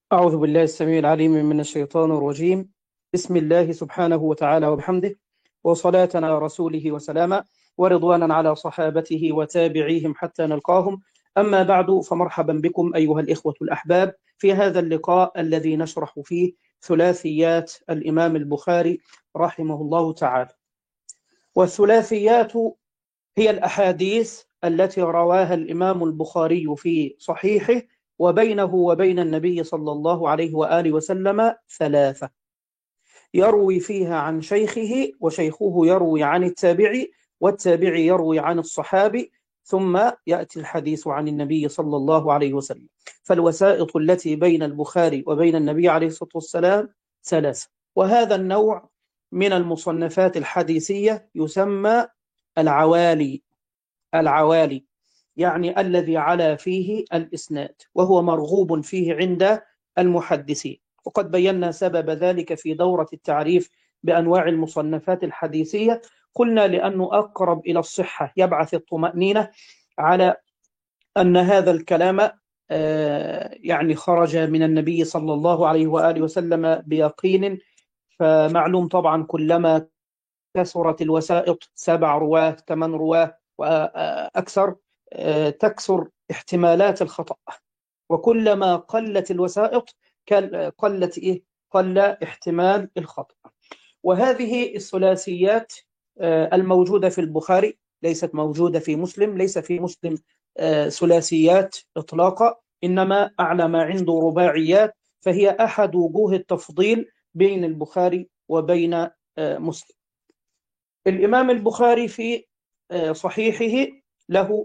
أعوذ بالله السميع العليم من الشيطان الرجيم. بسم الله سبحانه وتعالى وبحمده، وصلاة على رسوله وسلاما، ورضوانا على صحابته وتابعيهم حتى نلقاهم. أما بعد، فمرحبا بكم أيها الإخوة الأحباب في هذا اللقاء الذي نشرح فيه ثلاثيات الإمام البخاري رحمه الله تعالى. والثلاثيات هي الأحاديث التي رواها الإمام البخاري في صحيحه وبينه وبين النبي صلى الله عليه وآله وسلم ثلاثة، يروي فيها عن شيخه، وشيخه يروي عن التابعي، والتابعي يروي عن الصحابي، ثم يأتي الحديث عن النبي صلى الله عليه وسلم. فالوسائط التي بين البخاري وبين النبي عليه الصلاة والسلام ثلاثة. وهذا النوع من المصنفات الحديثية يسمى العوالي. العوالي يعني الذي علا فيه الإسناد، وهو مرغوب فيه عند المحدثين. وقد بينا سبب ذلك في دورة التعريف بأنواع المصنفات الحديثية. قلنا لأنه أقرب إلى الصحة، يبعث الطمأنينة على أن هذا الكلام يعني خرج من النبي صلى الله عليه وآله وسلم بيقين. فمعلوم طبعا كلما كثرت الوسائط، 7 رواه 8 رواه وأكثر، تكثر احتمالات الخطأ. وكلما قلت الوسائط قلت قل احتمال الخطأ. وهذه الثلاثيات الموجودة في البخاري ليست موجودة في مسلم. ليس في مسلم ثلاثيات إطلاقا، إنما أعلى ما عنده رباعيات، فهي أحد وجوه التفضيل بين البخاري وبين مسلم. الإمام البخاري في صحيحه له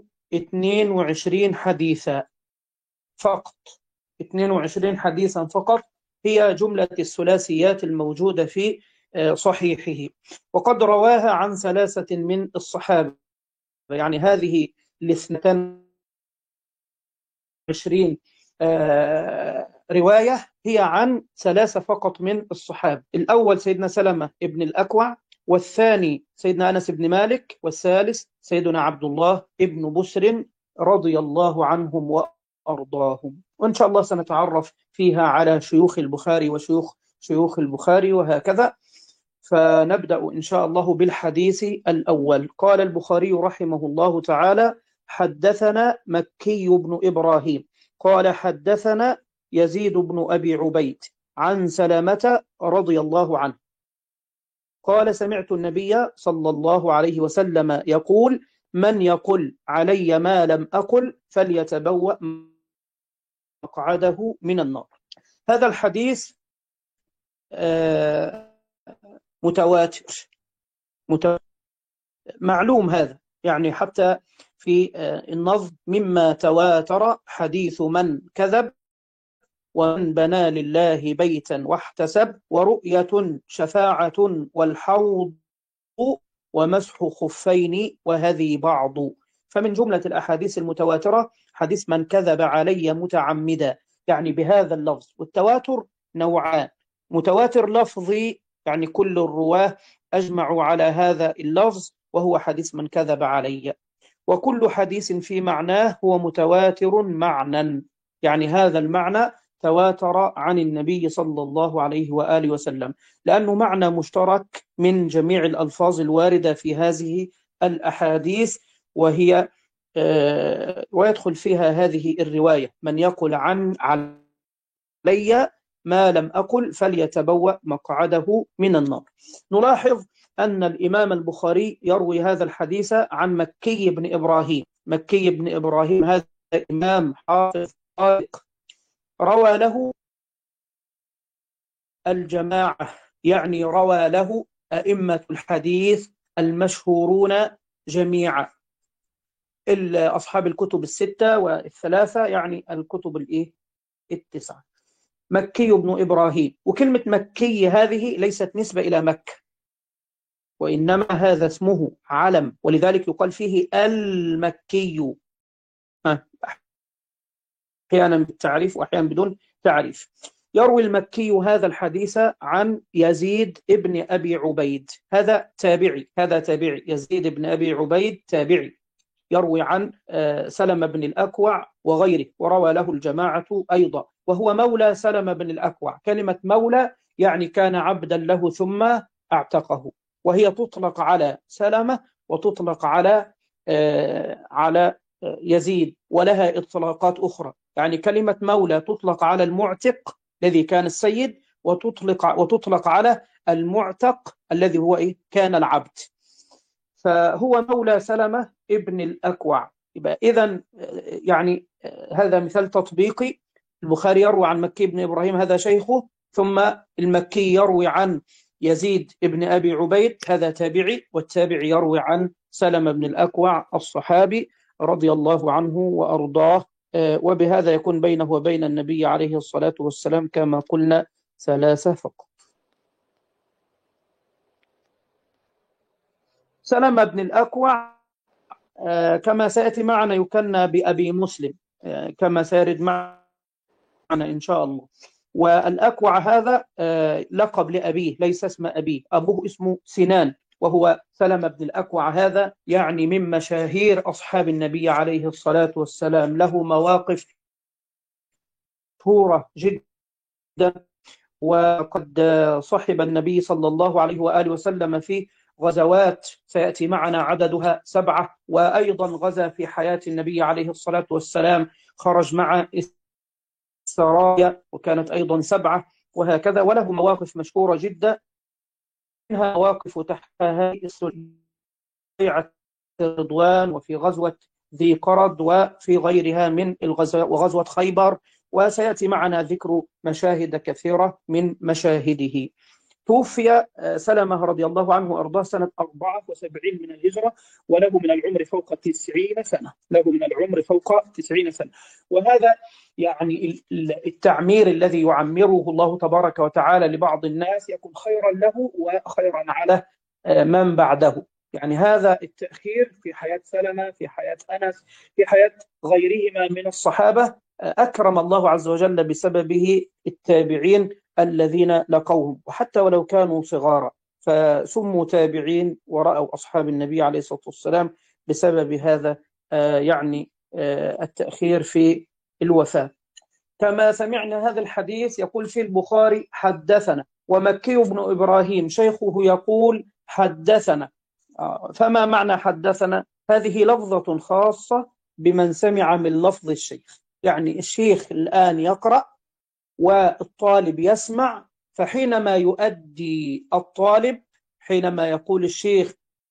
22 حديثا فقط. 22 حديثا فقط هي جملة الثلاثيات الموجودة في صحيحه، وقد رواها عن 3 من الصحابة. يعني هذه الاثنتان 20 رواية هي عن 3 فقط من الصحابة. الأول سيدنا سلمة ابن الأكوع، والثاني سيدنا أنس بن مالك، والثالث سيدنا عبد الله ابن بسر رضي الله عنهم وأرضاهم. وإن شاء الله سنتعرف فيها على شيوخ البخاري وشيوخ البخاري وهكذا. فنبدأ إن شاء الله بالحديث الأول. قال البخاري رحمه الله تعالى: حدثنا مكي بن إبراهيم قال حدثنا يزيد بن أبي عبيد عن سلمة رضي الله عنه قال: سمعت النبي صلى الله عليه وسلم يقول: من يقل علي ما لم أقل فليتبوأ مقعده من النار. هذا الحديث متواتر. معلوم هذا، يعني حتى في النظم: مما تواتر حديث من كذب، ومن بنى لله بيتا واحتسب، ورؤية شفاعة والحوض، ومسح خفين وهذي بعض. فمن جملة الأحاديث المتواترة حديث من كذب علي متعمدا، يعني بهذا اللفظ. والتواتر نوعان: متواتر لفظي، يعني كل الرواه أجمعوا على هذا اللفظ وهو حديث من كذب علي. وكل حديث في معناه هو متواتر معنى، يعني هذا المعنى تواتر عن النبي صلى الله عليه وآله وسلم، لأنه معنى مشترك من جميع الألفاظ الواردة في هذه الأحاديث. وهي ويدخل فيها هذه الرواية: من يقل علي ما لم أقل فليتبوأ مقعده من النار. نلاحظ أن الإمام البخاري يروي هذا الحديث عن مكي بن إبراهيم. مكي بن إبراهيم هذا إمام حافظ صادق، روى له الجماعة، يعني روى له أئمة الحديث المشهورون جميعا، أصحاب الكتب الستة والثلاثة، يعني الكتب التسعة. مكي بن إبراهيم، وكلمة مكي هذه ليست نسبة إلى مكة، وإنما هذا اسمه علم، ولذلك يقال فيه المكي، أحيانا بالتعريف وأحيانا بدون تعريف. يروي المكي هذا الحديث عن يزيد ابن أبي عبيد، هذا تابعي. يزيد ابن أبي عبيد تابعي، يروي عن سلمة بن الأكوع وغيره، وروى له الجماعة أيضا. وهو مولى سلمة بن الأكوع. كلمة مولى يعني كان عبدا له ثم اعتقه، وهي تطلق على سلمة وتطلق على يزيد، ولها إطلاقات أخرى. يعني كلمة مولى تطلق على المعتق الذي كان السيد، وتطلق على المعتق الذي هو كان العبد. فهو مولى سلمة ابن الأكوع. يبقى إذن يعني هذا مثال تطبيقي. البخاري يروي عن مكي بن إبراهيم هذا شيخه، ثم المكي يروي عن يزيد بن أبي عبيد هذا تابعي، والتابعي يروي عن سلمة بن الأكوع الصحابي رضي الله عنه وأرضاه. وبهذا يكون بينه وبين النبي عليه الصلاة والسلام كما قلنا 3 فقط. سلمة بن الأكوع كما سيأتي معنا يكنى بأبي مسلم، كما سيرد معنا إن شاء الله. والأكوع هذا لقب لأبيه، ليس اسم أبيه، أبوه اسمه سنان، وهو سلمة بن الأكوع هذا يعني من مشاهير أصحاب النبي عليه الصلاة والسلام، له مواقف مشهورة جدا، وقد صحب النبي صلى الله عليه وآله وسلم في غزوات سيأتي معنا عددها 7، وأيضا غزا في حياة النبي عليه الصلاة والسلام، خرج مع السرايا وكانت أيضا 7، وهكذا. وله مواقف مشهورة جدا، منها مواقف تحت هذه بيعة رضوان، وفي غزوة ذي قرد، وفي غيرها من الغزوات، وغزوة خيبر، وسيأتي معنا ذكر مشاهد كثيرة من مشاهده. توفي سلمة رضي الله عنه وأرضاه سنة 74 من الهجرة، وله من العمر فوق 90 سنة، له من العمر فوق 90 سنة. وهذا يعني التعمير الذي يعمره الله تبارك وتعالى لبعض الناس يكون خيرا له وخيرا على من بعده. يعني هذا التأخير في حياة سلمة، في حياة أنس، في حياة غيرهما من الصحابة، أكرم الله عز وجل بسببه التابعين الذين لقوهم، وحتى ولو كانوا صغارا فسموا تابعين ورأوا أصحاب النبي عليه الصلاة والسلام بسبب هذا يعني التأخير في الوفاة. كما سمعنا هذا الحديث يقول في البخاري حدثنا، ومكي بن إبراهيم شيخه يقول حدثنا. فما معنى حدثنا؟ هذه لفظة خاصة بمن سمع من لفظ الشيخ. يعني الشيخ الآن يقرأ والطالب يسمع، فحينما يؤدي الطالب، حينما يقول الشيخ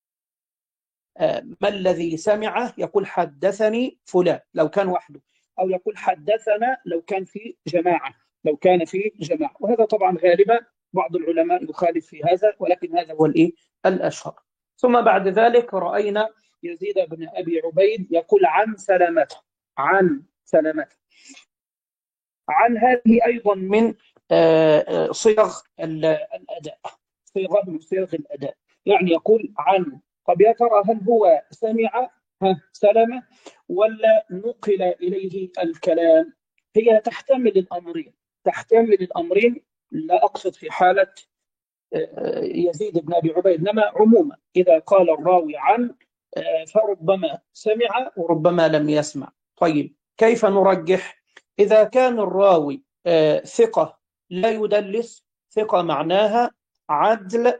ما الذي سمعه، يقول حدثني فلان لو كان وحده، أو يقول حدثنا لو كان في جماعة، لو كان في جماعة. وهذا طبعا غالبا بعض العلماء يخالف في هذا، ولكن هذا هو الأشهر. ثم بعد ذلك رأينا يزيد بن أبي عبيد يقول عن سلمة، عن سلمة. عن هذه أيضا من صيغ الأداء، صيغة من صيغ الأداء. يعني يقول عن، طب يا ترى هل هو سمع سلمة ولا نقل إليه الكلام؟ هي تحتمل الأمرين، تحتمل الأمرين. لا أقصد في حالة يزيد بن أبي عبيد، إنما عموما إذا قال الراوي عن فربما سمع وربما لم يسمع. طيب كيف نرجح؟ إذا كان الراوي ثقة لا يدلس، ثقة معناها عدل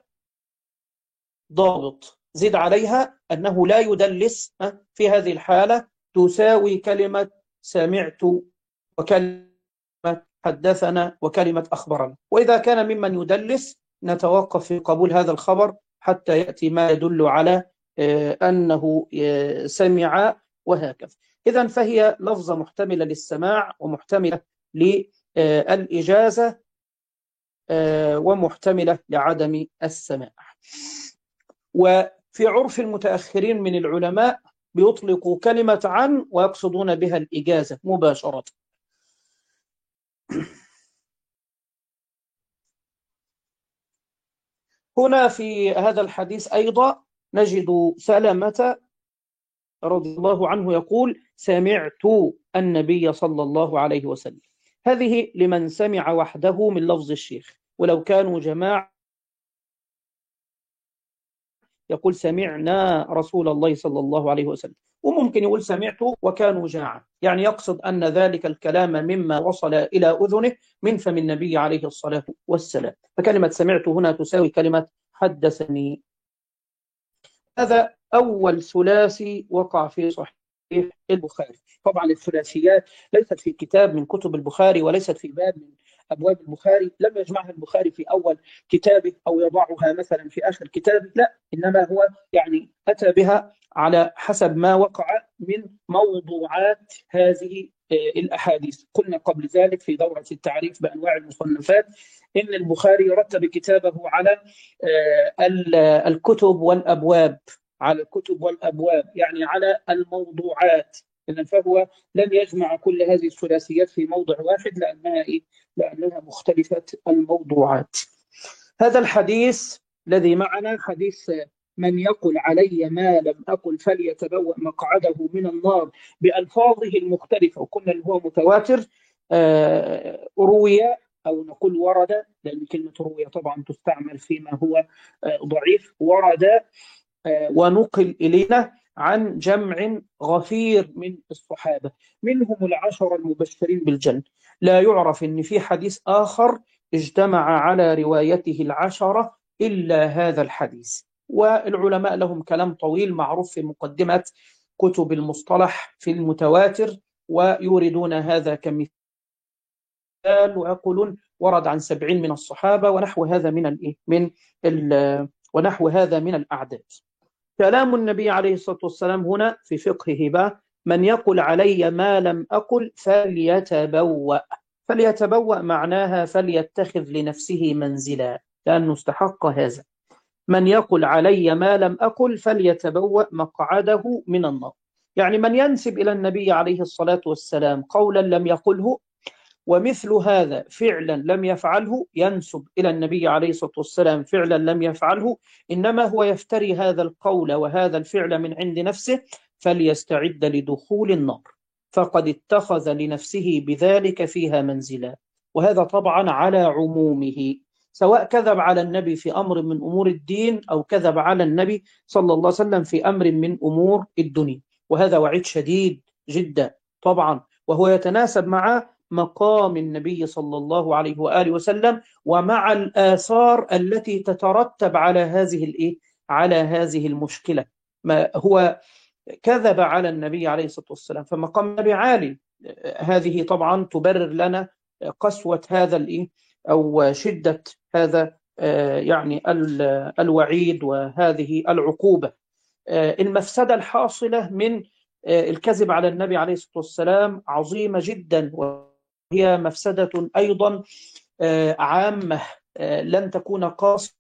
ضابط، زد عليها أنه لا يدلس، في هذه الحالة تساوي كلمة سمعت وكلمة حدثنا وكلمة أخبرنا. وإذا كان ممن يدلس نتوقف في قبول هذا الخبر حتى يأتي ما يدل على أنه سمع، وهكذا. إذن فهي لفظة محتملة للسماع، ومحتملة للإجازة، ومحتملة لعدم السماع. وفي عرف المتأخرين من العلماء بيطلقوا كلمة عن ويقصدون بها الإجازة مباشرة. هنا في هذا الحديث أيضا نجد سلمة رضي الله عنه يقول سمعت النبي صلى الله عليه وسلم. هذه لمن سمع وحده من لفظ الشيخ، ولو كانوا جماعة يقول سمعنا رسول الله صلى الله عليه وسلم، وممكن يقول سمعت وكانوا جاعا، يعني يقصد أن ذلك الكلام مما وصل إلى أذنه من فم النبي عليه الصلاة والسلام. فكلمة سمعت هنا تساوي كلمة حدثني. هذا أول ثلاثي وقع في صحيح البخاري. طبعا الثلاثيات ليست في كتاب من كتب البخاري، وليست في باب من أبواب البخاري، لم يجمعها البخاري في أول كتابه أو يضعها مثلا في آخر كتابه، لا، إنما هو يعني أتى بها على حسب ما وقع من موضوعات هذه الأحاديث. قلنا قبل ذلك في دورة التعريف بأنواع المصنفات إن البخاري رتب كتابه على الكتب والأبواب، على الكتب والأبواب، يعني على الموضوعات. إذن فهو لن يجمع كل هذه الثلاثيات في موضع واحد، لأنها مختلفة الموضوعات. هذا الحديث الذي معنا حديث من يقل علي ما لم أقل فليتبوأ مقعده من النار بألفاظه المختلفة، وكنا اللي هو متواتر، روي أو نقول ورد، لأن كلمة روي طبعا تستعمل فيما هو ضعيف، ورد ونقل إلينا عن جمع غفير من الصحابة، منهم العشر المبشرين بالجنة. لا يعرف أن في حديث آخر اجتمع على روايته العشرة إلا هذا الحديث. والعلماء لهم كلام طويل معروف في مقدمة كتب المصطلح في المتواتر، ويوردون هذا كمثال ويقولون ورد عن 70 من الصحابة ونحو هذا ونحو هذا من الأعداد. كلام النبي عليه الصلاة والسلام هنا في فقهه بقى: من يقل علي ما لم أقل فليتبوأ. فليتبوأ معناها فليتخذ لنفسه منزلا، لأنه استحق هذا. من يقل علي ما لم أقل فليتبوأ مقعده من النار، يعني من ينسب إلى النبي عليه الصلاة والسلام قولا لم يقله ومثل هذا فعلا لم يفعله، ينسب إلى النبي عليه الصلاة والسلام فعلا لم يفعله، إنما هو يفتري هذا القول وهذا الفعل من عند نفسه، فليستعد لدخول النار، فقد اتخذ لنفسه بذلك فيها منزلا. وهذا طبعا على عمومه، سواء كذب على النبي في أمر من أمور الدين أو كذب على النبي صلى الله عليه وسلم في أمر من أمور الدنيا. وهذا وعيد شديد جدا طبعا، وهو يتناسب مع مقام النبي صلى الله عليه وآله وسلم ومع الآثار التي تترتب على هذه المشكلة. ما هو كذب على النبي عليه الصلاة والسلام، فمقام النبي عالي. هذه طبعا تبرر لنا قسوة هذا أو شدة هذا يعني الوعيد وهذه العقوبة. المفسدة الحاصلة من الكذب على النبي عليه الصلاة والسلام عظيمة جدا، وهي مفسدة أيضا عامة، لن تكون قاصرة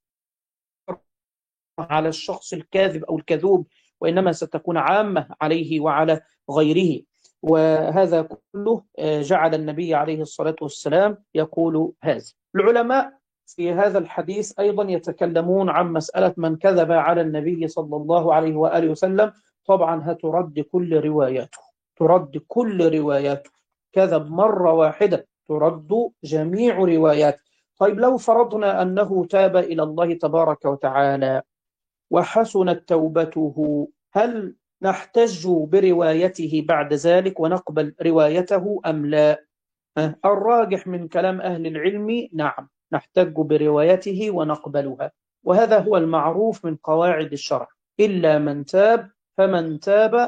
على الشخص الكاذب أو الكذوب، وإنما ستكون عامة عليه وعلى غيره. وهذا كله جعل النبي عليه الصلاة والسلام يقول هذا. العلماء في هذا الحديث أيضا يتكلمون عن مسألة من كذب على النبي صلى الله عليه وآله وسلم. طبعا هترد كل رواياته، ترد كل رواياته، كذب مرة واحدة ترد جميع رواياته. طيب لو فرضنا أنه تاب إلى الله تبارك وتعالى وحسنت توبته، هل نحتج بروايته بعد ذلك ونقبل روايته أم لا؟ الراجح من كلام أهل العلم نعم، نحتج بروايته ونقبلها، وهذا هو المعروف من قواعد الشرع: إلا من تاب، فمن تاب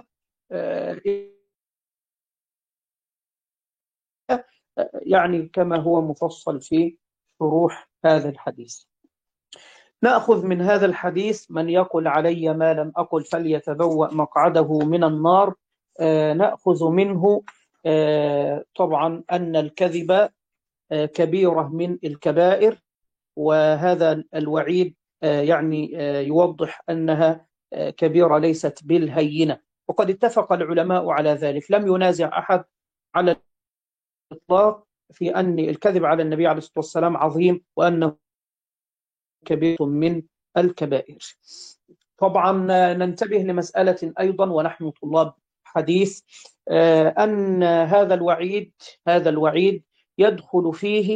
يعني كما هو مفصل في شروح هذا الحديث. نأخذ من هذا الحديث: من يقل علي ما لم أقل فليتبوأ مقعده من النار. نأخذ منه طبعا أن الكذب كبيرة من الكبائر، وهذا الوعيد يعني يوضح أنها كبيرة ليست بالهينة، وقد اتفق العلماء على ذلك، لم ينازع أحد على الإطلاق في أن الكذب على النبي عليه الصلاة والسلام عظيم، وأنه كبير من الكبائر. طبعا ننتبه لمسألة أيضا ونحن طلاب حديث، أن هذا الوعيد يدخل فيه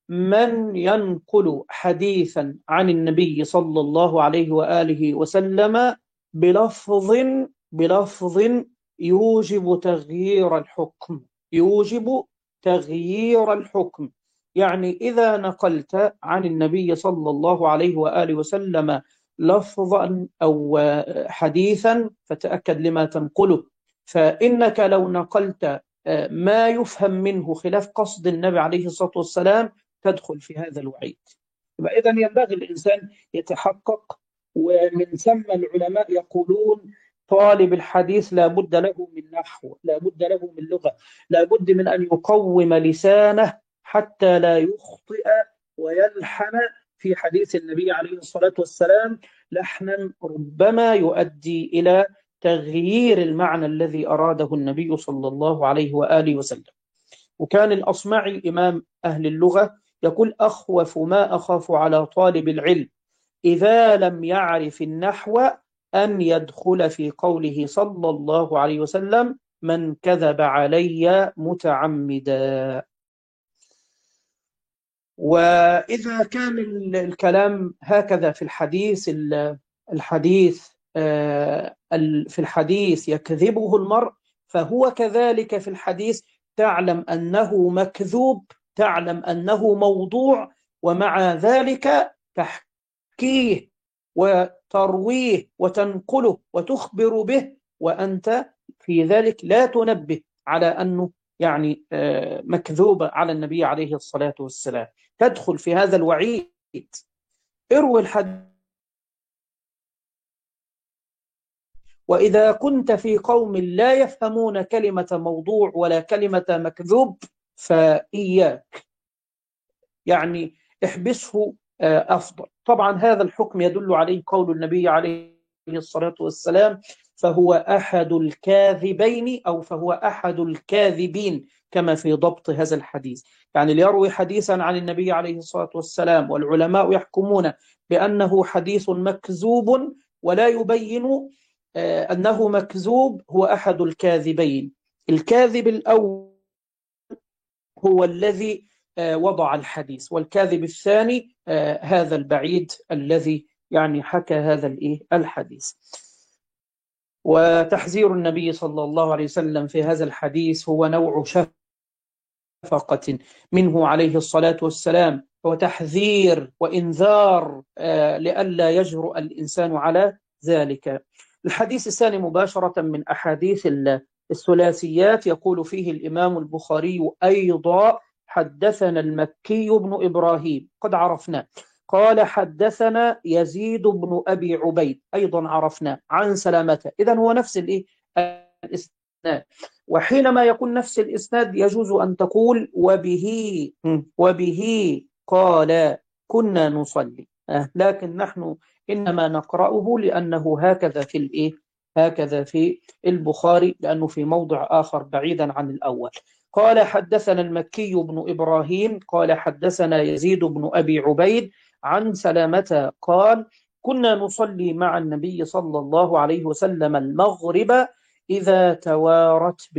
من ينقل حديثا عن النبي صلى الله عليه وآله وسلم بلفظ بلفظ يوجب تغيير الحكم، يوجب تغيير الحكم. يعني إذا نقلت عن النبي صلى الله عليه وآله وسلم لفظا أو حديثا فتأكد لما تنقله، فإنك لو نقلت ما يفهم منه خلاف قصد النبي عليه الصلاة والسلام تدخل في هذا الوعيد. إذا ينبغي الإنسان يتحقق، ومن ثم العلماء يقولون طالب الحديث لا بد له من نحو، لا بد له من لغة، لا بد من أن يقوم لسانه حتى لا يخطئ ويلحن في حديث النبي عليه الصلاة والسلام لحنا ربما يؤدي إلى تغيير المعنى الذي أراده النبي صلى الله عليه وآله وسلم. وكان الأصمعي إمام أهل اللغة يقول: أخوف ما أخاف على طالب العلم إذا لم يعرف النحو أن يدخل في قوله صلى الله عليه وسلم: من كذب علي متعمدا. وإذا كان الكلام هكذا في الحديث، الحديث في الحديث يكذبه المرء، فهو كذلك في الحديث تعلم أنه مكذوب، تعلم أنه موضوع، ومع ذلك تحكيه وترويه وتنقله وتخبر به، وأنت في ذلك لا تنبه على أنه يعني مكذوب على النبي عليه الصلاة والسلام، تدخل في هذا الوعيد. اروي الحديث. وإذا كنت في قوم لا يفهمون كلمة موضوع ولا كلمة مكذوب فإياك، يعني احبسه أفضل. طبعا هذا الحكم يدل عليه قول النبي عليه الصلاة والسلام: فهو أحد الكاذبين، أو فهو أحد الكاذبين، كما في ضبط هذا الحديث. يعني ليروي حديثا عن النبي عليه الصلاة والسلام والعلماء يحكمون بأنه حديث مكذوب ولا يبين أنه مكذوب، هو أحد الكاذبين. الكاذب الأول هو الذي وضع الحديث، والكاذب الثاني هذا البعيد الذي يعني حكى هذا الحديث. وتحذير النبي صلى الله عليه وسلم في هذا الحديث هو نوع شفقة منه عليه الصلاة والسلام، هو تحذير وإنذار لئلا يجرؤ الإنسان على ذلك. الحديث الثاني مباشرة من أحاديث الثلاثيات، يقول فيه الإمام البخاري أيضا: حدثنا المكي بن إبراهيم، قد عرفنا. قال: حدثنا يزيد بن أبي عبيد، أيضا عرفنا. عن سلامة، إذن هو نفس الإسناد. وحينما يكون نفس الإسناد يجوز أن تقول وبه قال كنا نصلي، لكن نحن إنما نقرأه لأنه هكذا في البخاري، لأنه في موضع آخر بعيدا عن الأول. قال: حدثنا المكي بن إبراهيم قال: حدثنا يزيد بن أبي عبيد عن سلامة قال: كنا نصلي مع النبي صلى الله عليه وسلم المغرب إذا توارت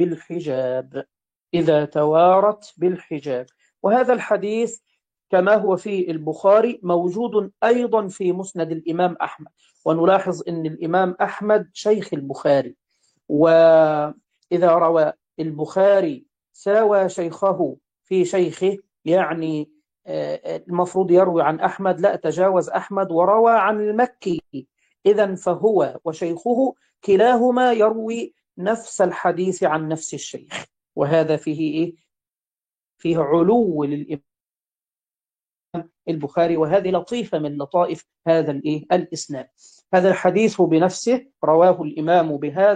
بالحجاب. وهذا الحديث كما هو في البخاري موجود أيضا في مسند الإمام أحمد. ونلاحظ أن الإمام أحمد شيخ البخاري، وإذا روى البخاري ساوى شيخه في شيخه، يعني المفروض يروي عن أحمد، لا تجاوز أحمد وروى عن المكي. إذن فهو وشيخه كلاهما يروي نفس الحديث عن نفس الشيخ، وهذا فيه علو للإمام البخاري، وهذه لطيفة من لطائف هذا الإسناد. هذا الحديث بنفسه رواه الإمام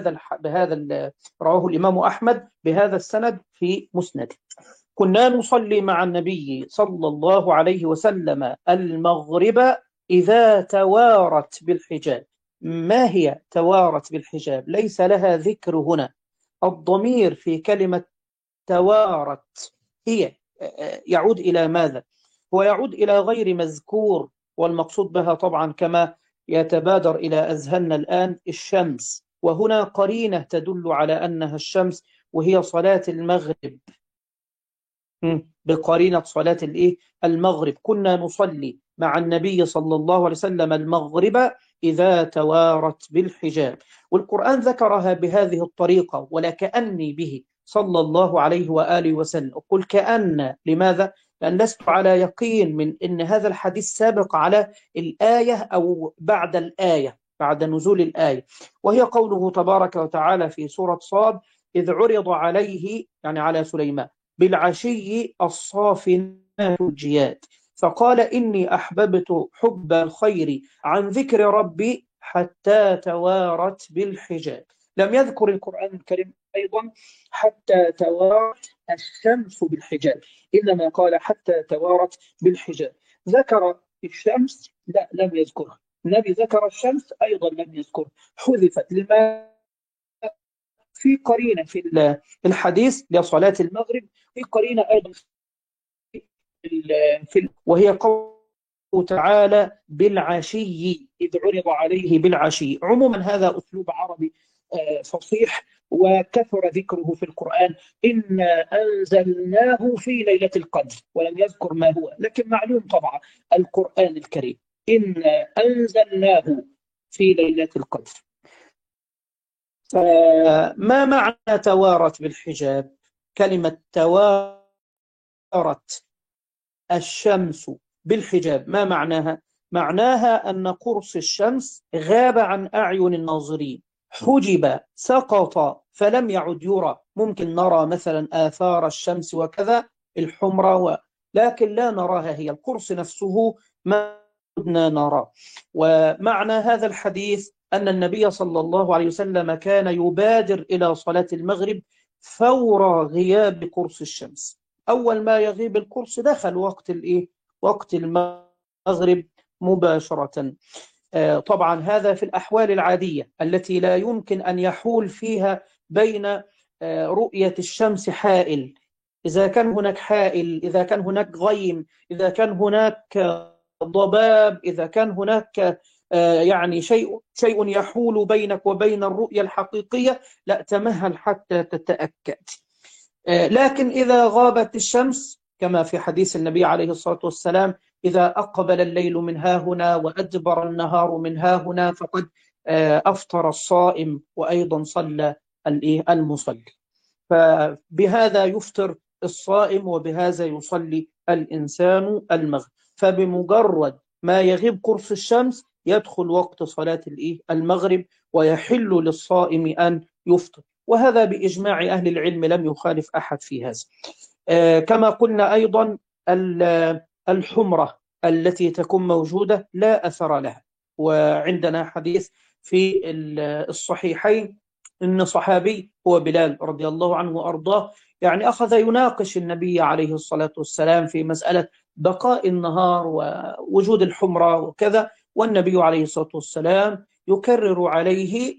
رواه الإمام أحمد بهذا السند في مسنده. كنا نصلي مع النبي صلى الله عليه وسلم المغرب إذا توارت بالحجاب. ما هي توارت بالحجاب؟ ليس لها ذكر هنا. الضمير في كلمة توارت هي يعود إلى ماذا؟ هو يعود إلى غير مذكور، والمقصود بها طبعا كما يتبادر إلى أذهاننا الآن الشمس، وهنا قرينة تدل على أنها الشمس، وهي صلاة المغرب. بقرينة صلاة المغرب. كنا نصلي مع النبي صلى الله عليه وسلم المغرب إذا توارت بالحجاب. والقرآن ذكرها بهذه الطريقة ولا كأني به صلى الله عليه وآله وسلم. أقول كأن، لماذا؟ لأن لست على يقين من أن هذا الحديث سابق على الآية أو بعد الآية، بعد نزول الآية، وهي قوله تبارك وتعالى في سورة صاد: إذ عرض عليه، يعني على سليمان، بالعشي الصافنات الجياد فقال إني أحببت حب الخير عن ذكر ربي حتى توارت بالحجاب. لم يذكر القرآن الكريم أيضا حتى توارت الشمس بالحجاب، إنما قال حتى توارت بالحجاب. ذكر الشمس؟ لا، لم يذكرها. النبي ذكر الشمس أيضا لم يذكر، حذفت. لما في قرينة في الحديث لصلاة المغرب، في قرينة أيضا وهي قوله تعالى بالعشي إذ عرض عليه بالعشي. عموما هذا أسلوب عربي فصيح وكثر ذكره في القرآن. إنا أنزلناه في ليلة القدر، ولم يذكر ما هو، لكن معلوم طبعا القرآن الكريم إنا أنزلناه في ليلة القدر. ما معنى توارت بالحجاب؟ كلمة توارت الشمس بالحجاب ما معناها؟ معناها أن قرص الشمس غاب عن أعين الناظرين، حجب، سقط، فلم يعد يرى. ممكن نرى مثلا آثار الشمس وكذا الحمرة لكن لا نراها، هي القرص نفسه ما كنا نراه. ومعنى هذا الحديث أن النبي صلى الله عليه وسلم كان يبادر إلى صلاة المغرب فور غياب قرص الشمس. أول ما يغيب القرص دخل وقت المغرب مباشرة. طبعا هذا في الأحوال العادية التي لا يمكن أن يحول فيها بين رؤية الشمس حائل. إذا كان هناك حائل، إذا كان هناك غيم، إذا كان هناك ضباب، إذا كان هناك يعني شيء يحول بينك وبين الرؤية الحقيقية، لا تمهل حتى تتأكد. لكن إذا غابت الشمس كما في حديث النبي عليه الصلاة والسلام: إذا أقبل الليل من ها هنا وأدبر النهار من ها هنا فقد أفطر الصائم وأيضا صلى المصلي. فبهذا يفطر الصائم وبهذا يصلي الإنسان المغرب. فبمجرد ما يغيب قرص الشمس يدخل وقت صلاة المغرب ويحل للصائم أن يفطر، وهذا بإجماع أهل العلم، لم يخالف أحد في هذا. كما قلنا أيضا الحمرة التي تكون موجودة لا أثر لها. وعندنا حديث في الصحيحين إن صحابي هو بلال رضي الله عنه وأرضاه يعني أخذ يناقش النبي عليه الصلاة والسلام في مسألة بقاء النهار ووجود الحمرة وكذا، والنبي عليه الصلاة والسلام يكرر عليه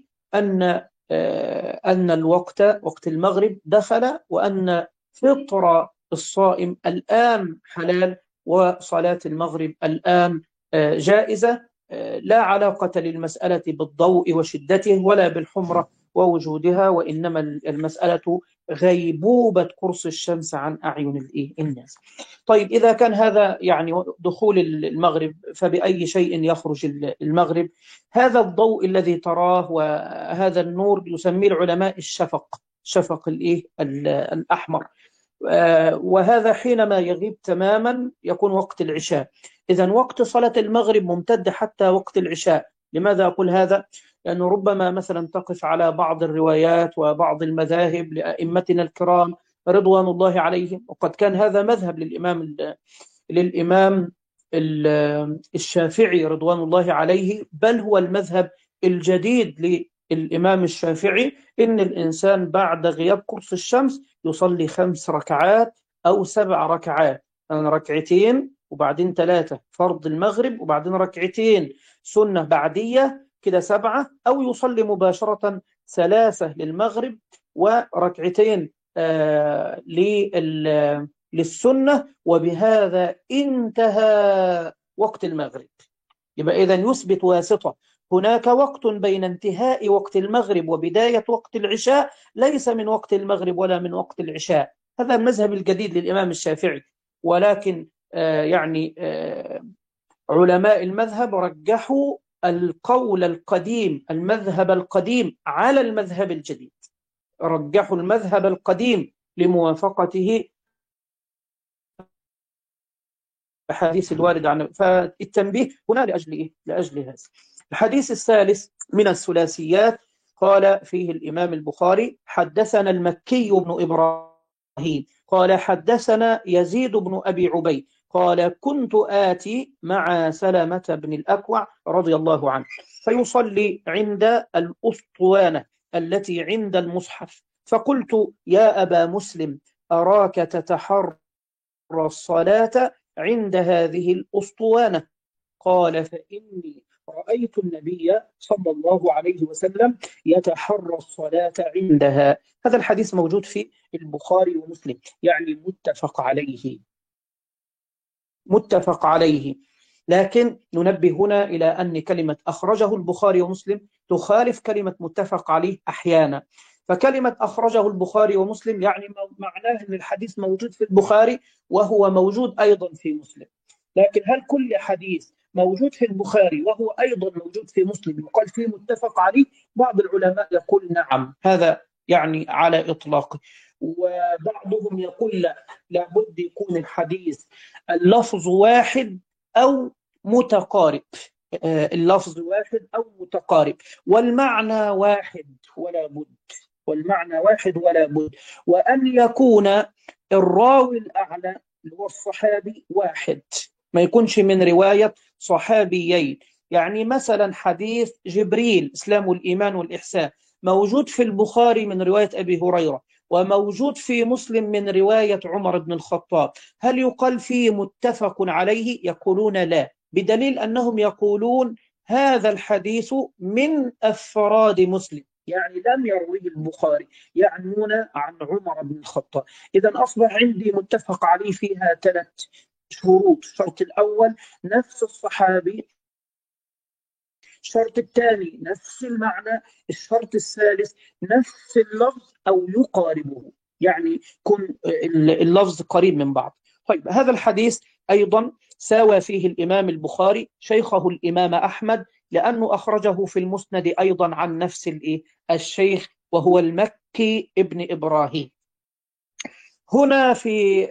أن وقت المغرب دخل، وأن فطر الصائم الآن حلال وصلاة المغرب الآن جائزة. لا علاقة للمسألة بالضوء وشدته ولا بالحمرة ووجودها، وإنما المسألة غيبوبة قرص الشمس عن أعين الناس. طيب إذا كان هذا يعني دخول المغرب، فبأي شيء يخرج المغرب؟ هذا الضوء الذي تراه وهذا النور يسميه العلماء شفق الأحمر. وهذا حينما يغيب تماما يكون وقت العشاء. إذن وقت صلاة المغرب ممتد حتى وقت العشاء. لماذا أقول هذا؟ لأنه ربما مثلا تقف على بعض الروايات وبعض المذاهب لأئمتنا الكرام رضوان الله عليهم، وقد كان هذا مذهب للإمام الشافعي رضوان الله عليه، بل هو المذهب الجديد للإمام الشافعي، إن الإنسان بعد غياب قرص الشمس يصلي 5 ركعات أو 7 ركعات، يعني ركعتين وبعدين 3 فرض المغرب وبعدين ركعتين سنة بعدية، كده 7، أو يصلي مباشرة 3 للمغرب وركعتين للسنة، وبهذا انتهى وقت المغرب. يبقى إذن يثبت واسطة. هناك وقت بين انتهاء وقت المغرب وبداية وقت العشاء ليس من وقت المغرب ولا من وقت العشاء، هذا المذهب الجديد للإمام الشافعي، ولكن علماء المذهب رجحوا القول القديم، المذهب القديم على المذهب الجديد، رجحوا المذهب القديم لموافقته الحديث الوارد عن. فالتنبيه هنا لأجل إيه؟ لأجل هذا. الحديث الثالث من الثلاثيات، قال فيه الإمام البخاري: حدثنا المكي بن إبراهيم قال حدثنا يزيد بن أبي عبيد قال كنت آتي مع سلمة بن الأكوع رضي الله عنه فيصلي عند الأسطوانة التي عند المصحف، فقلت: يا أبا مسلم، أراك تتحرى الصلاة عند هذه الأسطوانة. قال: فإني رأيت النبي صلى الله عليه وسلم يتحرى الصلاة عندها. هذا الحديث موجود في البخاري ومسلم، يعني متفق عليه، متفق عليه. لكن ننبه هنا إلى أن كلمة أخرجه البخاري ومسلم تخالف كلمة متفق عليه أحيانا. فكلمة أخرجه البخاري ومسلم يعني معناه أن الحديث موجود في البخاري وهو موجود أيضا في مسلم. لكن هل كل حديث موجود في البخاري وهو أيضا موجود في مسلم يقال فيه متفق عليه؟ بعض العلماء يقول نعم، هذا يعني على إطلاقه. وبعضهم يقول لا، لابد يكون الحديث اللفظ واحد أو متقارب، اللفظ واحد أو متقارب، والمعنى واحد ولا بد، والمعنى واحد ولا بد، وأن يكون الراوي الأعلى اللي هو الصحابي واحد، ما يكونش من رواية صحابيين. يعني مثلا حديث جبريل إسلام الإيمان والإحسان موجود في البخاري من رواية أبي هريرة، وموجود في مسلم من رواية عمر بن الخطاب، هل يقال فيه متفق عليه؟ يقولون لا، بدليل أنهم يقولون هذا الحديث من أفراد مسلم، يعني لم يرويه البخاري، يعنون عن عمر بن الخطاب. إذا أصبح عندي متفق عليه فيها 3 شروط: الشرط الأول نفس الصحابي، الشرط الثاني نفس المعنى، الشرط الثالث نفس اللفظ أو يقاربه، يعني يكون اللفظ قريب من بعض. طيب، هذا الحديث أيضا ساوى فيه الإمام البخاري شيخه الإمام أحمد، لأنه أخرجه في المسند أيضا عن نفس الشيخ، وهو المكي ابن إبراهيم. هنا في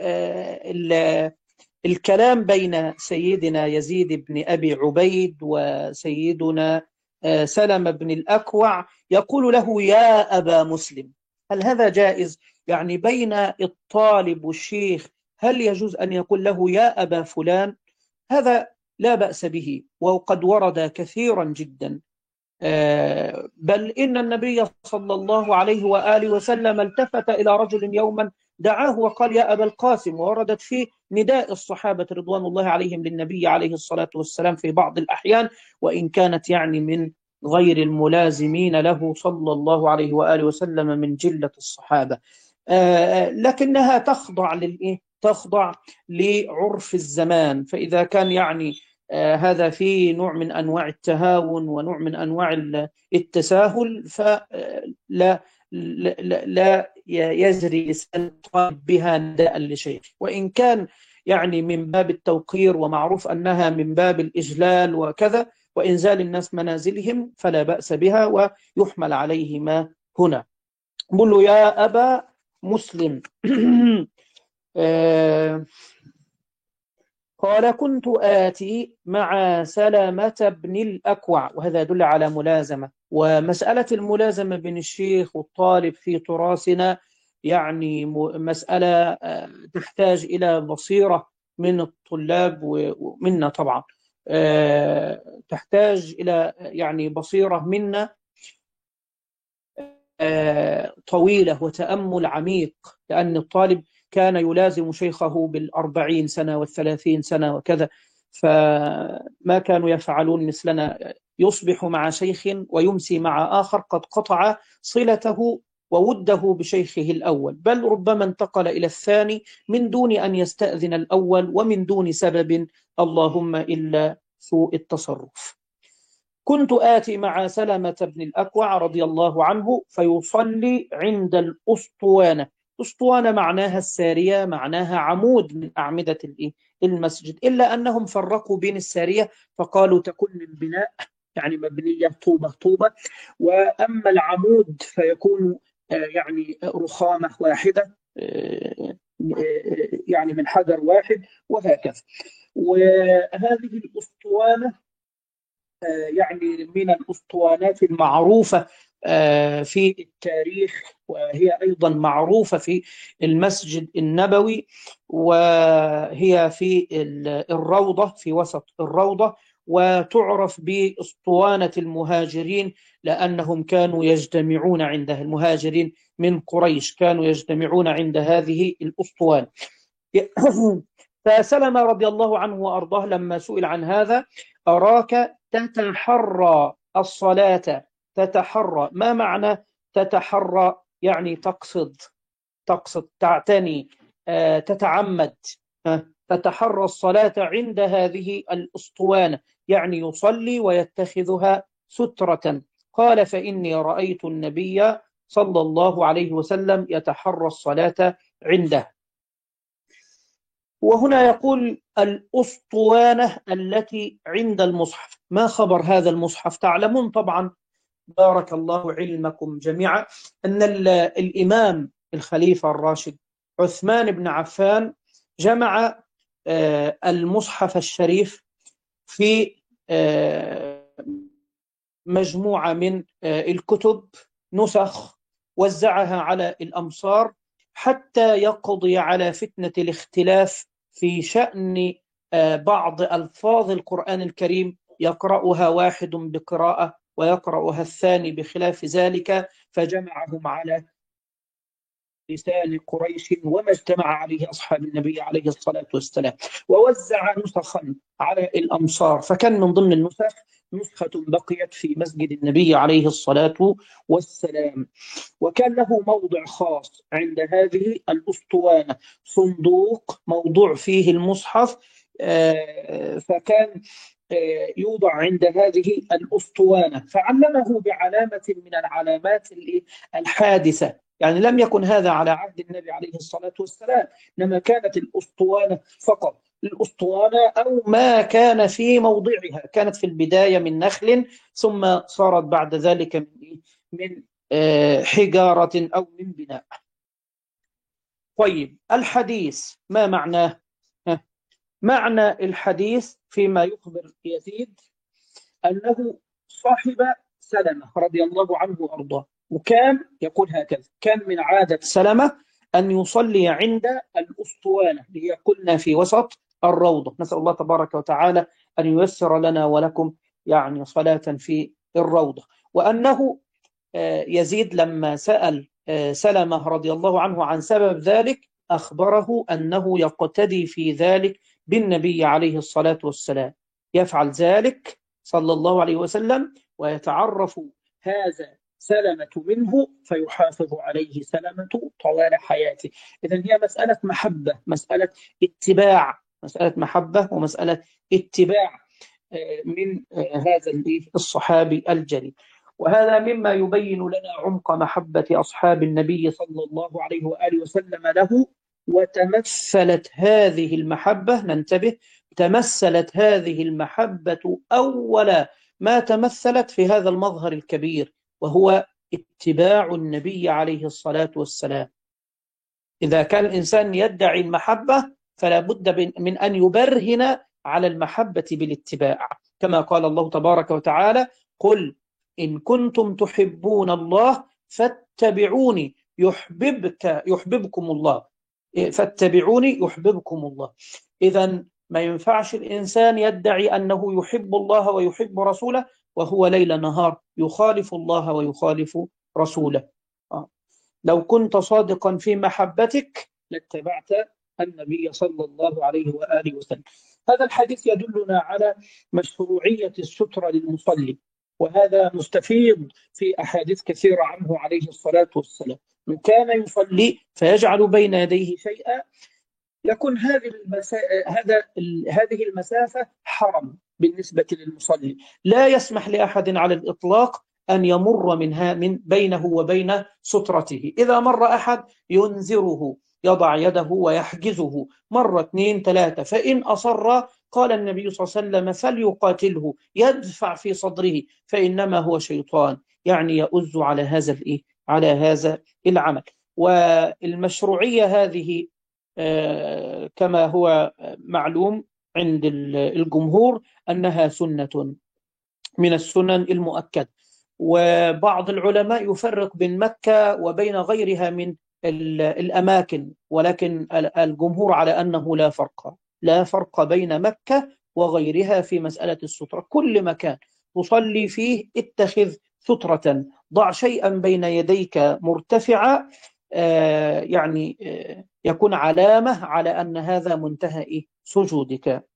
الكلام بين سيدنا يزيد بن أبي عبيد وسيدنا سلمة بن الأكوع، يقول له: يا أبا مسلم. هل هذا جائز؟ يعني بين الطالب والشيخ هل يجوز أن يقول له يا أبا فلان؟ هذا لا بأس به، وقد ورد كثيرا جدا، بل إن النبي صلى الله عليه وآله وسلم التفت إلى رجل يوما دعاه وقال: يا أبا القاسم، ووردت فيه نداء الصحابة رضوان الله عليهم للنبي عليه الصلاة والسلام في بعض الأحيان، وإن كانت يعني من غير الملازمين له صلى الله عليه وآله وسلم من جلة الصحابة، لكنها تخضع للإيه؟ تخضع لعرف الزمان. فإذا كان يعني هذا فيه نوع من أنواع التهاون ونوع من أنواع التساهل، فلا لا يجري لسان بها نداء لشيء، وإن كان يعني من باب التوقير، ومعروف أنها من باب الإجلال وكذا وإنزال الناس منازلهم، فلا بأس بها ويحمل عليهما هنا. قل له: يا أبا مسلم. قال: كنت آتي مع سلمة بن الأكوع، وهذا يدل على ملازمة. ومسألة الملازمة بين الشيخ والطالب في تراثنا يعني مسألة تحتاج إلى بصيرة من الطلاب ومنا طبعا، تحتاج إلى يعني بصيرة منا طويلة وتأمل عميق، لأن الطالب كان يلازم شيخه بال40 سنة وال30 سنة وكذا، فما كانوا يفعلون مثلنا، يصبح مع شيخ ويمسي مع آخر قد قطع صلته ووده بشيخه الأول، بل ربما انتقل إلى الثاني من دون أن يستأذن الأول ومن دون سبب اللهم إلا سوء التصرف. كنت آتي مع سلمة بن الأكوع رضي الله عنه فيصلي عند الأسطوانة، أسطوانة معناها السارية، معناها عمود من أعمدة المسجد، إلا أنهم فرقوا بين السارية فقالوا تكون من بناء، يعني مبنية طوبة طوبة، وأما العمود فيكون يعني رخامة واحدة، يعني من حجر واحد، وهكذا. وهذه الأسطوانة يعني من الأسطوانات المعروفة في التاريخ، وهي أيضا معروفة في المسجد النبوي، وهي في الروضة، في وسط الروضة، وتعرف بأسطوانة المهاجرين، لأنهم كانوا يجتمعون عندها، المهاجرين من قريش كانوا يجتمعون عند هذه الأسطوانة. فسلمة رضي الله عنه وأرضاه لما سئل عن هذا: أراك تتحرى الصلاة. تتحرى، ما معنى تتحرى؟ يعني تقصد، تقصد، تعتني، تتعمد. تتحرى الصلاة عند هذه الأسطوانة، يعني يصلي ويتخذها سترة. قال: فإني رأيت النبي صلى الله عليه وسلم يتحرى الصلاة عنده. وهنا يقول الأسطوانة التي عند المصحف. ما خبر هذا المصحف؟ تعلمون طبعا، بارك الله علمكم جميعا، أن الإمام الخليفة الراشد عثمان بن عفان جمع المصحف الشريف في مجموعة من الكتب، نسخ، وزعها على الأمصار حتى يقضي على فتنة الاختلاف في شأن بعض ألفاظ القرآن الكريم، يقرأها واحد بقراءة ويقرأها الثاني بخلاف ذلك، فجمعهم على لسان قريش وما اجتمع عليه أصحاب النبي عليه الصلاة والسلام، ووزع نسخا على الأمصار. فكان من ضمن النسخ نسخة بقيت في مسجد النبي عليه الصلاة والسلام. وكان له موضع خاص عند هذه الأسطوانة، صندوق موضوع فيه المصحف، فكان يوضع عند هذه الأسطوانة. فعلمه بعلامة من العلامات الحادثة، يعني لم يكن هذا على عهد النبي عليه الصلاة والسلام، إنما كانت الأسطوانة فقط الأسطوانة، أو ما كان في موضعها. كانت في البداية من نخل، ثم صارت بعد ذلك من حجارة أو من بناء. طيب، الحديث ما معناه؟ معنى الحديث فيما يخبر يزيد أنه صاحب سلمة رضي الله عنه وأرضاه، وكان يقول هكذا: كان من عادة سلمة أن يصلي عند الأسطوانة اللي هي قلنا في وسط الروضة. نسأل الله تبارك وتعالى أن ييسر لنا ولكم يعني صلاة في الروضة. وأنه يزيد لما سأل سلمة رضي الله عنه عن سبب ذلك، أخبره أنه يقتدي في ذلك بالنبي عليه الصلاة والسلام، يفعل ذلك صلى الله عليه وسلم، ويتعرف هذا سلمة منه فيحافظ عليه سلمة طوال حياته. إذن هي مسألة محبة، مسألة اتباع، مسألة محبة ومسألة اتباع من هذا الصحابي الجليل. وهذا مما يبين لنا عمق محبة أصحاب النبي صلى الله عليه وآله وسلم له. وتمثلت هذه المحبة، ننتبه، تمثلت هذه المحبة أول ما تمثلت في هذا المظهر الكبير، وهو اتباع النبي عليه الصلاة والسلام. إذا كان الإنسان يدعي المحبة فلا بد من أن يبرهن على المحبة بالاتباع، كما قال الله تبارك وتعالى: قل إن كنتم تحبون الله فاتبعوني يحببكم الله، فاتبعوني يحببكم الله. إذن ما ينفعش الإنسان يدعي أنه يحب الله ويحب رسوله وهو ليل نهار يخالف الله ويخالف رسوله. لو كنت صادقا في محبتك لاتبعت النبي صلى الله عليه وآله وسلم. هذا الحديث يدلنا على مشروعية السترة للمصلي، وهذا مستفيض في أحاديث كثيرة عنه عليه الصلاة والسلام. من كان يصلي فيجعل بين يديه شيئا يكون هذه المسافة حرم بالنسبة للمصلي، لا يسمح لأحد على الإطلاق أن يمر من بينه وبين سترته. إذا مر أحد ينذره، يضع يده ويحجزه مرة 2 3، فإن أصر قال النبي صلى الله عليه وسلم فليقاتله يدفع في صدره فإنما هو شيطان، يعني يؤز على هذا على هذا العمل. والمشروعية هذه كما هو معلوم عند الجمهور أنها سنة من السنن المؤكدة. وبعض العلماء يفرق بين مكة وبين غيرها من الأماكن، ولكن الجمهور على أنه لا فرق بين مكة وغيرها في مسألة السترة. كل مكان تصلي فيه اتخذ سترة، ضع شيئا بين يديك مرتفعة، يعني يكون علامة على أن هذا منتهى سجودك.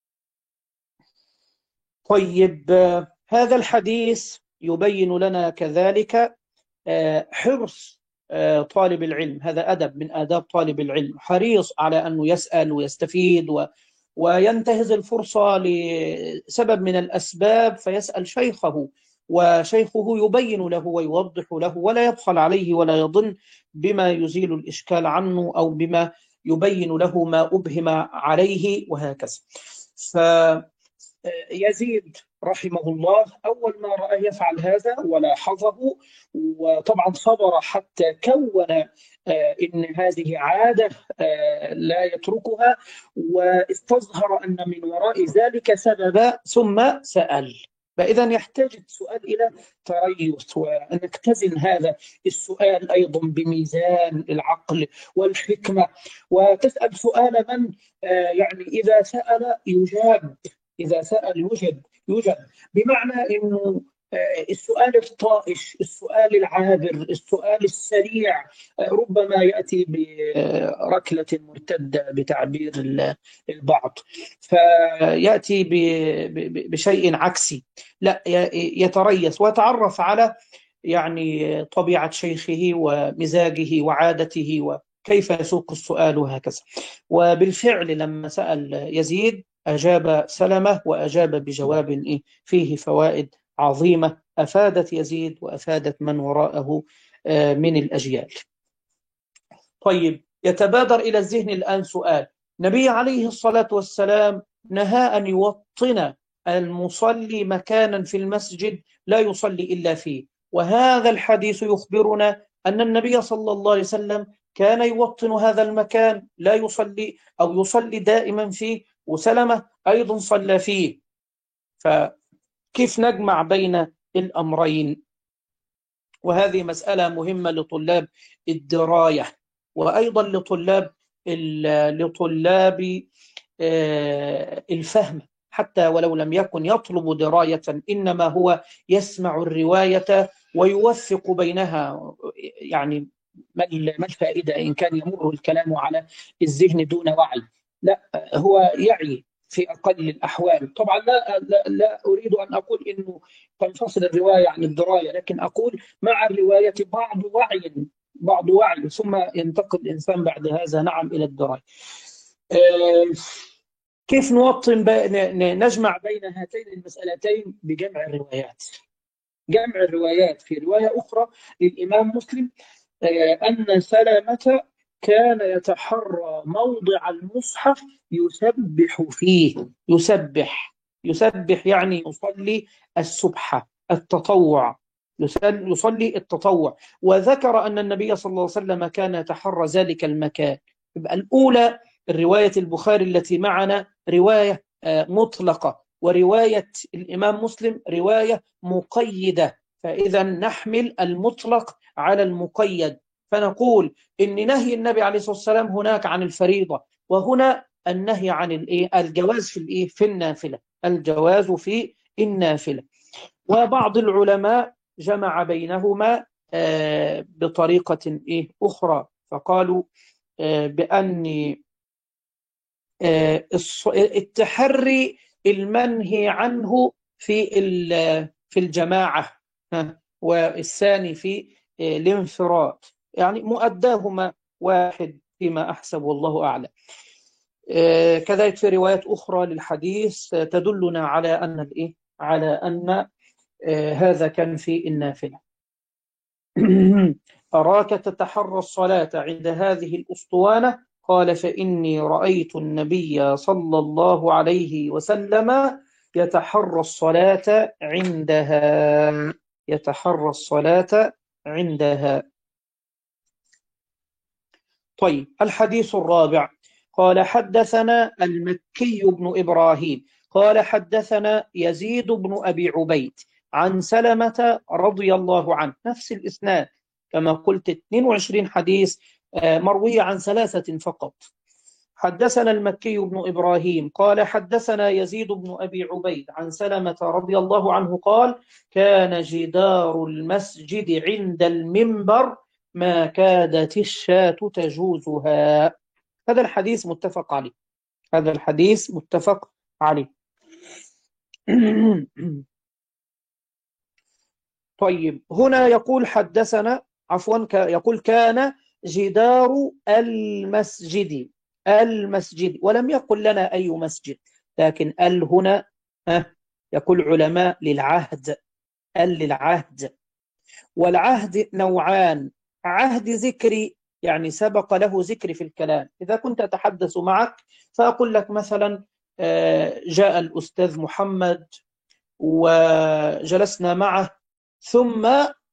طيب، هذا الحديث يبين لنا كذلك حرص طالب العلم. هذا أدب من آداب طالب العلم، حريص على أنه يسأل ويستفيد وينتهز الفرصة لسبب من الأسباب فيسأل شيخه، وشيخه يبين له ويوضح له ولا يبخل عليه ولا يظن بما يزيل الإشكال عنه أو بما يبين له ما أبهم عليه وهكذا. يزيد رحمه الله أول ما رأى يفعل هذا ولاحظه، وطبعا صبر حتى كون إن هذه عادة لا يتركها، واستظهر أن من وراء ذلك سببا ثم سأل. فإذا يحتاج السؤال إلى تريث، وأنك تزن هذا السؤال أيضا بميزان العقل والحكمة، وتسأل سؤال من يعني إذا سأل يجاب، إذا سأل يوجد بمعنى أنه السؤال الطائش، السؤال العابر، السؤال السريع ربما يأتي بركلة مرتدة بتعبير البعض، فيأتي بشيء عكسي. لا، يتريث ويتعرف على يعني طبيعة شيخه ومزاجه وعادته وكيف يسوق السؤال وهكذا. وبالفعل لما سأل يزيد أجاب سلمة، وأجاب بجواب فيه فوائد عظيمة أفادت يزيد وأفادت من وراءه من الأجيال. طيب، يتبادر إلى الذهن الآن سؤال. النبي عليه الصلاة والسلام نهى أن يوطن المصلي مكانا في المسجد لا يصلي إلا فيه، وهذا الحديث يخبرنا أن النبي صلى الله عليه وسلم كان يوطن هذا المكان لا يصلي أو يصلي دائما فيه، وسلمة أيضا صلى فيه. فكيف نجمع بين الأمرين؟ وهذه مسألة مهمة لطلاب الدراية، وأيضا لطلاب الفهم، حتى ولو لم يكن يطلب دراية إنما هو يسمع الرواية ويوثق بينها. يعني ما الفائدة إن كان يمر الكلام على الذهن دون وعي؟ لا، هو يعي في أقل الأحوال. طبعا لا أريد أن أقول إنه تنفصل الرواية عن الدراية، لكن أقول مع الرواية بعض وعي ثم ينتقل الإنسان بعد هذا نعم إلى الدراية. كيف نجمع بين هاتين المسألتين؟ بجمع الروايات. جمع الروايات في رواية أخرى للإمام مسلم أن سلمة كان يتحرى موضع المصحف يسبح فيه. يسبح يعني يصلي السبحة، التطوع، يصلي التطوع. وذكر أن النبي صلى الله عليه وسلم كان يتحرى ذلك المكان. يبقى الأولى الرواية البخاري التي معنا رواية مطلقة، ورواية الإمام مسلم رواية مقيدة، فإذا نحمل المطلق على المقيد، فنقول إن نهي النبي عليه الصلاة والسلام هناك عن الفريضة، وهنا النهي عن الجواز في النافلة، الجواز في النافلة. وبعض العلماء جمع بينهما بطريقة أخرى، فقالوا بأن التحري المنهي عنه في الجماعة، والثاني في الانفراد، يعني مؤداهما واحد فيما أحسب والله أعلم. كذلك في روايات أخرى للحديث تدلنا على أن هذا كان في النافلة. أراك تتحرى الصلاة عند هذه الأسطوانة؟ قال فإني رأيت النبي صلى الله عليه وسلم يتحرى الصلاة عندها. يتحرى الصلاة عندها. طيب، الحديث الرابع. قال حدثنا المكي بن إبراهيم قال حدثنا يزيد بن أبي عبيد عن سلمة رضي الله عنه، نفس الإسناد كما قلت، 22 حديث مروية عن ثلاثة فقط. حدثنا المكي بن إبراهيم قال حدثنا يزيد بن أبي عبيد عن سلمة رضي الله عنه قال كان جدار المسجد عند المنبر ما كادت الشاة تجوزها. هذا الحديث متفق عليه. هذا الحديث متفق عليه. طيب، هنا يقول حدثنا، عفوا، يقول كان جدار المسجد ولم يقل لنا أي مسجد، لكن هنا يقول علماء للعهد. للعهد، والعهد نوعان: عهد ذكري يعني سبق له ذكر في الكلام، إذا كنت أتحدث معك فأقول لك مثلا جاء الأستاذ محمد وجلسنا معه ثم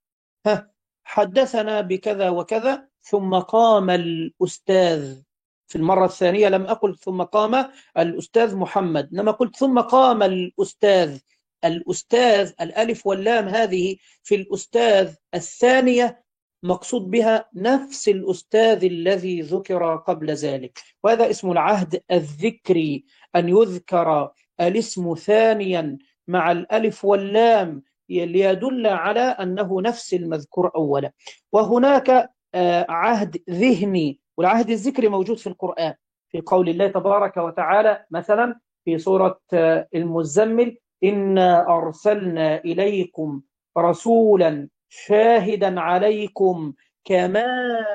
حدثنا بكذا وكذا، ثم قام الأستاذ. في المرة الثانية لم أقل ثم قام الأستاذ محمد، إنما قلت ثم قام الأستاذ. الأستاذ الألف واللام هذه في الأستاذ الثانية مقصود بها نفس الأستاذ الذي ذكر قبل ذلك، وهذا اسم العهد الذكري، أن يذكر الاسم ثانيا مع الألف واللام ليدل على أنه نفس المذكور أولا. وهناك عهد ذهني، والعهد الذكري موجود في القرآن في قول الله تبارك وتعالى مثلا في سورة المزمل: إنا أرسلنا إليكم رسولا شاهدا عليكم كما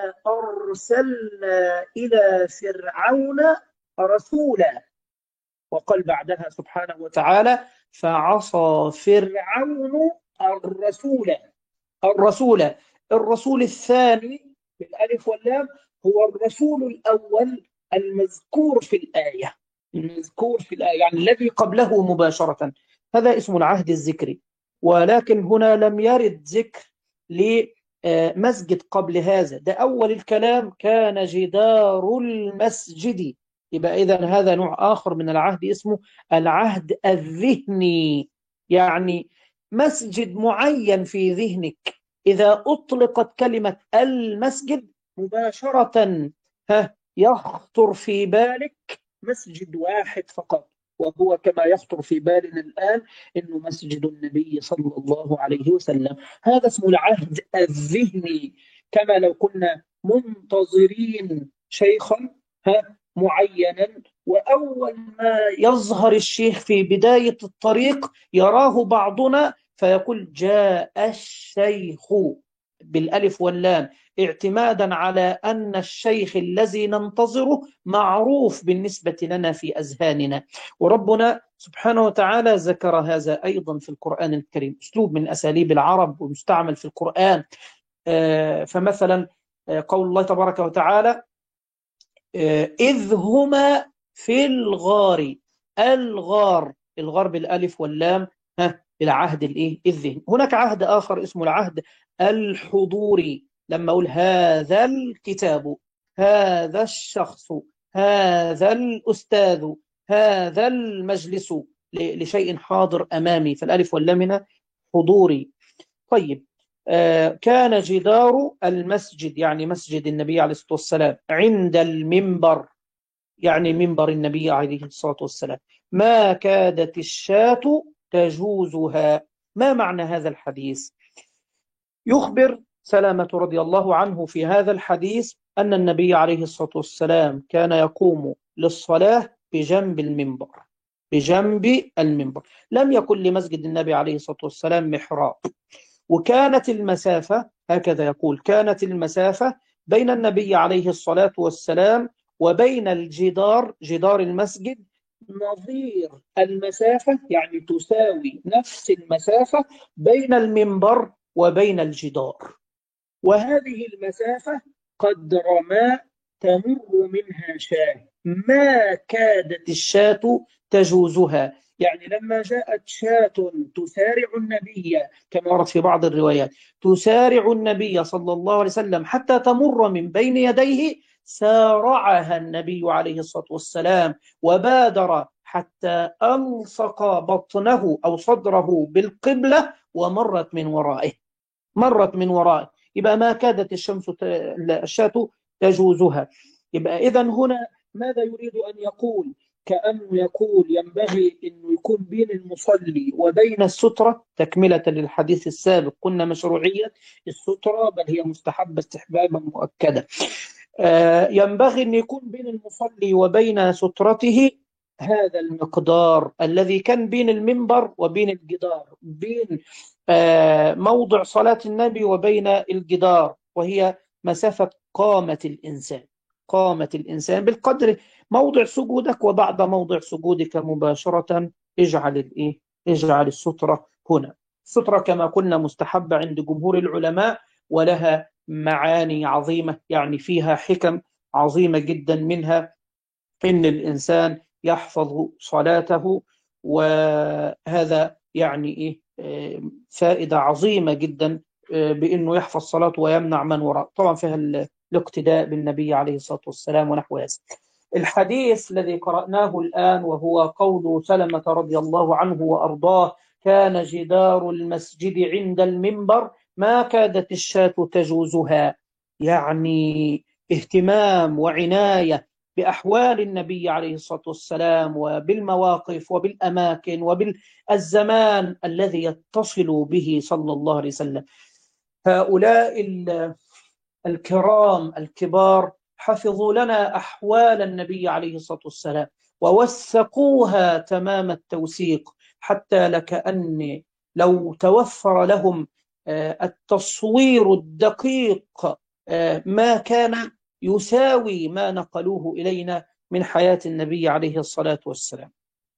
أرسلنا إلى فرعون رسولا. وقال بعدها سبحانه وتعالى: فعصى فرعون الرسول. الرسول الثاني بالألف واللام هو الرسول الأول المذكور في الآية. يعني الذي قبله مباشرة، هذا اسم العهد الذكري. ولكن هنا لم يرد ذكر لمسجد قبل هذا، ده أول الكلام كان جدار المسجد. يبقى إذن هذا نوع آخر من العهد اسمه العهد الذهني، يعني مسجد معين في ذهنك، إذا أطلقت كلمة المسجد مباشرة يخطر في بالك مسجد واحد فقط، وهو كما يخطر في بالنا الآن إنه مسجد النبي صلى الله عليه وسلم. هذا اسمه العهد الذهني، كما لو كنا منتظرين شيخا معينا، وأول ما يظهر الشيخ في بداية الطريق يراه بعضنا فيقول جاء الشيخ بالألف واللام، اعتمادا على أن الشيخ الذي ننتظره معروف بالنسبة لنا في أذهاننا. وربنا سبحانه وتعالى ذكر هذا أيضا في القرآن الكريم، أسلوب من أساليب العرب ومستعمل في القرآن. فمثلا قول الله تبارك وتعالى: إذ هما في الغار. الغار بالألف واللام العهد الذهني. هناك عهد آخر اسمه العهد الحضوري، لما أقول هذا الكتاب، هذا الشخص، هذا الأستاذ، هذا المجلس، لشيء حاضر أمامي، فالألف واللام هنا حضوري. طيب، كان جدار المسجد يعني مسجد النبي عليه الصلاة والسلام عند المنبر، يعني منبر النبي عليه الصلاة والسلام، ما كادت الشاة تجوزها. ما معنى هذا الحديث؟ يخبر سلامة رضي الله عنه في هذا الحديث أن النبي عليه الصلاة والسلام كان يقوم للصلاة بجنب المنبر. لم يكن لمسجد النبي عليه الصلاة والسلام محراب، وكانت المسافة، هكذا يقول، كانت المسافة بين النبي عليه الصلاة والسلام وبين جدار المسجد نظير المسافة، يعني تساوي نفس المسافة بين المنبر وبين الجدار. وهذه المسافة قدر ما تمر منها شاة، ما كادت الشاة تجوزها. يعني لما جاءت شاة تسارع النبي كما ورد في بعض الروايات، تسارع النبي صلى الله عليه وسلم حتى تمر من بين يديه، سارعها النبي عليه الصلاة والسلام وبادر حتى ألصق بطنه أو صدره بالقبلة ومرت من ورائه، مرت من ورائه. يبقى ما كادت الشاة تجوزها. يبقى إذا هنا ماذا يريد أن يقول؟ كأنه يقول ينبغي أنه يكون بين المصلي وبين السترة، تكملة للحديث السابق قلنا مشروعية السترة، بل هي مستحبة استحبابا مؤكدة. ينبغي أن يكون بين المصلي وبين سترته هذا المقدار الذي كان بين المنبر وبين الجدار، بين موضع صلاة النبي وبين الجدار، وهي مسافة قامة الإنسان. قامة الإنسان بالقدر موضع سجودك، وبعد موضع سجودك مباشرة اجعل السترة هنا. السترة كما قلنا مستحبة عند جمهور العلماء، ولها معاني عظيمة، يعني فيها حكم عظيمة جدا، منها إن الإنسان يحفظ صلاته، وهذا يعني فائدة عظيمة جدا، بأنه يحفظ صلاته ويمنع من وراء. طبعا فيها الاقتداء بالنبي عليه الصلاة والسلام ونحو هذا. الحديث الذي قرأناه الآن وهو قول سلمة رضي الله عنه وأرضاه: كان جدار المسجد عند المنبر ما كادت الشاة تجوزها. يعني اهتمام وعناية بأحوال النبي عليه الصلاة والسلام، وبالمواقف وبالأماكن وبالزمان الذي يتصل به صلى الله عليه وسلم. هؤلاء الكرام الكبار حفظوا لنا أحوال النبي عليه الصلاة والسلام ووثقوها تمام التوثيق، حتى لكأن لو توفر لهم التصوير الدقيق ما كان يساوي ما نقلوه إلينا من حياة النبي عليه الصلاة والسلام.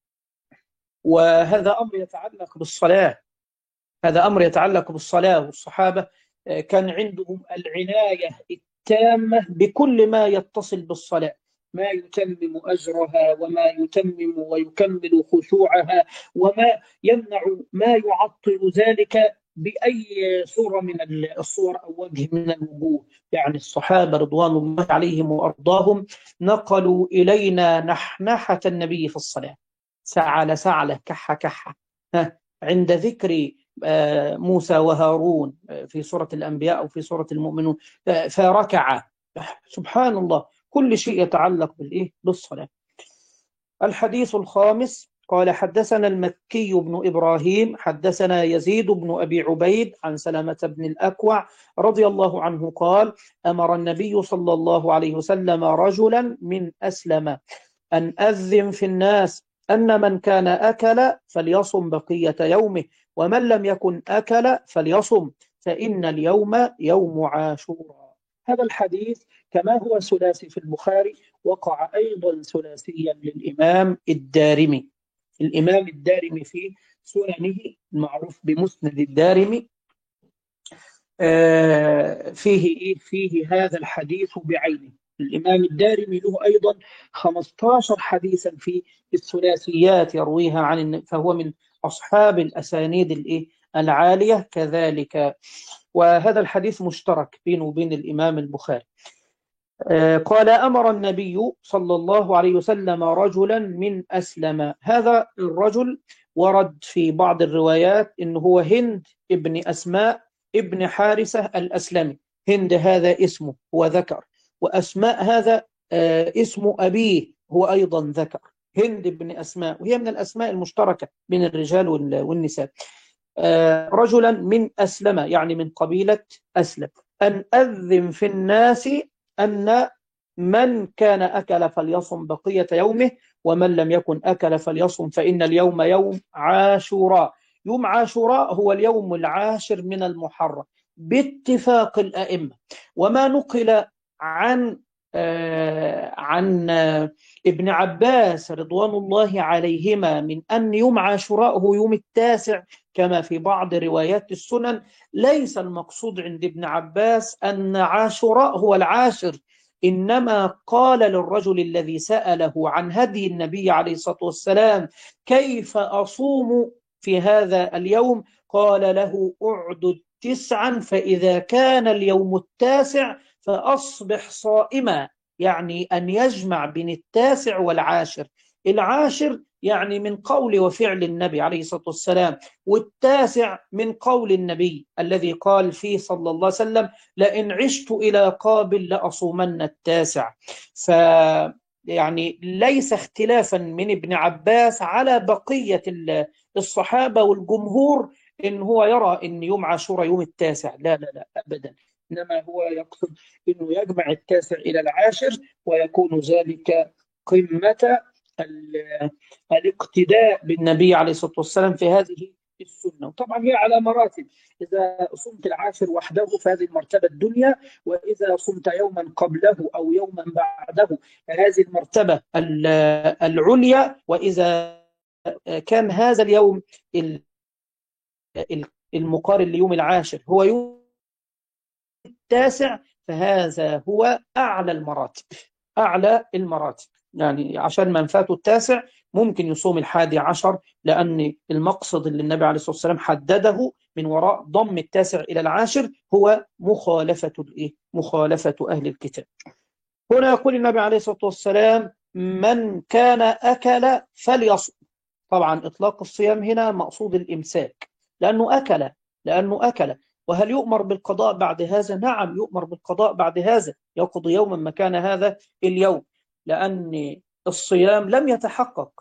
وهذا أمر يتعلق بالصلاة، هذا أمر يتعلق بالصلاة. والصحابة كان عندهم العناية التامة بكل ما يتصل بالصلاة، ما يتمم أجرها وما يتمم ويكمل خشوعها، وما يمنع ما يعطل ذلك بأي صورة من الصور أو وجه من الوجوه. يعني الصحابة رضوان الله عليهم وأرضاهم نقلوا إلينا نحنحة النبي في الصلاة، سعل سعلة كحة كحة عند ذكر موسى وهارون في سورة الأنبياء أو في سورة المؤمنون، فركع. سبحان الله، كل شيء يتعلق بالصلاة. الحديث الخامس قال: حدثنا المكي بن إبراهيم حدثنا يزيد بن أبي عبيد عن سلمة بن الأكوع رضي الله عنه قال: أمر النبي صلى الله عليه وسلم رجلا من أسلم أن أذن في الناس أن من كان أكل فليصم بقية يومه، ومن لم يكن أكل فليصم، فإن اليوم يوم عاشوراء. هذا الحديث كما هو ثلاثي في البخاري وقع أيضا ثلاثيا للإمام الدارمي. الإمام الدارمي في سننه المعروف بمسند الدارمي فيه هذا الحديث بعينه. الإمام الدارمي له أيضا 15 حديثا في الثلاثيات يرويها فهو من أصحاب الأسانيد العالية كذلك. وهذا الحديث مشترك بينه وبين الإمام البخاري. قال: أمر النبي صلى الله عليه وسلم رجلا من أسلم. هذا الرجل ورد في بعض الروايات إنه هو هند ابن أسماء ابن حارثة الأسلمي. هند هذا اسمه هو ذكر، وأسماء هذا اسم أبيه هو أيضا ذكر. هند ابن أسماء، وهي من الأسماء المشتركة بين الرجال والنساء. رجلا من أسلم يعني من قبيلة أسلم. أن أذن في الناس أن من كان أكل فليصم بقية يومه، ومن لم يكن أكل فليصم، فإن اليوم يوم عاشوراء. يوم عاشوراء هو اليوم العاشر من المحرم باتفاق الأئمة. وما نقل عن عن ابن عباس رضوان الله عليهما من أن يوم عاشوراء هو يوم التاسع كما في بعض روايات السنن، ليس المقصود عند ابن عباس أن عاشوراء هو العاشر، إنما قال للرجل الذي سأله عن هدي النبي عليه الصلاة والسلام كيف أصوم في هذا اليوم، قال له اعدد 9 فإذا كان اليوم التاسع فأصبح صائما، يعني أن يجمع بين التاسع والعاشر. العاشر يعني من قول وفعل النبي عليه الصلاة والسلام، والتاسع من قول النبي الذي قال فيه صلى الله عليه وسلم لئن عشت إلى قابل لأصومن التاسع. ف يعني ليس اختلافا من ابن عباس على بقية الصحابة والجمهور إن هو يرى إن يوم عاشوراء يوم التاسع، لا لا لا أبدا، إنما هو يقصد أنه يجمع التاسع إلى العاشر، ويكون ذلك قمة الاقتداء بالنبي عليه الصلاة والسلام في هذه السنة. وطبعا هي على مراتب، إذا صمت العاشر وحده فهذه المرتبة الدنيا، وإذا صمت يوما قبله أو يوما بعده فهذه المرتبة العليا، وإذا كان هذا اليوم المقارن ليوم العاشر هو يوم التاسع فهذا هو أعلى المراتب، أعلى المراتب. يعني عشان من فاته التاسع ممكن يصوم 11، لأن المقصد اللي النبي عليه الصلاة والسلام حدده من وراء ضم التاسع إلى العاشر هو مخالفة أهل الكتاب. هنا يقول النبي عليه الصلاة والسلام من كان أكل فليصم. طبعا إطلاق الصيام هنا مقصود الإمساك، لأنه أكل. وهل يؤمر بالقضاء بعد هذا؟ نعم يؤمر بالقضاء بعد هذا، يقضي يوما مكان هذا اليوم، لأن الصيام لم يتحقق،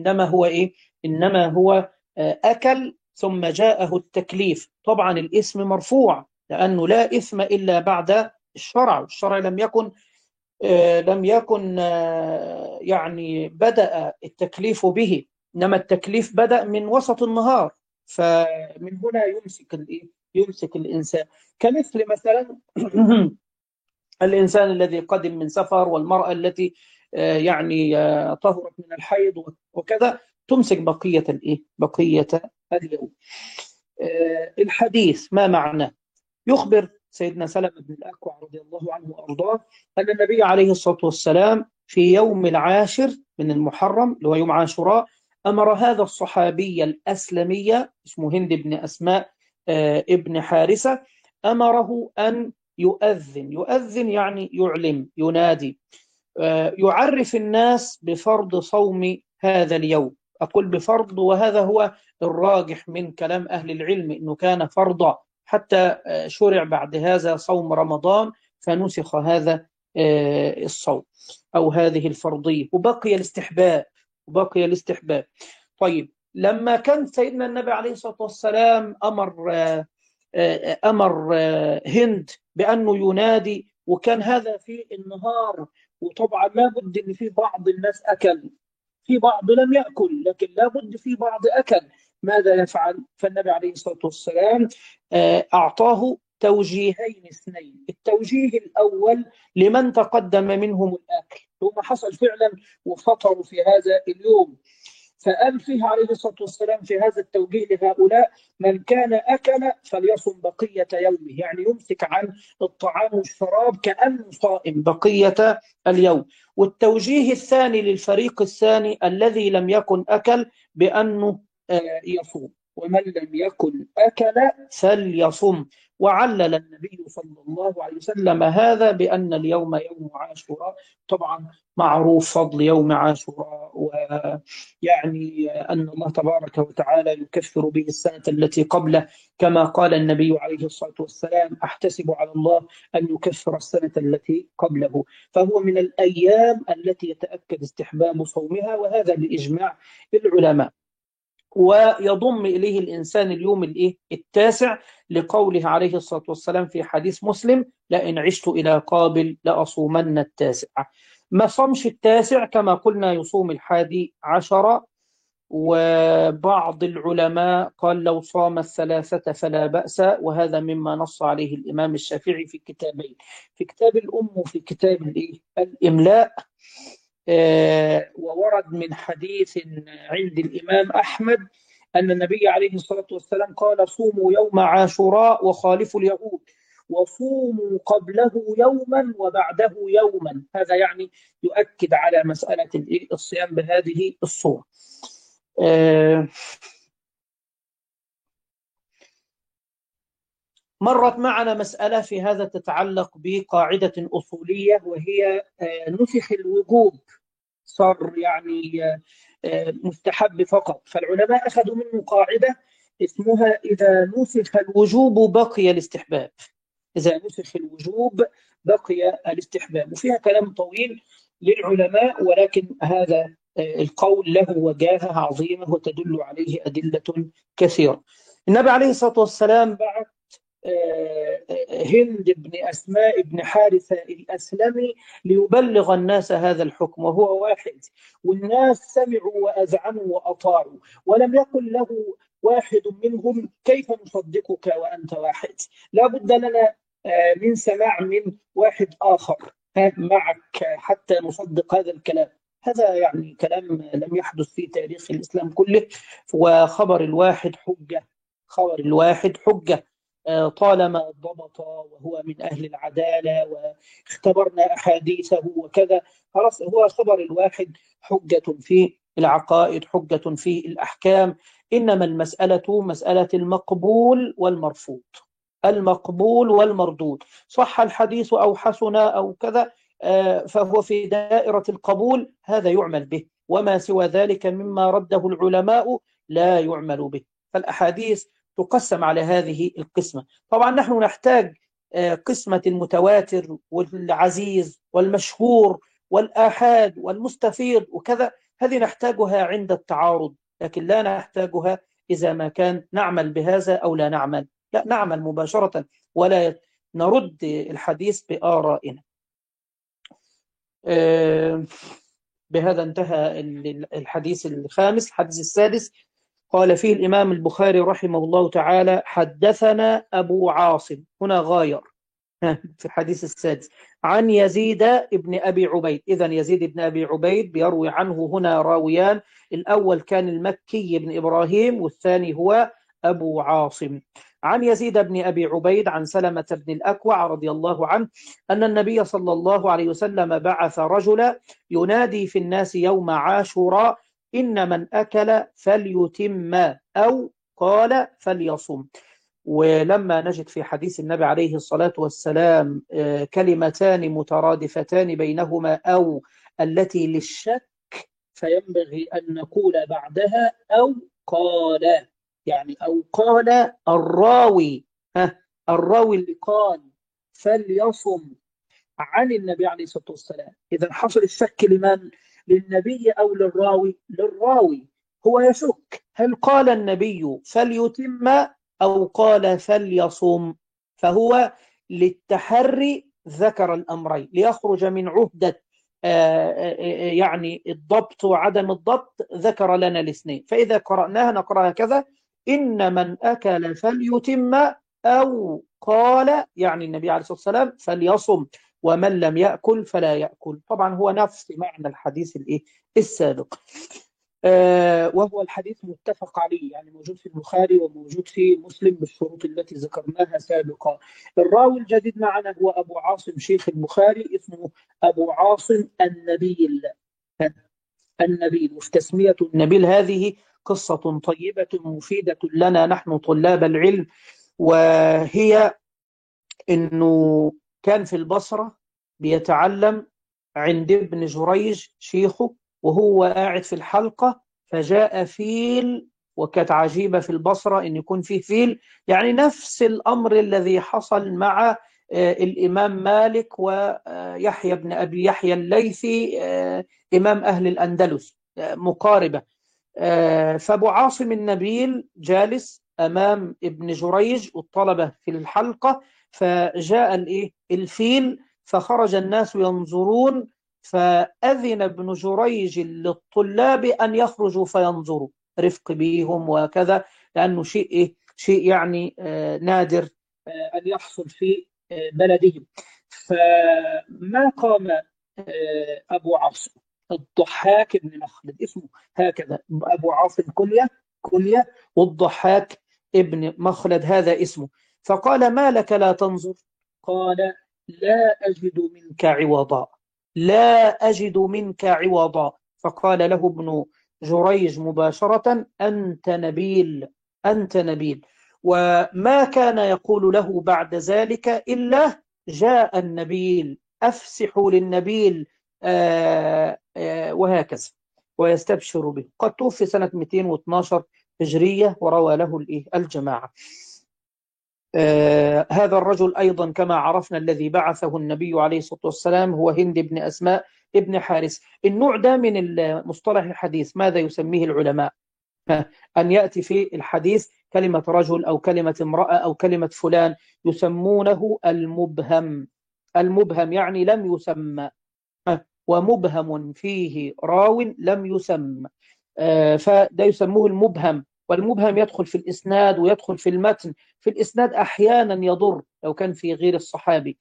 إنما هو أكل ثم جاءه التكليف. طبعا الإثم مرفوع، لأنه لا إثم إلا بعد الشرع لم يكن يعني بدأ التكليف به، إنما التكليف بدأ من وسط النهار، فمن هنا يمسك الإنسان. كمثل مثلا الإنسان الذي قدم من سفر، والمرأة التي طهرت من الحيض وكذا، تمسك بقية اليوم. الحديث ما معناه؟ يخبر سيدنا سلمة بن الأكوع رضي الله عنه وأرضاه أن النبي عليه الصلاة والسلام في يوم العاشر من المحرم اللي هو يوم عاشوراء أمر هذا الصحابي الأسلمي اسمه هند بن أسماء ابن حارثة، أمره أن يؤذن يعني يعلم ينادي، يعرف الناس بفرض صوم هذا اليوم. أقول بفرض، وهذا هو الراجح من كلام أهل العلم أنه كان فرضا، حتى شرع بعد هذا صوم رمضان فنسخ هذا الصوم أو هذه الفرضية، وبقي الاستحباب. طيب لما كان سيدنا النبي عليه الصلاة والسلام أمر هند بأنه ينادي، وكان هذا في النهار، وطبعا لابد ان في بعض الناس اكل، في بعض لم ياكل، لكن لابد في بعض اكل، ماذا يفعل؟ فالنبي عليه الصلاه والسلام اعطاه توجيهين اثنين. التوجيه الاول لمن تقدم منهم الاكل، ثم حصل فعلا وفطروا في هذا اليوم، فقال فيه عليه الصلاة والسلام في هذا التوجيه لهؤلاء من كان أكل فليصم بقية يومه، يعني يمسك عن الطعام والشراب كأنه صائم بقية اليوم. والتوجيه الثاني للفريق الثاني الذي لم يكن أكل بأنه يصوم، ومن لم يكن أكل فليصم. وعلل النبي صلى الله عليه وسلم هذا بأن اليوم يوم عاشوراء. طبعا معروف فضل يوم عاشوراء، ويعني أن الله تبارك وتعالى يكفر به السنة التي قبله، كما قال النبي عليه الصلاة والسلام أحتسب على الله أن يكفر السنة التي قبله. فهو من الأيام التي يتأكد استحباب صومها، وهذا بإجماع العلماء. ويضم إليه الإنسان اليوم التاسع لقوله عليه الصلاة والسلام في حديث مسلم لئن عشت إلى قابل لأصومن التاسع. ما صمش التاسع كما قلنا يصوم 11، وبعض العلماء قال لو صام الثلاثة فلا بأس، وهذا مما نص عليه الإمام الشافعي في كتابين، في كتاب الأم وفي كتاب الإملاء. وورد من حديث عند الإمام أحمد أن النبي عليه الصلاة والسلام قال صوموا يوم عاشوراء وخالفوا اليهود، وصوموا قبله يوما وبعده يوما. هذا يعني يؤكد على مسألة الصيام بهذه الصورة. مرت معنا مسألة في هذا تتعلق بقاعدة أصولية، وهي نسخ الوجوب، صار يعني مستحب فقط. فالعلماء أخذوا منه قاعدة اسمها إذا نسخ الوجوب بقي الاستحباب. إذا نسخ الوجوب بقي الاستحباب. وفيها كلام طويل للعلماء، ولكن هذا القول له وجاهة عظيمة وتدل عليه أدلة كثيرة. النبي عليه الصلاة والسلام بعث هند بن أسماء بن حارثة الأسلمي ليبلغ الناس هذا الحكم، وهو واحد، والناس سمعوا وأذعنوا وأطاعوا، ولم يقل له واحد منهم كيف نصدقك وأنت واحد، لا بد لنا من سماع من واحد آخر معك حتى نصدق هذا الكلام. هذا يعني كلام لم يحدث في تاريخ الإسلام كله. وخبر الواحد حجة، خبر الواحد حجة طالما ضبط وهو من أهل العدالة واختبرنا أحاديثه وكذا، خلاص هو خبر الواحد حجة في العقائد، حجة في الأحكام. إنما المسألة مسألة المقبول والمرفوض، المقبول والمردود، صح الحديث أو حسن أو كذا فهو في دائرة القبول، هذا يعمل به، وما سوى ذلك مما رده العلماء لا يعمل به. فالأحاديث تقسم على هذه القسمة. طبعا نحن نحتاج قسمة المتواتر والعزيز والمشهور والآحاد والمستفيض وكذا، هذه نحتاجها عند التعارض، لكن لا نحتاجها إذا ما كان نعمل بهذا أو لا نعمل، لا نعمل مباشرة ولا نرد الحديث بآرائنا. بهذا انتهى الحديث الخامس. الحديث السادس قال فيه الإمام البخاري رحمه الله تعالى حدثنا أبو عاصم، هنا غاير في الحديث السادس، عن يزيد بن أبي عبيد. إذن يزيد بن أبي عبيد بيروي عنه هنا راويان، الأول كان المكي بن إبراهيم، والثاني هو أبو عاصم. عن يزيد بن أبي عبيد عن سلمة بن الأكوع رضي الله عنه أن النبي صلى الله عليه وسلم بعث رجلا ينادي في الناس يوم عاشوراء إن من أكل فليتم أو قال فليصم. ولما نجد في حديث النبي عليه الصلاة والسلام كلمتان مترادفتان بينهما أو التي للشك، فينبغي أن نقول بعدها أو قال، يعني أو قال الراوي، الراوي اللي قال فليصم عن النبي عليه الصلاة والسلام. إذا حصل الشك لمن؟ للنبي أو للراوي؟ للراوي. هو يشك هل قال النبي فليتم أو قال فليصم، فهو للتحري ذكر الأمرين ليخرج من عهدة يعني الضبط وعدم الضبط، ذكر لنا الاثنين. فإذا قرأناها نقرأها كذا: إن من أكل فليتم أو قال، يعني النبي عليه الصلاة والسلام، فليصم، ومن لم يأكل فلا يأكل. طبعا هو نفس معنى الحديث السابق، وهو الحديث متفق عليه، يعني موجود في البخاري وموجود في مسلم بالشروط التي ذكرناها سابقا. الراوي الجديد معنا هو أبو عاصم شيخ البخاري، اسمه أبو عاصم النبيل. النبيل، وفي تسمية النبيل هذه قصة طيبة مفيدة لنا نحن طلاب العلم، وهي أنه كان في البصرة بيتعلم عند ابن جريج شيخه، وهو قاعد في الحلقة فجاء فيل. وكانت عجيبة في البصرة أن يكون فيه فيل، يعني نفس الأمر الذي حصل مع الإمام مالك ويحيى بن أبي يحيى الليثي إمام أهل الأندلس، مقاربة. فأبو عاصم النبيل جالس أمام ابن جريج والطلبة في الحلقة، فجاء الفيل، فخرج الناس ينظرون، فأذن ابن جريج للطلاب أن يخرجوا فينظروا، رفق بيهم وكذا، لأنه شيء شيء يعني نادر أن يحصل في بلدهم. فما قام أبو عاصم الضحاك بن مخلد، اسمه هكذا، أبو عاصم كنية، والضحاك ابن مخلد هذا اسمه. فقال: ما لك لا تنظر؟ قال: لا أجد منك عوضا، لا أجد منك عوضا. فقال له ابن جريج مباشرة: أنت نبيل، أنت نبيل. وما كان يقول له بعد ذلك إلا: جاء النبيل، أفسحوا للنبيل، وهكذا، ويستبشر به. قد توفي سنة 212 هجرية، وروى له الجماعة. هذا الرجل أيضا كما عرفنا الذي بعثه النبي عليه الصلاة والسلام هو هند بن أسماء ابن حارث. النوع ده من مصطلح الحديث ماذا يسميه العلماء؟ أن يأتي في الحديث كلمة رجل أو كلمة امرأة أو كلمة فلان، يسمونه المبهم. المبهم يعني لم يسمى، ومبهم فيه راو لم يسمى، فده يسموه المبهم. والمبهم يدخل في الإسناد ويدخل في المتن. في الإسناد أحيانا يضر لو كان في غير الصحابي،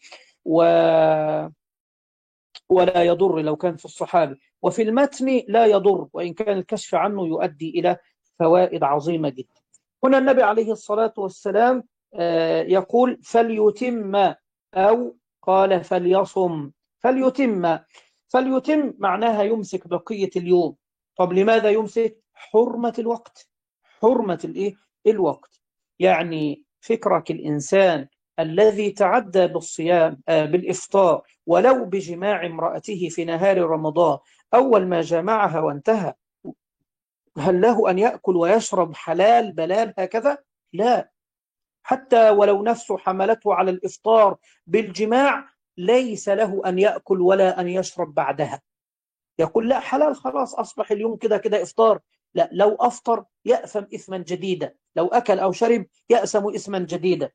ولا يضر لو كان في الصحابي. وفي المتن لا يضر، وإن كان الكشف عنه يؤدي إلى فوائد عظيمة جدا. هنا النبي عليه الصلاة والسلام يقول: فليتم، أو قال فليصم. فليتم، فليتم معناها يمسك بقية اليوم. طب لماذا يمسك؟ حرمة الوقت، حرمة الوقت. يعني فكرك الإنسان الذي تعدى بالصيام بالإفطار ولو بجماع امرأته في نهار رمضان، أول ما جمعها وانتهى، هل له أن يأكل ويشرب حلال بلال هكذا؟ لا، حتى ولو نفسه حملته على الإفطار بالجماع ليس له أن يأكل ولا أن يشرب بعدها. يقول: لا حلال، خلاص أصبح اليوم كده كده إفطار. لا، لو أفطر يأثم إثما جديدا، لو أكل أو شرب يأثم إثما جديدا.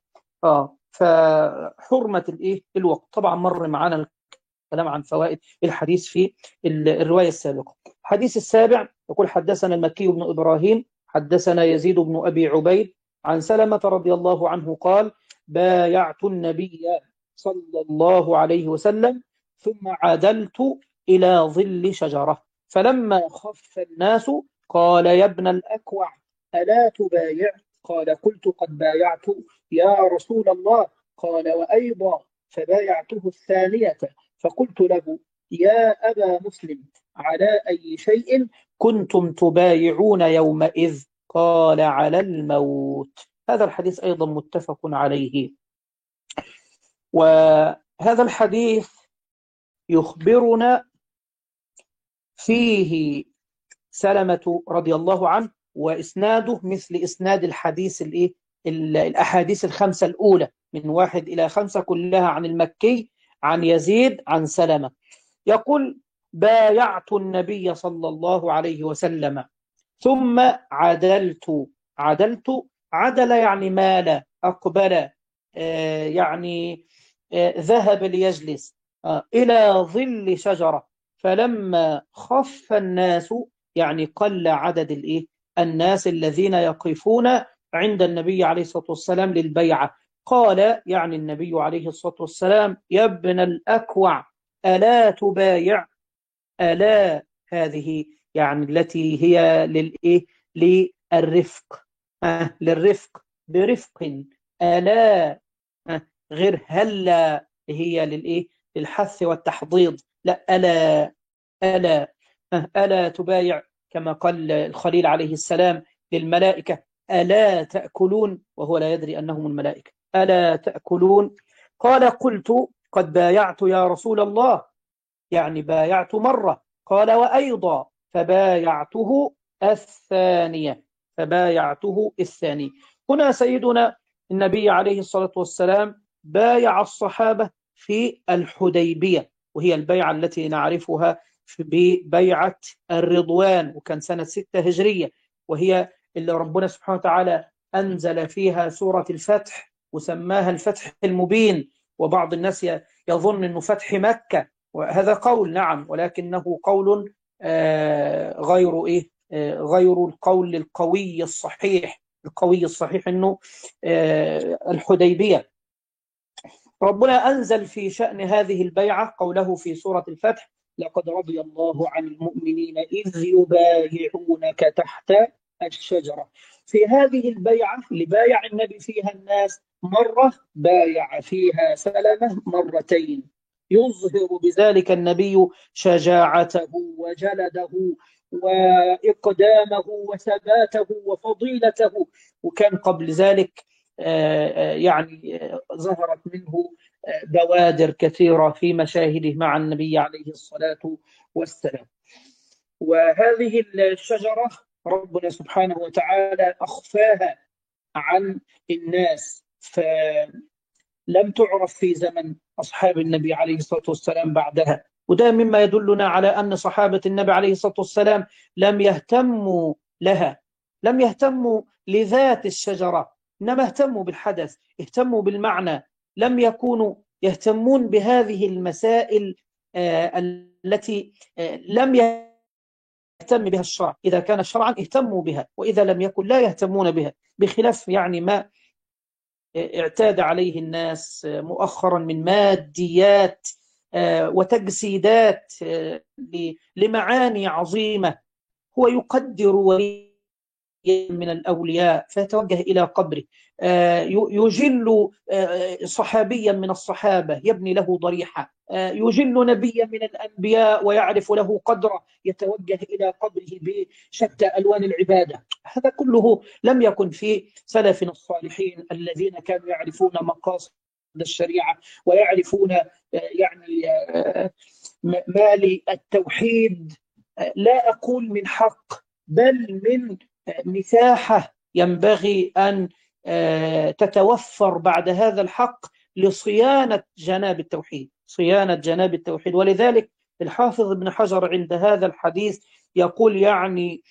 فحرمة الوقت. طبعا مر معنا الكلام عن فوائد الحديث في الرواية السابقة. الحديث السابع يقول: حدثنا المكي بن إبراهيم حدثنا يزيد بن أبي عبيد عن سلمة رضي الله عنه قال: بايعت النبي صلى الله عليه وسلم ثم عدلت إلى ظل شجرة، فلما خف الناس قال: يا ابن الأكوع ألا تبايع؟ قال: قلت: قد بايعت يا رسول الله. قال: وأيضا. فبايعته الثانية، فقلت له: يا أبا مسلم، على أي شيء كنتم تبايعون يومئذ؟ قال: على الموت. هذا الحديث أيضا متفق عليه. وهذا الحديث يخبرنا فيه سلمة رضي الله عنه، وإسناده مثل إسناد الحديث الأحاديث الخمسة الأولى من 1 إلى 5 كلها عن المكي عن يزيد عن سلمة. يقول: بايعت النبي صلى الله عليه وسلم ثم عدلت. عدل يعني مال، أقبل، يعني ذهب ليجلس إلى ظل شجرة، فلما خف الناس يعني قل عدد الناس الذين يقفون عند النبي عليه الصلاة والسلام للبيعة، قال يعني النبي عليه الصلاة والسلام: يا ابن الأكوع ألا تبايع؟ ألا هذه يعني التي هي للرفق، للرفق، برفق. ألا غير هلا هي للحث والتحضيض. لا، ألا، ألا، ألا تبايع، كما قال الخليل عليه السلام للملائكة: ألا تأكلون؟ وهو لا يدري أنهم الملائكة. ألا تأكلون؟ قال: قلت: قد بايعت يا رسول الله، يعني بايعت مرة. قال: وأيضا. فبايعته الثانية، فبايعته الثاني. هنا سيدنا النبي عليه الصلاة والسلام بايع الصحابة في الحديبية، وهي البيعة التي نعرفها ببيعة الرضوان، وكان سنة 6 هجرية، وهي اللي ربنا سبحانه وتعالى أنزل فيها سورة الفتح وسماها الفتح المبين. وبعض الناس يظن أنه فتح مكة، وهذا قول، نعم، ولكنه قول غير غير القول القوي الصحيح. القوي الصحيح أنه الحديبية. ربنا أنزل في شأن هذه البيعة قوله في سورة الفتح: لقد رضي الله عن المؤمنين إذ يبايعونك تحت الشجرة. في هذه البيعة اللي بايع النبي فيها الناس مرة، بايع فيها سلمة مرتين، يظهر بذلك النبي شجاعته وجلده وإقدامه وثباته وفضيلته. وكان قبل ذلك يعني ظهرت منه بوادر كثيرة في مشاهده مع النبي عليه الصلاة والسلام. وهذه الشجرة ربنا سبحانه وتعالى أخفاها عن الناس، فلم تعرف في زمن أصحاب النبي عليه الصلاة والسلام بعدها. وده مما يدلنا على أن صحابة النبي عليه الصلاة والسلام لم يهتموا لها، لم يهتموا لذات الشجرة، إنما اهتموا بالحدث، اهتموا بالمعنى. لم يكونوا يهتمون بهذه المسائل التي لم يهتم بها الشرع. إذا كان شرعا اهتموا بها، وإذا لم يكن لا يهتمون بها، بخلاف يعني ما اعتاد عليه الناس مؤخرا من ماديات وتجسيدات لمعاني عظيمة. هو يقدر ولي من الأولياء فيتوجه إلى قبره، يجل صحابيا من الصحابة يبني له ضريحة، يجل نبيا من الأنبياء ويعرف له قدره يتوجه إلى قبره بشتى ألوان العبادة. هذا كله لم يكن في سلفنا الصالحين الذين كانوا يعرفون مقاصد الشريعة ويعرفون يعني ما للتوحيد لا أقول من حق، بل من مساحة ينبغي أن تتوفر بعد هذا الحق لصيانة جناب التوحيد، صيانة جناب التوحيد. ولذلك الحافظ ابن حجر عند هذا الحديث يقول يعني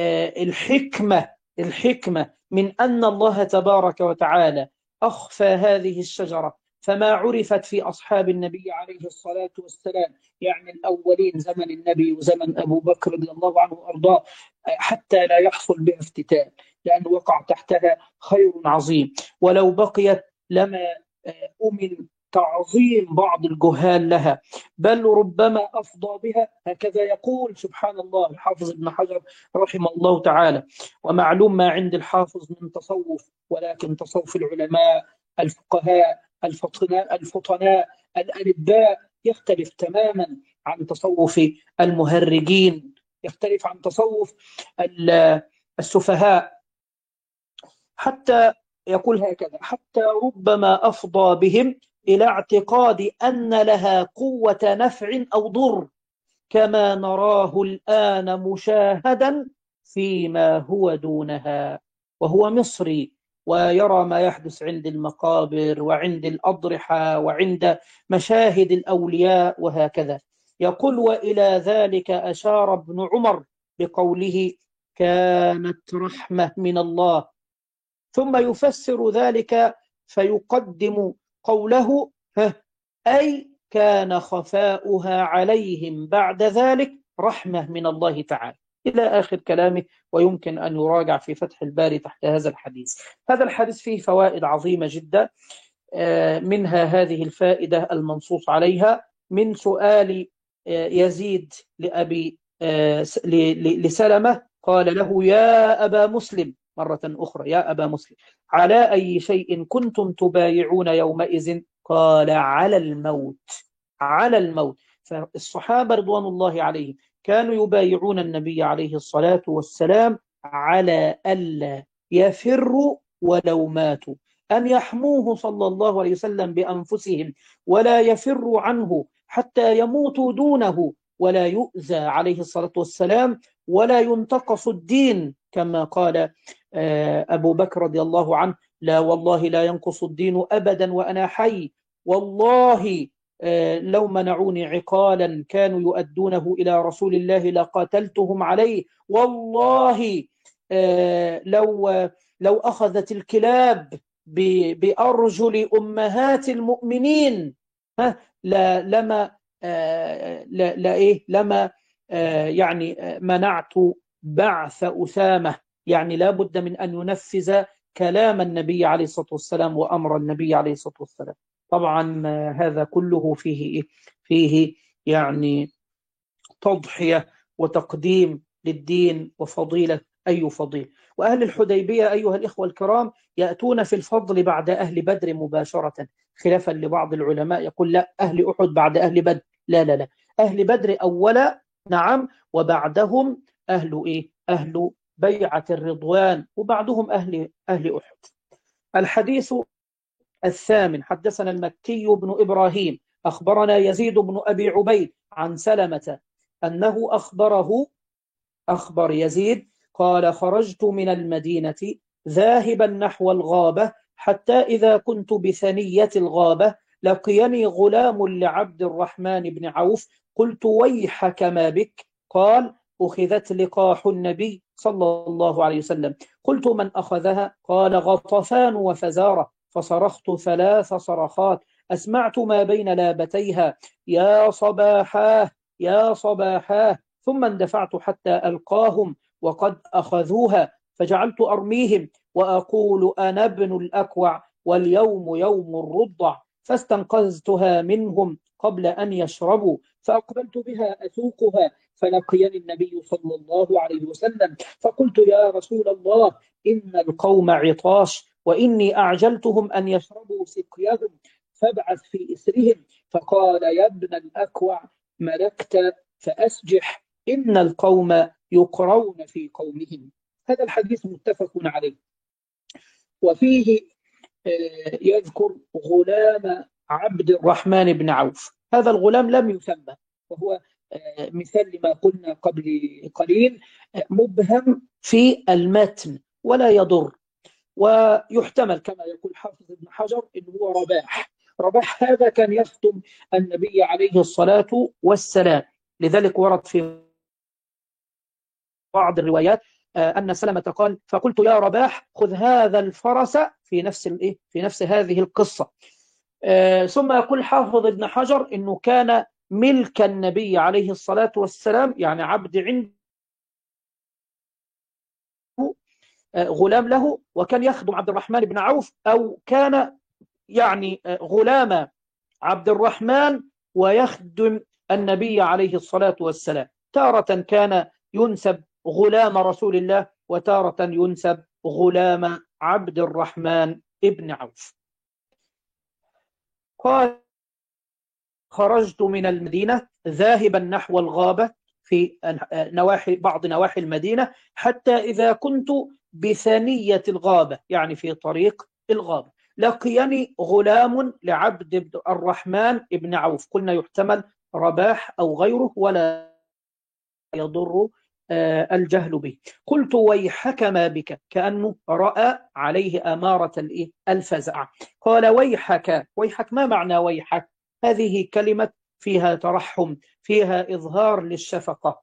الحكمة من أن الله تبارك وتعالى أخفى هذه الشجرة فما عرفت في أصحاب النبي عليه الصلاة والسلام، يعني الأولين زمن النبي وزمن أبو بكر رضي الله عنه وأرضاه، حتى لا يحصل بها افتتان، لأن وقع تحتها خير عظيم. ولو بقيت لما أمن تعظيم بعض الجهال لها، بل ربما أفضى بها. هكذا يقول سبحان الله الحافظ ابن حجر رحمه الله تعالى. ومعلوم ما عند الحافظ من تصوف، ولكن تصوف العلماء الفقهاء الفطناء الألباء يختلف تماما عن تصوف المهرجين، يختلف عن تصوف السفهاء. حتى يقول هكذا: حتى ربما أفضى بهم إلى اعتقاد أن لها قوة نفع أو ضر، كما نراه الآن مشاهدا فيما هو دونها. وهو مصري ويرى ما يحدث عند المقابر وعند الأضرحة وعند مشاهد الأولياء وهكذا. يقول: وإلى ذلك أشار ابن عمر بقوله: كانت رحمة من الله. ثم يفسر ذلك فيقدم قوله: أي كان خفاؤها عليهم بعد ذلك رحمة من الله تعالى، إلى آخر كلامه. ويمكن أن يراجع في فتح الباري تحت هذا الحديث. هذا الحديث فيه فوائد عظيمة جدا، منها هذه الفائدة المنصوص عليها من سؤال يزيد لسلمة، قال له: يا أبا مسلم، مرة أخرى: يا أبا مسلم، على أي شيء كنتم تبايعون يومئذ؟ قال: على الموت. على الموت. فالصحابة رضوان الله عليهم كانوا يبايعون النبي عليه الصلاة والسلام على ألا يفروا ولو ماتوا، أن يحموه صلى الله عليه وسلم بأنفسهم ولا يفروا عنه حتى يموتوا دونه، ولا يؤذى عليه الصلاة والسلام، ولا ينتقص الدين، كما قال أبو بكر رضي الله عنه: لا والله لا ينقص الدين أبدا وأنا حي، والله لو منعوني عقالا كانوا يؤدونه إلى رسول الله لقاتلتهم عليه، والله لو أخذت الكلاب بأرجل أمهات المؤمنين لما يعني منعت بعث أسامة، يعني لا بد من أن ينفذ كلام النبي عليه الصلاة والسلام وأمر النبي عليه الصلاة والسلام. طبعا هذا كله فيه فيه يعني تضحية وتقديم للدين وفضيلة أي فضيل. وأهل الحديبية أيها الإخوة الكرام يأتون في الفضل بعد أهل بدر مباشرة، خلافا لبعض العلماء يقول لا أهل أحد بعد أهل بدر. لا لا لا، أهل بدر أولا، نعم، وبعدهم أهل إيه؟ أهل بيعة الرضوان، وبعدهم أهل أحد. الحديث الثامن: حدثنا المكي بن إبراهيم أخبرنا يزيد بن أبي عبيد عن سلمة أنه أخبر يزيد قال: خرجت من المدينة ذاهبا نحو الغابة، حتى إذا كنت بثنية الغابة لقيني غلام لعبد الرحمن بن عوف، قلت: ويحك ما بك؟ قال: أخذت لقاح النبي صلى الله عليه وسلم. قلت: من أخذها؟ قال: غطفان وفزارة. فصرخت 3 صرخات أسمعت ما بين لابتيها: يا صباحاه يا صباحاه. ثم اندفعت حتى ألقاهم وقد أخذوها، فجعلت أرميهم وأقول: أنا ابن الأكوع واليوم يوم الرضع. فاستنقذتها منهم قبل أن يشربوا، فأقبلت بها أسوقها، فلقيني النبي صلى الله عليه وسلم، فقلت: يا رسول الله، إن القوم عطاش، وإني أعجلتهم أن يشربوا سقيهم، فابعث في إسرهم. فقال: يا ابن الأكوع، ملكت فأسجح، إن القوم يقرون في قومهم. هذا الحديث متفق عليه. وفيه يذكر غلام عبد الرحمن بن عوف. هذا الغلام لم يسمى، وهو مثال لما قلنا قبل قليل، مبهم في المتن ولا يضر، ويحتمل كما يقول حافظ ابن حجر إنه هو رباح. رباح هذا كان يخدم النبي عليه الصلاة والسلام، لذلك ورد في بعض الروايات أن سلمة قال: فقلت: يا رباح، خذ هذا الفرس، في نفس هذه القصة. ثم يقول حافظ ابن حجر إنه كان ملك النبي عليه الصلاة والسلام، يعني عبد عنده، غلام له، وكان يخدم عبد الرحمن بن عوف، أو كان يعني غلام عبد الرحمن ويخدم النبي عليه الصلاة والسلام. تارة كان ينسب غلام رسول الله، وتارة ينسب غلام عبد الرحمن ابن عوف. قال: خرجت من المدينة ذاهبا نحو الغابة في بعض نواحي المدينة، حتى إذا كنت بثنية الغابة، يعني في طريق الغابة، لقيني غلام لعبد الرحمن ابن عوف. قلنا يحتمل رباح أو غيره، ولا يضر الجهل به. قلت: ويحك ما بك؟ كأنه رأى عليه أمارة الفزع. قال: ويحك ما معنى ويحك؟ هذه كلمة فيها ترحم، فيها إظهار للشفقة.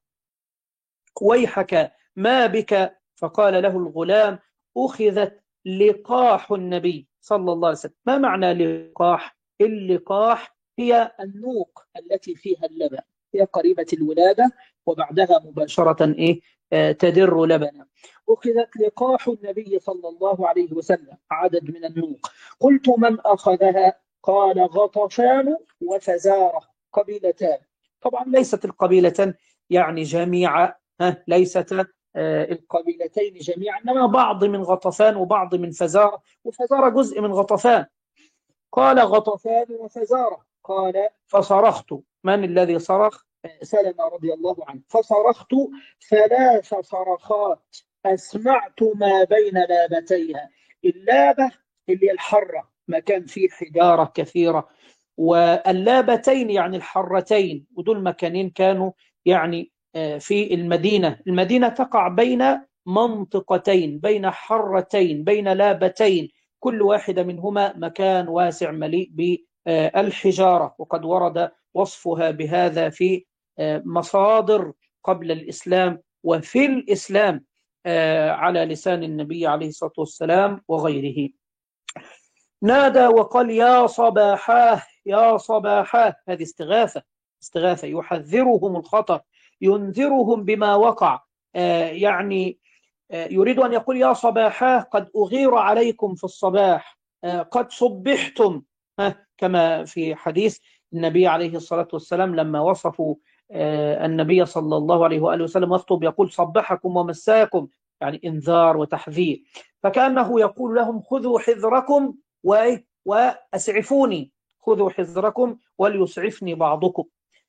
ويحك ما بك؟ فقال له الغلام: أخذت لقاح النبي صلى الله عليه وسلم. ما معنى لقاح؟ اللقاح هي النوق التي فيها اللبن، هي قريبة الولادة وبعدها مباشرة تدر لبنا. أخذت لقاح النبي صلى الله عليه وسلم، عدد من النوق. قلت: من أخذها؟ قال: غطفان وفزارة، قبيلتان. طبعا ليست القبيلتان يعني جميعا، ليست القبيلتين جميعا، إنما بعض من غطفان وبعض من فزارة، وفزارة جزء من غطفان. قال: غطفان وفزارة. قال: فصرخت. من الذي صرخ؟ سلمة رضي الله عنه. فصرخت 3 صرخات أسمعت ما بين لابتيها. اللابة اللي الحرة، مكان فيه حجارة كثيرة، واللابتين يعني الحرتين، ودول مكانين كانوا يعني في المدينة تقع بين منطقتين، بين حرتين، بين لابتين، كل واحدة منهما مكان واسع مليء بالحجارة، وقد ورد وصفها بهذا في مصادر قبل الإسلام وفي الإسلام على لسان النبي عليه الصلاة والسلام وغيره. نادى وقال: يا صباحاه يا صباحاه. هذه استغاثة يحذرهم الخطر، ينذرهم بما وقع. يعني يريد أن يقول يا صباحاه قد أغير عليكم في الصباح، قد صبحتم، كما في حديث النبي عليه الصلاة والسلام لما وصفوا النبي صلى الله عليه وآله وسلم يخطب يقول صبحكم ومساكم، يعني إنذار وتحذير. فكأنه يقول لهم خذوا حذركم وأسعفوني، خذوا حذركم وليسعفني بعضكم.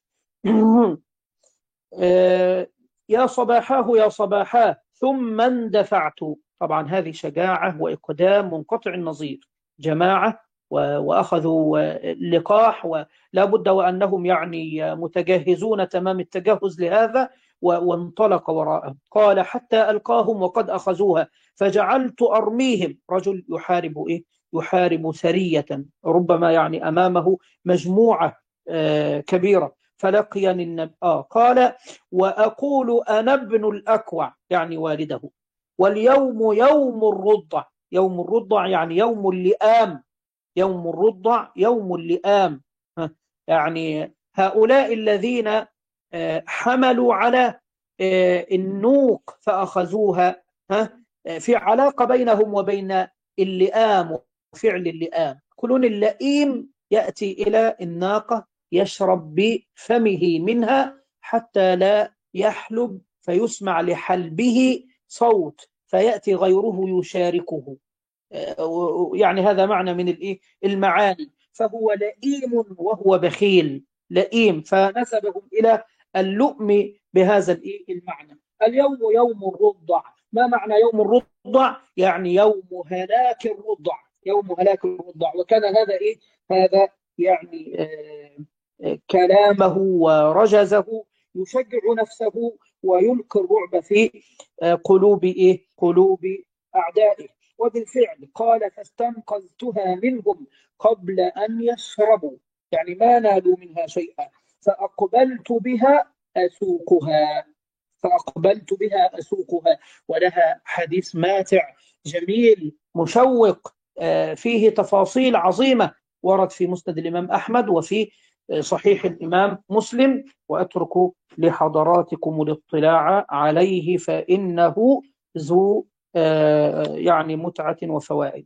يا صباحاه يا صباحاه ثم اندفعت. طبعا هذه شجاعة وإقدام منقطع النظير، جماعة وأخذوا لقاح، ولا بد وأنهم يعني متجهزون تمام التجهز لهذا، وانطلق وراءهم. قال حتى ألقاهم وقد أخذوها فجعلت أرميهم. رجل يحارب يحارب سرية، ربما يعني أمامه مجموعة كبيرة. فلقيني النبي قال وأقول أنا ابن الأكوع، يعني والده، واليوم يوم الرضع. يوم الرضع يعني يوم اللئام، يوم الرضع يوم اللئام. يعني هؤلاء الذين حملوا على النوق فأخذوها، في علاقة بينهم وبين اللئام وفعل اللئام. كلون اللئيم يأتي إلى الناقة يشرب بفمه منها حتى لا يحلب فيسمع لحلبه صوت فيأتي غيره يشاركه. يعني هذا معنى من المعاني. فهو لئيم وهو بخيل، لئيم، فنسبهم إلى اللؤم بهذا المعنى. اليوم يوم الرضع. ما معنى يوم الرضع؟ يعني يوم هلاك الرضع، يوم هلاك الرضع. وكان هذا هذا يعني كلامه ورجزه يشجع نفسه ويلقي الرعب في قلوب أعدائه. وبالفعل قال فاستنقذتها منهم قبل أن يشربوا، يعني ما نالوا منها شيئا. فأقبلت بها أسوقها. ولها حديث ماتع جميل مشوق فيه تفاصيل عظيمة، ورد في مسند الإمام أحمد وفي صحيح الإمام مسلم، وأترك لحضراتكم الاطلاع عليه فإنه ذو يعني متعة وفوائد.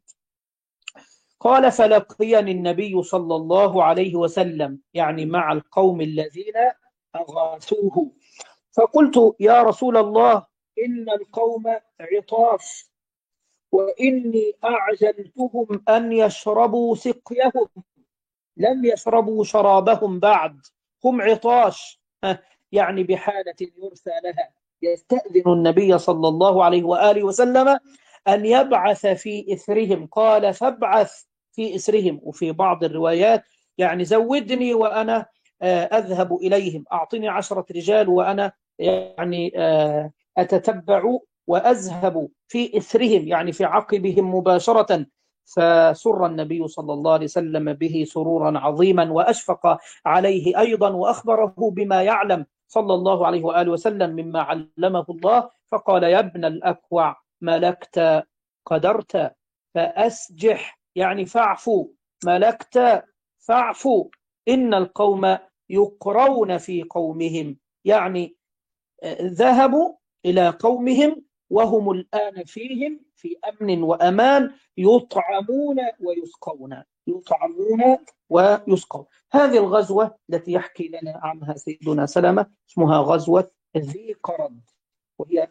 قال فلقيني النبي صلى الله عليه وسلم، يعني مع القوم الذين أغاثوه، فقلت يا رسول الله إن القوم عطاش، وإني أعجلتهم أن يشربوا سقيهم، لم يشربوا شرابهم بعد، هم عطاش، يعني بحالة يرثى لها. يستأذن النبي صلى الله عليه وآله وسلم أن يبعث في إثرهم. قال فابعث في إثرهم. وفي بعض الروايات يعني زودني وأنا أذهب إليهم، أعطني 10 رجال وأنا يعني أتتبع وأذهب في إثرهم، يعني في عقبهم مباشرة. فسر النبي صلى الله عليه وسلم به سرورا عظيما، وأشفق عليه أيضا، وأخبره بما يعلم صلى الله عليه وآله وسلم مما علمه الله. فقال يا ابن الأكوع ملكت قدرت فأسجح، يعني فاعفوا، ملكت فاعفوا، إن القوم يقرون في قومهم، يعني ذهبوا إلى قومهم وهم الآن فيهم في أمن وأمان، يطعمون ويسقون، يطعمون ويسقون. هذه الغزوة التي يحكي لنا عنها سيدنا سلمة اسمها غزوة ذي قرد، وهي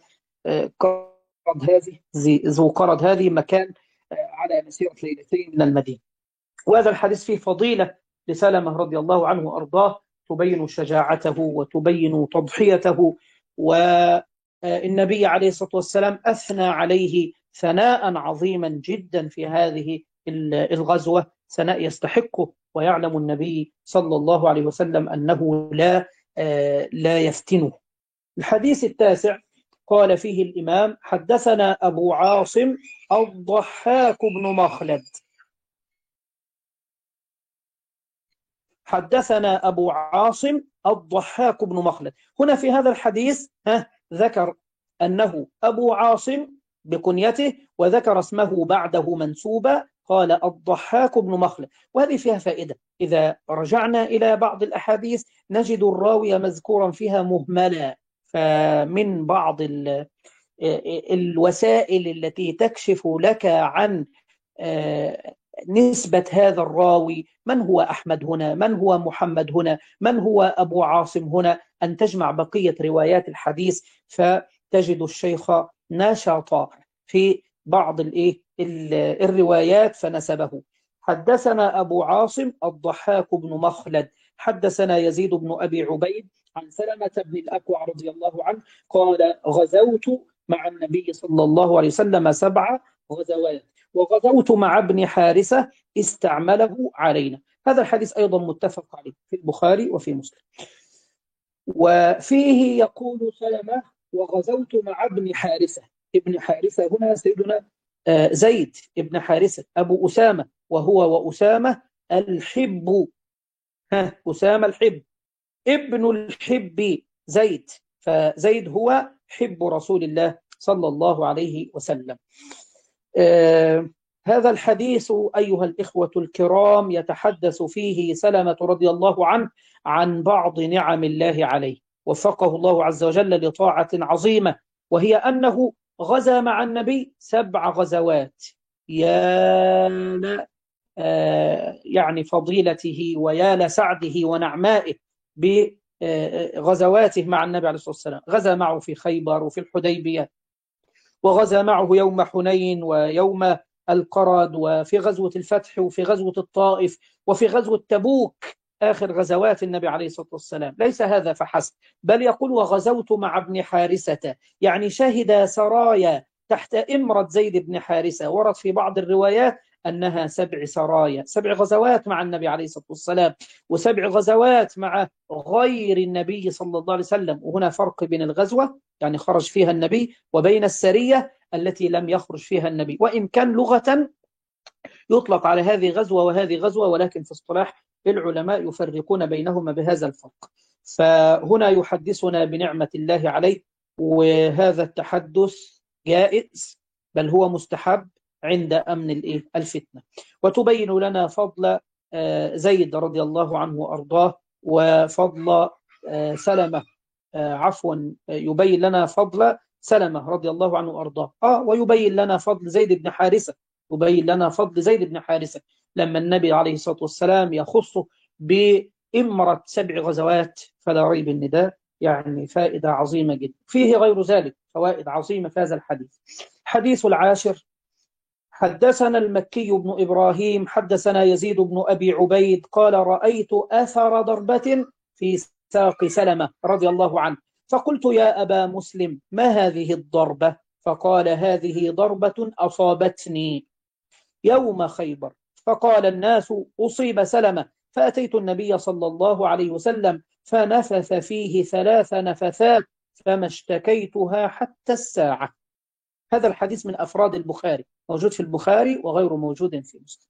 قرد هذه ذو قرد هذه مكان على مسيرة ليلتين من المدينة. وهذا الحديث فيه فضيلة لسلمة رضي الله عنه وأرضاه، تبين شجاعته وتبين تضحيته. والنبي عليه الصلاة والسلام أثنى عليه ثناء عظيما جدا في هذه الغزوة، ثناء يستحقه، ويعلم النبي صلى الله عليه وسلم أنه لا يفتنه. الحديث التاسع قال فيه الإمام حدثنا أبو عاصم الضحاك بن مخلد. حدثنا أبو عاصم الضحاك بن مخلد. هنا في هذا الحديث ذكر أنه أبو عاصم بكنيته، وذكر اسمه بعده منسوبا، قال الضحاك بن مخلد. وهذه فيها فائدة، إذا رجعنا إلى بعض الأحاديث نجد الراوي مذكورا فيها مهملا، فمن بعض الوسائل التي تكشف لك عن نسبة هذا الراوي، من هو أحمد هنا، من هو محمد هنا، من هو أبو عاصم هنا، أن تجمع بقية روايات الحديث فتجد الشيخ نشط في بعض الروايات فنسبه. حدثنا أبو عاصم الضحاك بن مخلد حدثنا يزيد بن أبي عبيد عن سلمة بن الأكوع رضي الله عنه قال غزوت مع النبي صلى الله عليه وسلم 7 غزوات، وغزوت مع ابن حارثة استعمله علينا. هذا الحديث أيضا متفق عليه في البخاري وفي مسلم. وفيه يقول سلمة وغزوت مع ابن حارثة. ابن حارثة هنا سيدنا زيد ابن حارثة أبو أسامة، وهو وأسامة الحب، أسامة الحب ابن الحب زيد، فزيد هو حب رسول الله صلى الله عليه وسلم. هذا الحديث أيها الإخوة الكرام يتحدث فيه سلمة رضي الله عنه عن بعض نعم الله عليه، وفقه الله عز وجل لطاعة عظيمة، وهي أنه غزا مع النبي 7 غزوات. يا يعني فضيلته ويا لسعده ونعمائه بغزواته مع النبي عليه الصلاة والسلام. غزا معه في خيبر وفي الحديبية، وغزا معه يوم حنين ويوم القرد، وفي غزوة الفتح، وفي غزوة الطائف، وفي غزوة تبوك، آخر غزوات النبي عليه الصلاة والسلام. ليس هذا فحسب، بل يقول وغزوت مع ابن حارثة، يعني شهد سرايا تحت إمرة زيد بن حارثة. ورد في بعض الروايات أنها 7 سرايا، 7 غزوات مع النبي عليه الصلاة والسلام، و7 غزوات مع غير النبي صلى الله عليه وسلم. وهنا فرق بين الغزوة يعني خرج فيها النبي، وبين السرية التي لم يخرج فيها النبي. وإن كان لغة يطلق على هذه غزوة وهذه غزوة، ولكن في اصطلاح العلماء يفرقون بينهما بهذا الفرق. فهنا يحدثنا بنعمة الله عليه، وهذا التحدث جائز بل هو مستحب عند أمن الفتنة. وتبين لنا فضل زيد رضي الله عنه وأرضاه، وفضل سلمة، عفوا، يبين لنا فضل سلمة رضي الله عنه وأرضاه، ويبين لنا فضل زيد بن حارثة، يبين لنا فضل زيد بن حارثة لما النبي عليه الصلاة والسلام يخصه بإمرة 7 غزوات. فلا ريب أن ده يعني فائدة عظيمة جدا. فيه غير ذلك فوائد عظيمة في هذا الحديث. حديث العاشر: حدثنا المكي بن إبراهيم حدثنا يزيد بن أبي عبيد قال رأيت أثر ضربة في ساق سلمة رضي الله عنه، فقلت يا أبا مسلم ما هذه الضربة؟ فقال هذه ضربة أصابتني يوم خيبر. فقال الناس أصيب سلمة، فأتيت النبي صلى الله عليه وسلم فنفث فيه 3 نفثات فما اشتكيتها حتى الساعة. هذا الحديث من أفراد البخاري، موجود في البخاري وغير موجود في مسلم.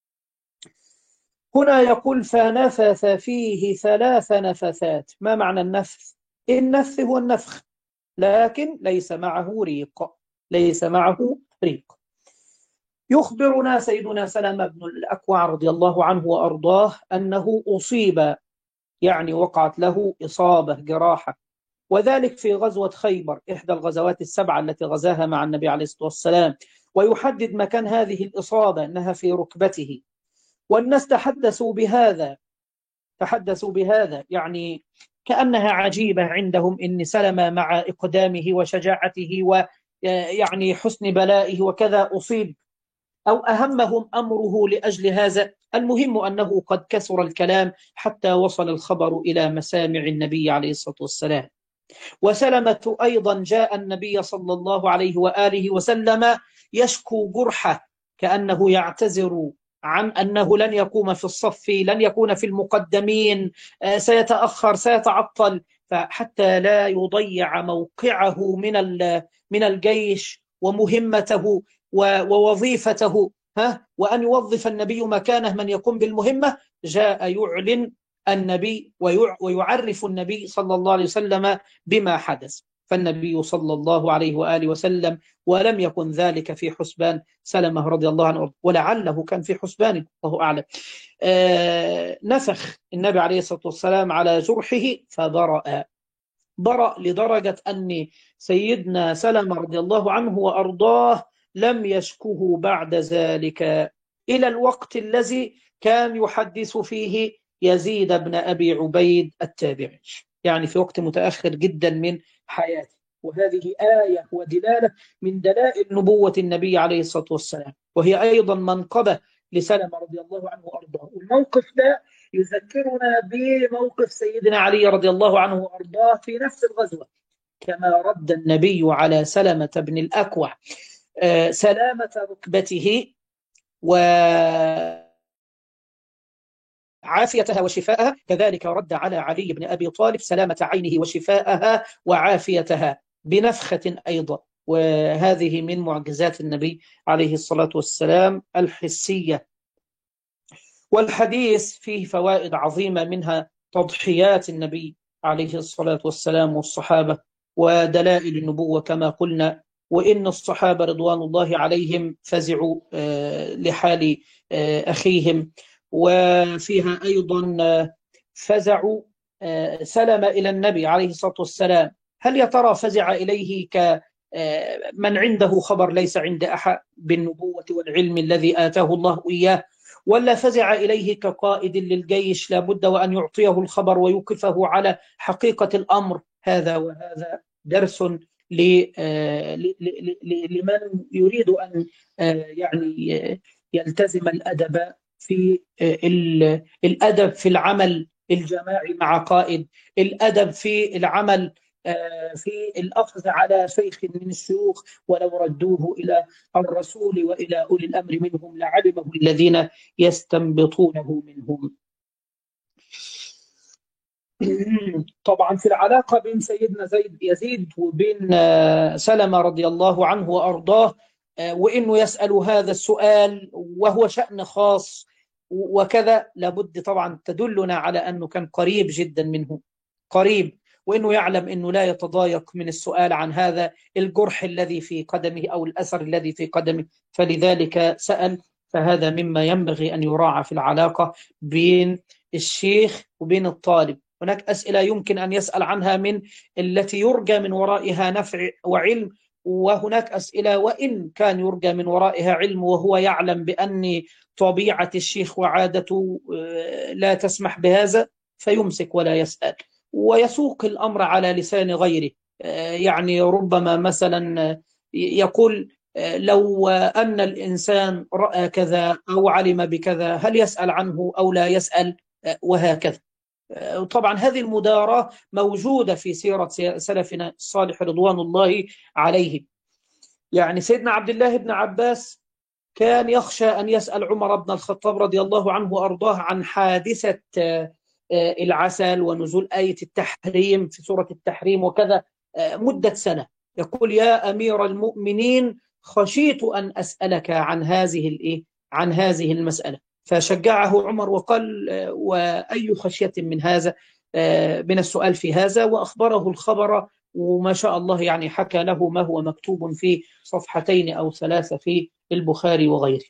هنا يقول فنفث فيه 3 نفثات. ما معنى النفث؟ النفث هو النفخ، لكن ليس معه ريق، ليس معه ريق. يخبرنا سيدنا سلمة بن الأكوع رضي الله عنه وأرضاه أنه أصيب، يعني وقعت له إصابة جراحة، وذلك في غزوة خيبر، إحدى الغزوات ال7 التي غزاها مع النبي عليه الصلاة والسلام. ويحدد مكان هذه الإصابة أنها في ركبته. والناس تحدثوا بهذا يعني كأنها عجيبة عندهم، إن سلمة مع إقدامه وشجاعته ويعني حسن بلائه وكذا أصيب، أو أهمهم أمره لأجل هذا. المهم أنه قد كثر الكلام حتى وصل الخبر إلى مسامع النبي عليه الصلاة والسلام. وسلمة أيضا جاء النبي صلى الله عليه وآله وسلم يشكو جرحه، كأنه يعتذر عن أنه لن يقوم في الصف، لن يكون في المقدمين، سيتأخر، سيتعطل، فحتى لا يضيع موقعه من الجيش ومهمته ووظيفته، وأن يوظف النبي مكانه من يقوم بالمهمة، جاء يعلن النبي ويعرف النبي صلى الله عليه وسلم بما حدث. فالنبي صلى الله عليه وآله وسلم، ولم يكن ذلك في حسبان سلمة رضي الله عنه، ولعله كان في حسبانه الله أعلم، نفخ النبي عليه الصلاة والسلام على جرحه فبرأ. برأ لدرجة أن سيدنا سلمة رضي الله عنه وأرضاه لم يشكه بعد ذلك إلى الوقت الذي كان يحدث فيه يزيد بن أبي عبيد التابعي، يعني في وقت متأخر جدا من حياته. وهذه آية ودلالة من دلائل نبوة النبي عليه الصلاة والسلام، وهي أيضا منقبة لسلمة رضي الله عنه وأرضاه. والموقف ده يذكرنا بموقف سيدنا علي رضي الله عنه وأرضاه في نفس الغزوة، كما رد النبي على سلمة بن الأكوع سلامة ركبته وعافيتها وشفاءها، كذلك رد على علي بن أبي طالب سلامة عينه وشفاءها وعافيتها بنفخة أيضا. وهذه من معجزات النبي عليه الصلاة والسلام الحسية. والحديث فيه فوائد عظيمة، منها تضحيات النبي عليه الصلاة والسلام والصحابة ودلائل النبوة كما قلنا. وإن الصحابة رضوان الله عليهم فزعوا لحال أخيهم، وفيها أيضا فزعوا سلم إلى النبي عليه الصلاة والسلام. هل يا ترى فزع إليه كمن عنده خبر ليس عند أحد بالنبوة والعلم الذي آتاه الله إياه، ولا فزع إليه كقائد للجيش لابد وأن يعطيه الخبر ويوقفه على حقيقة الأمر؟ هذا وهذا درس لمن يريد أن يعني يلتزم الأدب في الأدب في العمل الجماعي مع قائد، الأدب في العمل في الأخذ على شيخ من الشيوخ، ولو ردوه إلى الرسول وإلى أولي الأمر منهم لعلمه الذين يستنبطونه منهم. طبعا في العلاقة بين سيدنا يزيد وبين سلمة رضي الله عنه وأرضاه، وإنه يسأل هذا السؤال وهو شأن خاص وكذا، لابد طبعا تدلنا على أنه كان قريب جدا منه، قريب، وإنه يعلم أنه لا يتضايق من السؤال عن هذا الجرح الذي في قدمه أو الأثر الذي في قدمه، فلذلك سأل. فهذا مما ينبغي أن يراعى في العلاقة بين الشيخ وبين الطالب. هناك أسئلة يمكن أن يسأل عنها من التي يرجى من ورائها نفع وعلم، وهناك أسئلة وإن كان يرجى من ورائها علم وهو يعلم بأن طبيعة الشيخ وعادته لا تسمح بهذا، فيمسك ولا يسأل ويسوق الأمر على لسان غيره. يعني ربما مثلا يقول لو أن الإنسان رأى كذا أو علم بكذا هل يسأل عنه أو لا يسأل، وهكذا. طبعا هذه المداراة موجودة في سيرة سلفنا الصالح رضوان الله عليه. يعني سيدنا عبد الله بن عباس كان يخشى أن يسأل عمر بن الخطاب رضي الله عنه وأرضاه عن حادثة العسل ونزول آية التحريم في سورة التحريم وكذا مدة سنة. يقول يا أمير المؤمنين خشيت أن أسألك عن هذه المسألة، فشجعه عمر وقال وأي خشية من هذا، من السؤال في هذا، وأخبره الخبر، وما شاء الله يعني حكى له ما هو مكتوب في صفحتين أو ثلاثة في البخاري وغيره.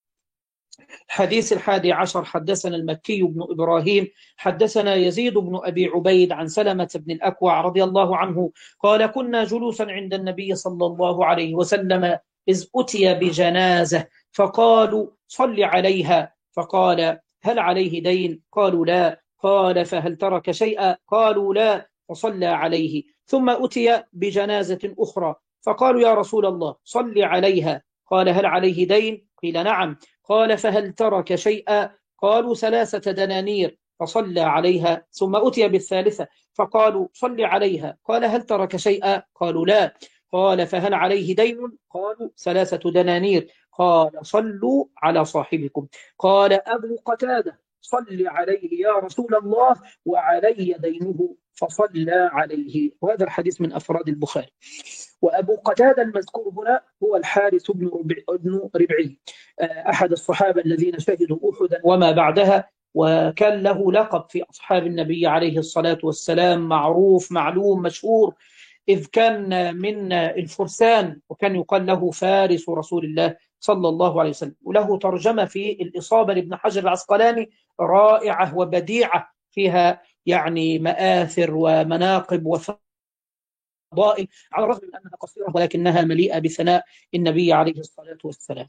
الحديث 11 حدثنا المكي بن إبراهيم حدثنا يزيد بن أبي عبيد عن سلمة بن الأكوع رضي الله عنه قال كنا جلوسا عند النبي صلى الله عليه وسلم إذ أتي بجنازة فقالوا صل عليها، فقال هل عليه دين؟ قالوا لا. قال فهل ترك شيئا؟ قالوا لا، فصلى عليه. ثم أتي بجنازة أخرى فقالوا يا رسول الله صل عليها، قال هل عليه دين؟ قيل نعم. قال فهل ترك شيئا؟ قالوا 3 دنانير، فصلى عليها. ثم أتي بالثالثة فقالوا صل عليها، قال هل ترك شيئا؟ قالوا لا. قال فهل عليه دين؟ قالوا 3 دنانير. قال صلوا على صاحبكم. قال أبو قتادة صل عليه يا رسول الله وعلي دينه، فصلى عليه. وهذا الحديث من أفراد البخاري. وأبو قتادة المذكور هنا هو الحارث بن ربعي، أحد الصحابة الذين شهدوا أحدا وما بعدها، وكان له لقب في أصحاب النبي عليه الصلاة والسلام معروف معلوم مشهور، إذ كان من الفرسان، وكان يقال له فارس رسول الله صلى الله عليه وسلم. وله ترجمة في الإصابة لابن حجر العسقلاني رائعة وبديعة، فيها يعني مآثر ومناقب الفضائل، على الرغم من أنها قصيرة ولكنها مليئة بثناء النبي عليه الصلاة والسلام.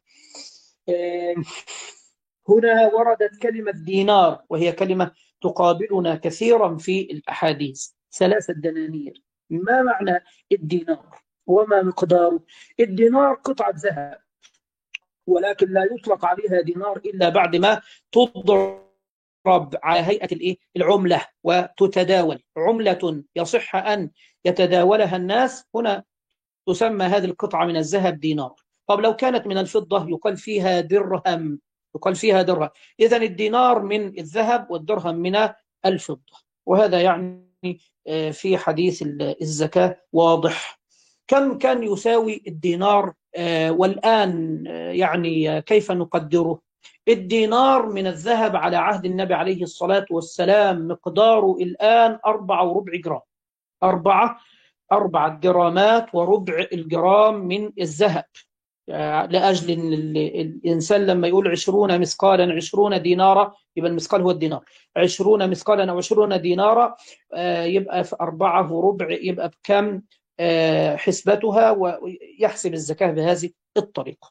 هنا وردت كلمة دينار، وهي كلمة تقابلنا كثيرا في الأحاديث، 3 دنانير. ما معنى الدينار وما مقداره؟ الدينار قطعة ذهب، ولكن لا يطلق عليها دينار إلا بعد ما تضرب على هيئة العملة وتتداول. عملة يصح أن يتداولها الناس، هنا تسمى هذه القطعة من الذهب دينار. طب لو كانت من الفضة يقال فيها درهم، يقال فيها درهم. إذن الدينار من الذهب والدرهم من الفضة، وهذا يعني في حديث الزكاة واضح. كم كان يساوي الدينار والآن يعني كيف نقدره؟ الدينار من الذهب على عهد النبي عليه الصلاة والسلام مقداره الآن 4.25 جرام. 4 جرامات وربع الجرام من الذهب. لأجل أن الإنسان لما يقول 20 مثقالا 20 دينارا، يبقى المثقال هو الدينار. 20 مثقالا أو 20 دينارا يبقى في 4.25، يبقى بكم حسبتها، ويحسب الزكاة بهذه الطريقة.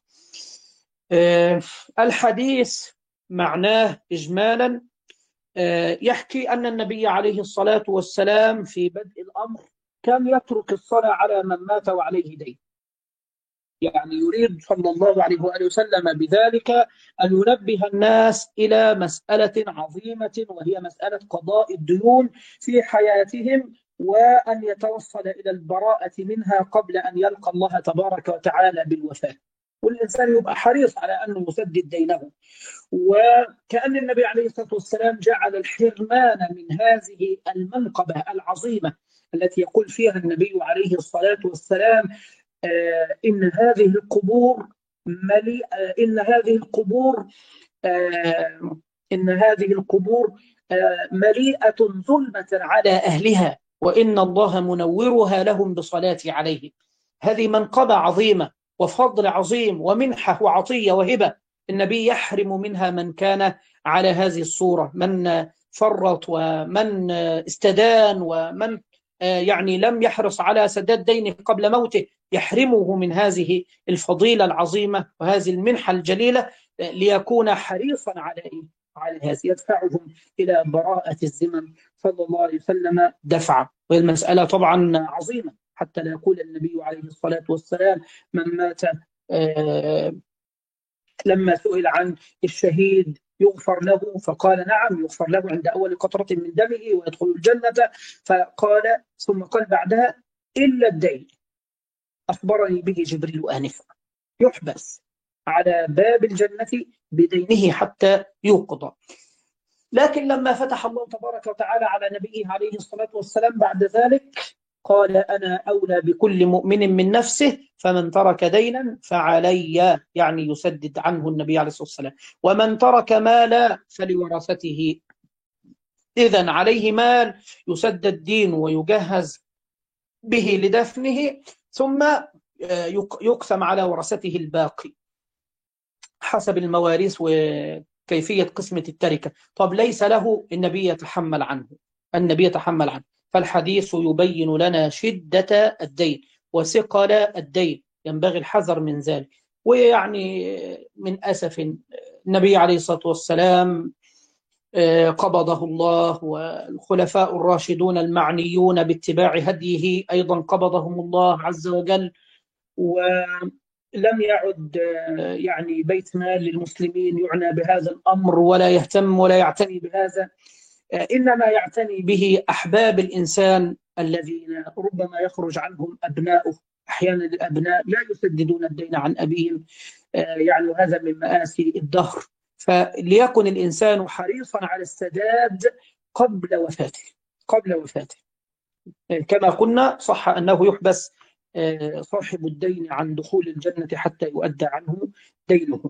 الحديث معناه إجمالا يحكي أن النبي عليه الصلاة والسلام في بدء الأمر كان يترك الصلاة على من مات وعليه دين. يعني يريد صلى الله عليه وآله وسلم بذلك أن ينبه الناس إلى مسألة عظيمة، وهي مسألة قضاء الديون في حياتهم، وأن يتوصل إلى البراءة منها قبل أن يلقى الله تبارك وتعالى بالوفاة. والإنسان يبقى حريص على أنه يسدد دينه. وكأن النبي عليه الصلاة والسلام جعل الحرمان من هذه المنقبة العظيمة التي يقول فيها النبي عليه الصلاة والسلام إن هذه القبور مليئة، إن هذه القبور مليئة ظلمة على أهلها، وإن الله منورها لهم بصلاتي عليهم. هذه منقبة عظيمة وفضل عظيم ومنحة وعطية وهبة، النبي يحرم منها من كان على هذه الصورة، من فرط ومن استدان ومن يعني لم يحرص على سداد دينه قبل موته، يحرمه من هذه الفضيلة العظيمة وهذه المنحة الجليلة، ليكون حريصا على هذه، يدفعهم إلى براءة الذمم صلى الله عليه وسلم دفعا. والمسألة طبعا عظيمة، حتى لا يقول النبي عليه الصلاة والسلام من مات لما سئل عن الشهيد يغفر له، فقال نعم يغفر له عند أول قطرة من دمه ويدخل الجنة، فقال ثم قال بعدها إلا الدين أخبرني به جبريل آنفا، يحبس على باب الجنة بدينه حتى يقضى. لكن لما فتح الله تبارك وتعالى على نبيه عليه الصلاة والسلام بعد ذلك، قال أنا أولى بكل مؤمن من نفسه، فمن ترك دينا فعلي، يعني يسدد عنه النبي عليه الصلاة والسلام، ومن ترك مالا فلورثته. إذن عليه مال يسدد دينه ويجهز به لدفنه، ثم يقسم على ورثته الباقي حسب المواريث وكيفية قسمة التركة. طب ليس له، النبي يتحمل عنه، فالحديث يبين لنا شدة الدين وثقل الدين، ينبغي الحذر من ذلك. ويعني من أسف النبي عليه الصلاة والسلام قبضه الله، والخلفاء الراشدون المعنيون باتباع هديه أيضا قبضهم الله عز وجل، ولم يعد يعني بيت مال للمسلمين يعنى بهذا الأمر ولا يهتم ولا يعتني بهذا، إنما يعتني به أحباب الإنسان الذين ربما يخرج عنهم أبناؤه. أحيانا الأبناء لا يسددون الدين عن أبيهم، يعني هذا من مآسي الدهر. فليكن الإنسان حريصا على السداد قبل وفاته. كما قلنا صح أنه يحبس صاحب الدين عن دخول الجنة حتى يؤدى عنه دينه.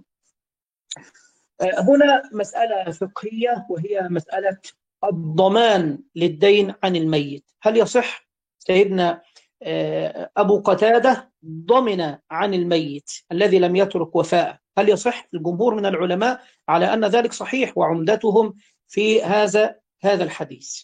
هنا مسألة فقهية، وهي مسألة الضمان للدين عن الميت. هل يصح؟ سيدنا أبو قتادة ضمن عن الميت الذي لم يترك وفاء، هل يصح؟ الجمهور من العلماء على أن ذلك صحيح، وعمدتهم في هذا الحديث.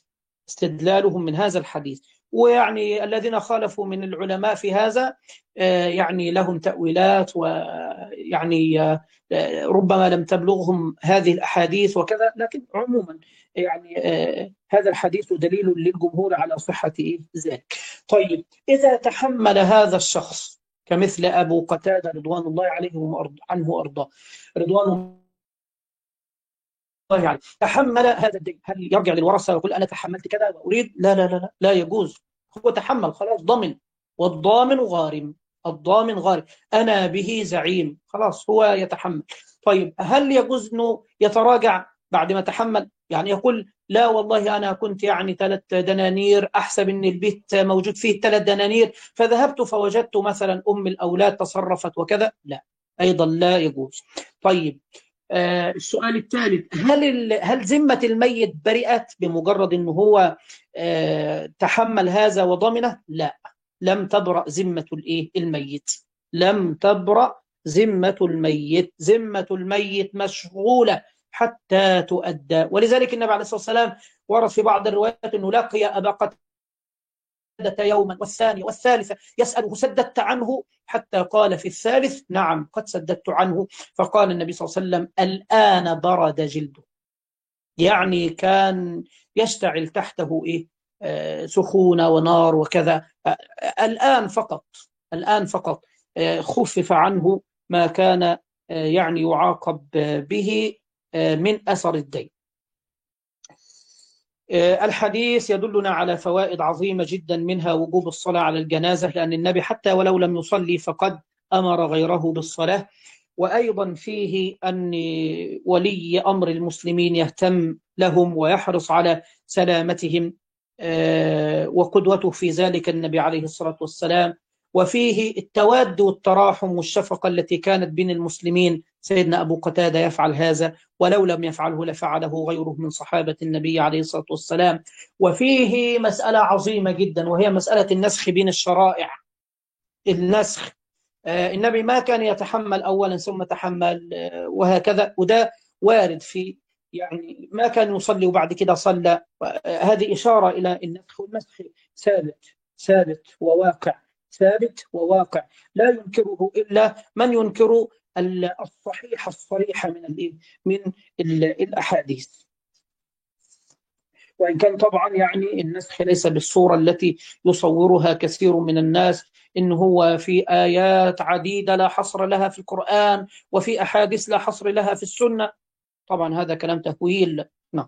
استدلالهم من هذا الحديث. ويعني الذين خالفوا من العلماء في هذا يعني لهم تأويلات، ويعني ربما لم تبلغهم هذه الأحاديث وكذا، لكن عموما يعني هذا الحديث دليل للجمهور على صحة ذلك. طيب، إذا تحمل هذا الشخص كمثل أبو قتادة رضوان الله عليه عنه وأرضاه، رضوان الله عليه، تحمل هذا الدين، هل يرجع للورثة ويقول أنا تحملت كذا وأريد؟ لا لا لا لا, لا يجوز. هو تحمل خلاص، ضمن، والضامن غارم. الضامن غارم، أنا به زعيم، خلاص هو يتحمل. طيب، هل يجوز أنه يتراجع بعد ما تحمل؟ يعني يقول لا والله أنا كنت يعني 3 دنانير، أحسب أن البيت موجود فيه 3 دنانير، فذهبت فوجدت مثلا أم الأولاد تصرفت وكذا، لا، أيضا لا يجوز. طيب، السؤال الثالث، هل ذمة الميت برئت بمجرد أنه هو تحمل هذا وضمنه؟ لا، لم تبرأ ذمة الميت، لم تبرأ ذمة الميت. ذمة الميت مشغولة حتى تؤدى. ولذلك النبي عليه الصلاة والسلام ورد في بعض الروايات أنه لقي أبا قتادة يوما والثاني والثالثة يسأله سددت عنه؟ حتى قال في الثالث نعم قد سددت عنه. فقال النبي صلى الله عليه وسلم الآن برد جلده، يعني كان يشتعل تحته سخونة ونار وكذا. الآن فقط، الآن فقط خفف عنه ما كان يعني يعاقب به من أثر الدين. الحديث يدلنا على فوائد عظيمة جدا، منها وجوب الصلاة على الجنازة، لأن النبي حتى ولو لم يصلي فقد أمر غيره بالصلاة. وأيضا فيه أن ولي أمر المسلمين يهتم لهم ويحرص على سلامتهم، وقدوته في ذلك النبي عليه الصلاة والسلام. وفيه التواد والتراحم والشفقة التي كانت بين المسلمين، سيدنا أبو قتادة يفعل هذا، ولو لم يفعله لفعله غيره من صحابة النبي عليه الصلاة والسلام. وفيه مسألة عظيمة جدا، وهي مسألة النسخ بين الشرائع. النسخ، النبي ما كان يتحمل أولا ثم تحمل وهكذا، وده وارد في يعني ما كان يصلي وبعد كده صلى. هذه إشارة إلى النسخ، والمسخ ثابت، ثابت وواقع، ثابت وواقع، لا ينكره إلا من ينكر الصحيح الصريح من الأحاديث. وإن كان طبعا يعني النسخ ليس بالصورة التي يصورها كثير من الناس، إن هو في آيات عديدة لا حصر لها في القرآن، وفي أحاديث لا حصر لها في السنة. طبعا هذا كلام تهويل. نعم.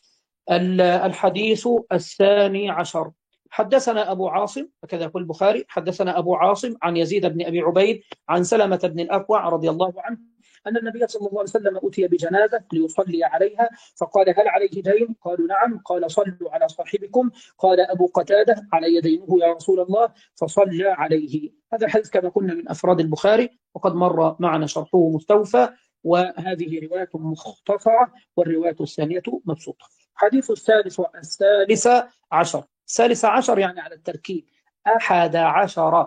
الحديث 12، حدثنا أبو عاصم، وكذا يقول البخاري، حدثنا أبو عاصم عن يزيد بن أبي عبيد عن سلمة بن الأكوع رضي الله عنه أن النبي صلى الله عليه وسلم أتي بجنازة ليصلي عليها، فقال هل عليه دين؟ قالوا نعم. قال صلوا على صاحبكم. قال أبو قتادة علي دينه يا رسول الله، فصلى عليه. هذا الحديث كما قلنا من أفراد البخاري، وقد مر معنا شرحه مستوفى، وهذه رواية مختصرة، والرواية الثانية مبسوطة. حديث الثالث عشر، الثالث عشر يعني على التركيب، 11،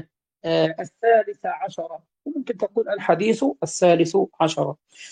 الثالث عشر، وممكن تقول الحديث 13.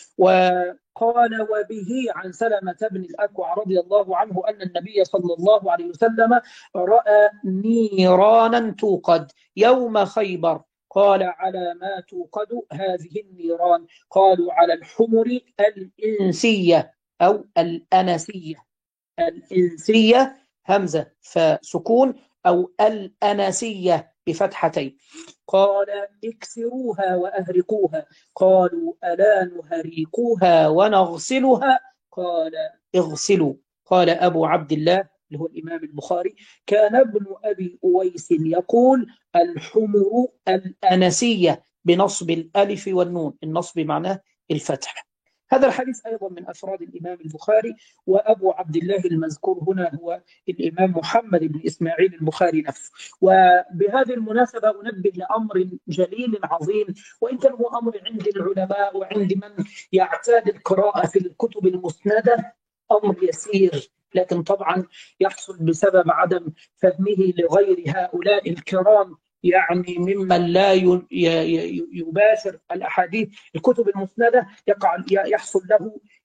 وقال وبه عن سلمة بن الأكوع رضي الله عنه أن النبي صلى الله عليه وسلم رأى نيرانا توقد يوم خيبر. قال على ما توقد هذه النيران؟ قالوا على الحمر الإنسية أو الأنسية. الإنسية همزة فسكون، أو الأنسية بفتحتين. قال اكسروها وأهرقوها. قالوا ألا نهريقوها ونغسلها؟ قال اغسلوا. قال أبو عبد الله اللي هو الإمام البخاري كان ابن أبي أويس يقول الحمر الأنسية بنصب الألف والنون، النصب معناه الفتح. هذا الحديث أيضا من أفراد الإمام البخاري، وأبو عبد الله المذكور هنا هو الإمام محمد بن إسماعيل البخاري نفسه. وبهذه المناسبة أنبه لأمر جليل عظيم، وإن كان هو أمر عند العلماء وعند من يعتاد القراءة في الكتب المسندة أمر يسير، لكن طبعا يحصل بسبب عدم فهمه لغير هؤلاء الكرام، يعني ممن لا يباشر الأحاديث الكتب المسندة، يحصل له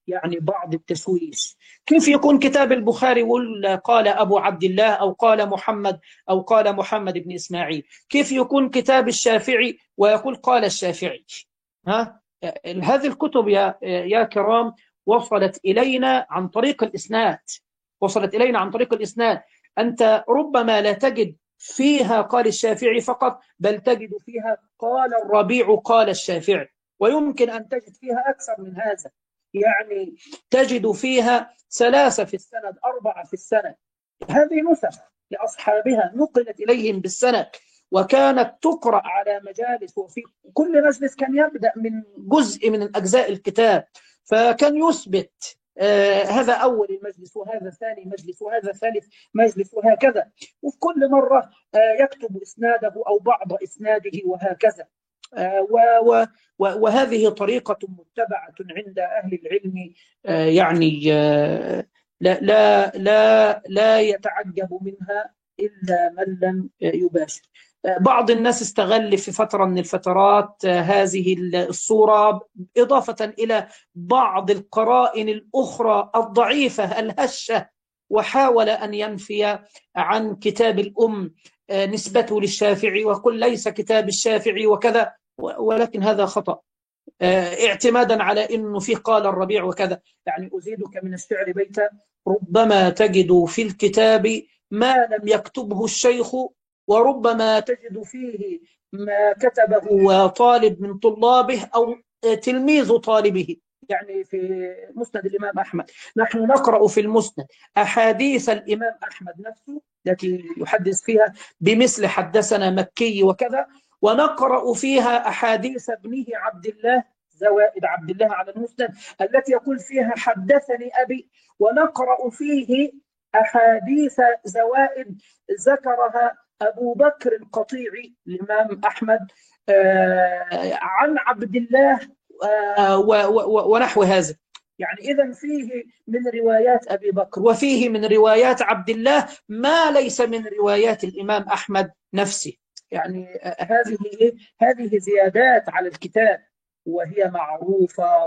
يعني بعض التشويش. كيف يكون كتاب البخاري قال أبو عبد الله أو قال محمد أو قال محمد بن إسماعيل؟ كيف يكون كتاب الشافعي ويقول قال الشافعي؟ ها؟ هذه الكتب يا كرام وصلت إلينا عن طريق الإسناد. وصلت إلينا عن طريق الإسناد. أنت ربما لا تجد فيها قال الشافعي فقط، بل تجد فيها قال الربيع قال الشافعي، ويمكن أن تجد فيها أكثر من هذا. يعني تجد فيها 3 في السند، 4 في السند. هذه نسخ لأصحابها نقلت إليهم بالسند، وكانت تقرأ على مجالس، وفي كل مجلس كان يبدأ من جزء من أجزاء الكتاب، فكان يثبت هذا أول المجلس وهذا ثاني مجلس وهذا ثالث مجلس وهكذا، وفي كل مرة يكتب إسناده أو بعض إسناده وهكذا. وهذه طريقة متبعة عند أهل العلم، يعني لا يتعجب منها إلا من لم يباشر. بعض الناس استغل في فترة من الفترات هذه الصورة إضافة إلى بعض القرائن الأخرى الضعيفة الهشة، وحاول أن ينفي عن كتاب الأم نسبته للشافعي وقل ليس كتاب الشافعي وكذا، ولكن هذا خطأ. اعتمادا على أنه في قال الربيع وكذا. يعني أزيدك من الشعر بيتا: ربما تجد في الكتاب ما لم يكتبه الشيخ، وربما تجد فيه ما كتبه طالب من طلابه أو تلميذ طالبه. يعني في مسند الإمام أحمد نحن نقرأ في المسند أحاديث الإمام أحمد نفسه التي يحدث فيها بمثل حدثنا مكي وكذا، ونقرأ فيها أحاديث ابنه عبد الله زوائد عبد الله على المسند التي يقول فيها حدثني أبي، ونقرأ فيه أحاديث زوائد ذكرها أبو بكر القطيعي الإمام أحمد عن عبد الله ونحو هذا. يعني إذن فيه من روايات أبي بكر وفيه من روايات عبد الله ما ليس من روايات الإمام أحمد نفسه. يعني هذه زيادات على الكتاب، وهي معروفة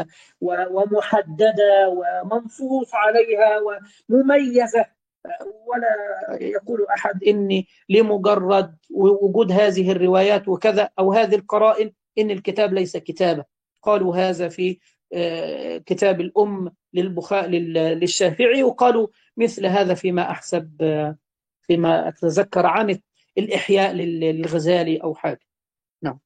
ومحددة ومنصوص عليها ومميزة. ولا يقول أحد إني لمجرد وجود هذه الروايات وكذا أو هذه القرائن إن الكتاب ليس كتابة. قالوا هذا في كتاب الأم للشافعي، وقالوا مثل هذا فيما أحسب، فيما أتذكر عن الإحياء للغزالي أو حاجة. نعم.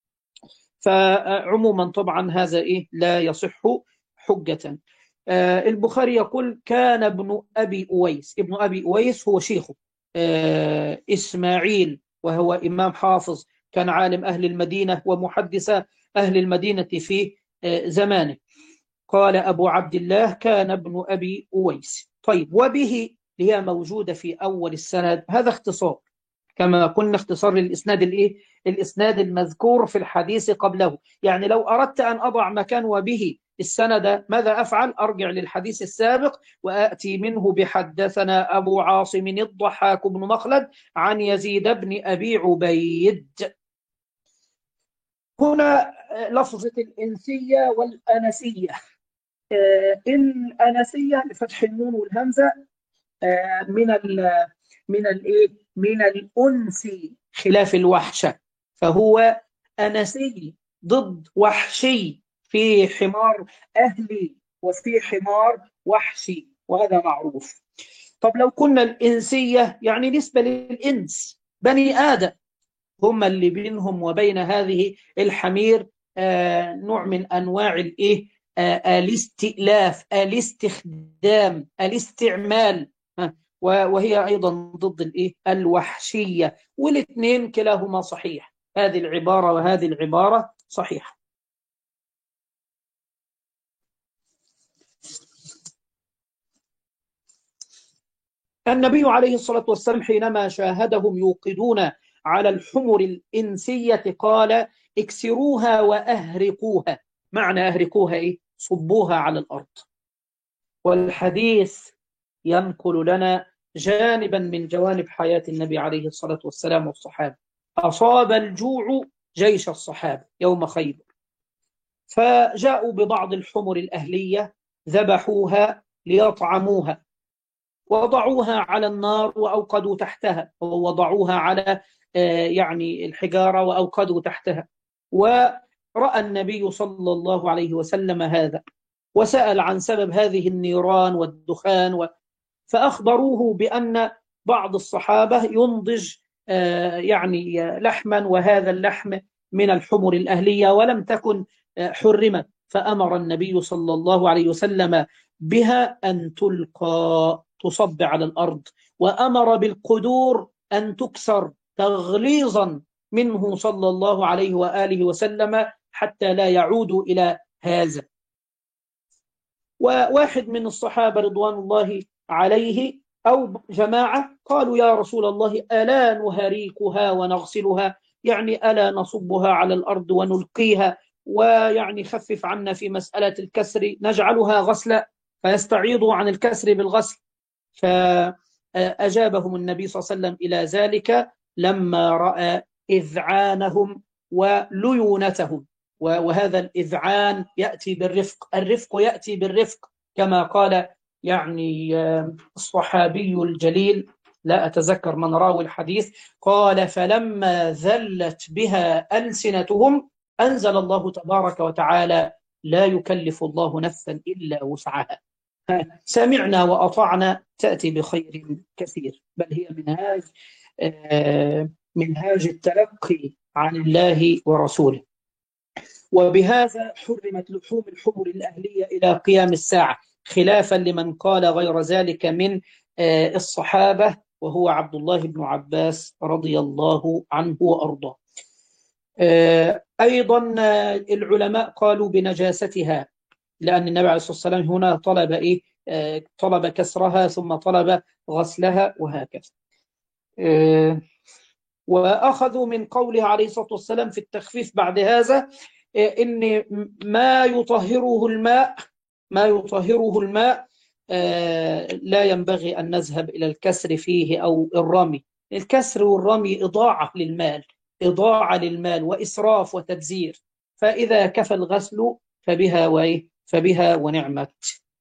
فعموما طبعا هذا لا يصح حجة. البخاري يقول كان ابن أبي أويس. ابن أبي أويس هو شيخه إسماعيل، وهو إمام حافظ، كان عالم أهل المدينة ومحدث أهل المدينة في زمانه. قال أبو عبد الله كان ابن أبي أويس. طيب، وبه هي موجودة في أول السند. هذا اختصار كما قلنا، اختصار للإسناد الإسناد المذكور في الحديث قبله. يعني لو أردت أن أضع مكان وبه السند ماذا أفعل؟ أرجع للحديث السابق وآتي منه بحدثنا أبو عاصم الضحاك بن مخلد عن يزيد بن أبي عبيد. هنا لفظة الإنسية والأنسية. الأنسية بفتح النون والهمزة من من الأنس، خلاف الوحشة، فهو أنسي ضد وحشي، في حمار أهلي وفي حمار وحشي، وهذا معروف. طب لو كنا الإنسية يعني نسبة للإنس، بني آدم، هم اللي بينهم وبين هذه الحمير نوع من أنواع الاستئلاف، الاستخدام، الاستعمال، وهي أيضا ضد الوحشية. والاثنين كلاهما صحيح، هذه العبارة وهذه العبارة صحيحة. النبي عليه الصلاة والسلام حينما شاهدهم يوقدون على الحمر الإنسية قال اكسروها وأهرقوها. معنى أهرقوها صبوها على الأرض. والحديث ينقل لنا جانبا من جوانب حياة النبي عليه الصلاة والسلام والصحابة. أصاب الجوع جيش الصحابة يوم خيبر، فجاءوا ببعض الحمر الأهلية ذبحوها ليطعموها، وضعوها على النار وأوقدوا تحتها، ووضعوها على يعني الحجارة وأوقدوا تحتها. ورأى النبي صلى الله عليه وسلم هذا، وسأل عن سبب هذه النيران والدخان فأخبروه بأن بعض الصحابة ينضج يعني لحما، وهذا اللحم من الحمر الأهلية ولم تكن حرمت، فأمر النبي صلى الله عليه وسلم بها أن تلقى تصب على الأرض، وأمر بالقدور أن تكسر تغليظا منه صلى الله عليه وآله وسلم حتى لا يعودوا إلى هذا. وواحد من الصحابة رضوان الله عليه أو جماعة قالوا يا رسول الله ألا نهريكها ونغسلها، يعني ألا نصبها على الأرض ونلقيها، ويعني خفف عنا في مسألة الكسر نجعلها غسلا، فيستعيضوا عن الكسر بالغسل. فأجابهم النبي صلى الله عليه وسلم إلى ذلك لما رأى إذعانهم وليونتهم. وهذا الإذعان يأتي بالرفق، الرفق يأتي بالرفق كما قال يعني الصحابي الجليل، لا أتذكر من راوي الحديث، قال فلما ذلت بها ألسنتهم أنزل الله تبارك وتعالى لا يكلف الله نفسا إلا وسعها. سمعنا وأطعنا تأتي بخير كثير، بل هي منهاج التلقي عن الله ورسوله. وبهذا حرمت لحوم الحمر الأهلية إلى قيام الساعة، خلافا لمن قال غير ذلك من الصحابة، وهو عبد الله بن عباس رضي الله عنه وأرضاه. أيضا العلماء قالوا بنجاستها، لأن النبي عليه الصلاة والسلام هنا طلب طلب كسرها ثم طلب غسلها وهكذا. وأخذوا من قوله عليه الصلاة والسلام في التخفيف بعد هذا إن ما يطهره الماء لا ينبغي أن نذهب إلى الكسر فيه أو الرمي. الكسر والرمي إضاعة للمال وإسراف وتبذير، فإذا كفى الغسل فبها ونعمت.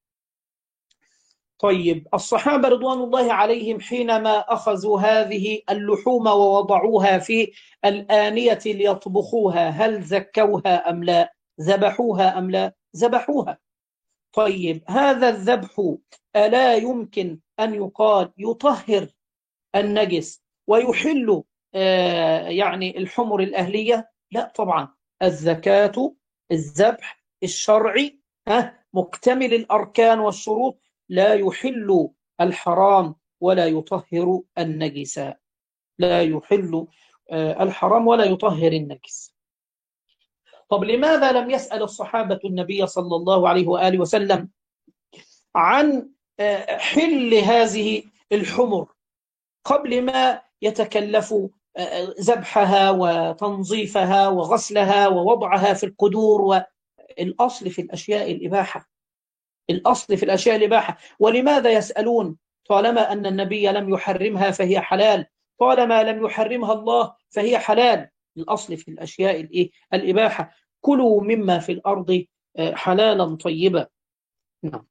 طيب، الصحابة رضوان الله عليهم حينما أخذوا هذه اللحوم ووضعوها في الآنية ليطبخوها، هل زكوها أم لا؟ ذبحوها أم لا؟ ذبحوها. طيب، هذا الذبح ألا يمكن أن يقال يطهر النجس ويحل يعني الحمر الأهلية؟ لا طبعا، الزكاة الذبح الشرعي مكتمل الأركان والشروط، لا يحل الحرام ولا يطهر النجس، لا يحل الحرام ولا يطهر النجس. طب لماذا لم يسأل الصحابة النبي صلى الله عليه وآله وسلم عن حل هذه الحمر قبل ما يتكلفوا ذبحها وتنظيفها وغسلها ووضعها في القدور؟ والأصل في الأشياء الإباحة، الأصل في الأشياء الإباحة. ولماذا يسألون طالما أن النبي لم يحرمها فهي حلال، طالما لم يحرمها الله فهي حلال؟ الأصل في الأشياء الإباحة. كلوا مما في الأرض حلالا طيبا. نعم.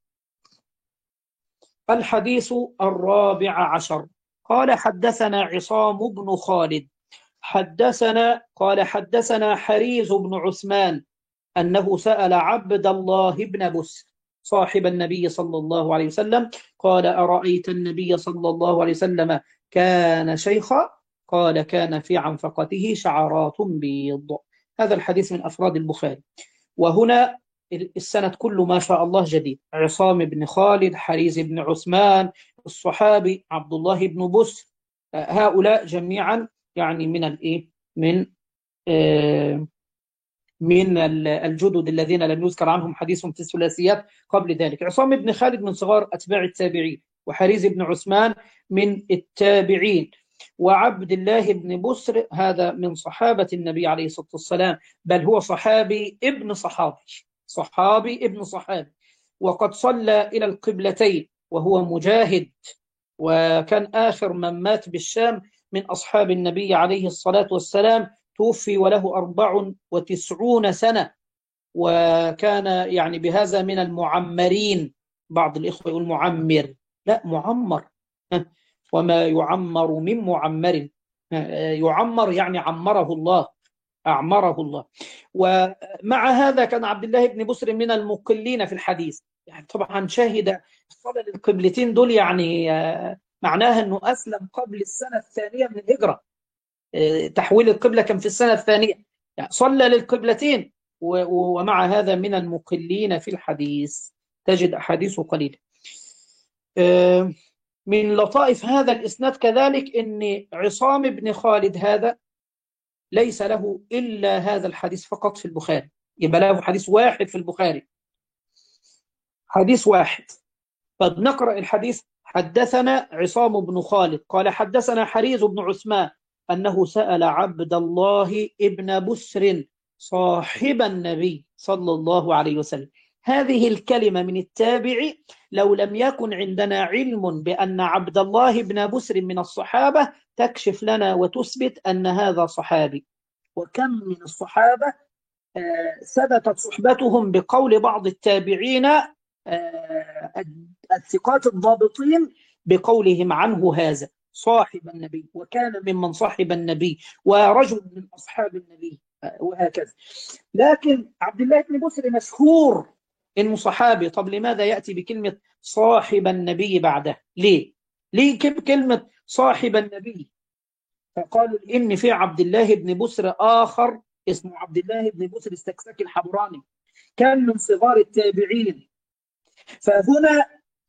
الحديث 14 قال حدثنا عصام بن خالد قال حدثنا حريز بن عثمان أنه سأل عبد الله بن بسر صاحب النبي صلى الله عليه وسلم قال أرأيت النبي صلى الله عليه وسلم كان شيخا؟ قال كان في عنفقته شعرات بيض. هذا الحديث من أفراد البخاري. وهنا السند كله ما شاء الله جديد، عصام بن خالد، حريز بن عثمان، الصحابي عبد الله بن بسر، هؤلاء جميعا يعني من الجدد الذين لم يذكر عنهم حديث في الثلاثيات قبل ذلك. عصام بن خالد من صغار أتباع التابعين، وحريز بن عثمان من التابعين، وعبد الله بن بسر هذا من صحابة النبي عليه الصلاة والسلام، بل هو صحابي ابن صحابي. وقد صلى إلى القبلتين وهو مجاهد، وكان آخر من مات بالشام من أصحاب النبي عليه الصلاة والسلام، توفي وله 94 سنة، وكان يعني بهذا من المعمرين. بعض الإخوة يقول معمر، لا معمر. وما يعمر من معمر. يعمر يعني عمره الله، أعمره الله. ومع هذا كان عبد الله بن بسر من المقلين في الحديث. يعني طبعا شاهد الصلاة للقبلتين دول، يعني معناها أنه أسلم قبل السنة الثانية من الهجرة. تحويل القبلة كان في السنة الثانية، يعني صلى للقبلتين ومع هذا من المقلين في الحديث، تجد أحاديثه قليلة. من لطائف هذا الإسناد كذلك أن عصام بن خالد هذا ليس له إلا هذا الحديث فقط في البخاري، يبقى له حديث واحد في البخاري، حديث واحد. فبنقرأ الحديث: حدثنا عصام بن خالد قال حدثنا حريز بن عثمان أنه سأل عبد الله ابن بسر صاحب النبي صلى الله عليه وسلم. هذه الكلمة من التابع، لو لم يكن عندنا علم بأن عبد الله بن بسر من الصحابة تكشف لنا وتثبت أن هذا صحابي. وكم من الصحابة ثبتت صحبتهم بقول بعض التابعين الثقات الضابطين بقولهم عنه هذا صاحب النبي، وكان ممن صاحب النبي، ورجل من أصحاب النبي، وهكذا. لكن عبد الله بن بسر مشهور إنه صحابي. طب لماذا يأتي بكلمة صاحب النبي بعده؟ ليه كلمة صاحب النبي؟ فقالوا إن في عبد الله بن بسر آخر اسمه عبد الله بن بسر السكسكي الحبراني، كان من صغار التابعين. فهنا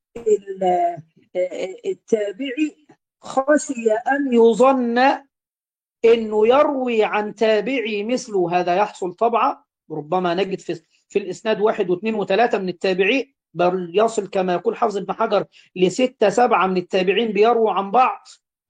التابعي خشي أن يظن أنه يروي عن تابعي مثله. هذا يحصل طبعا، ربما نجد في الإسناد 1 و2 و3 من التابعي، بل يصل كما يقول حافظ بن حجر ل6 7 من التابعين بيرووا عن بعض.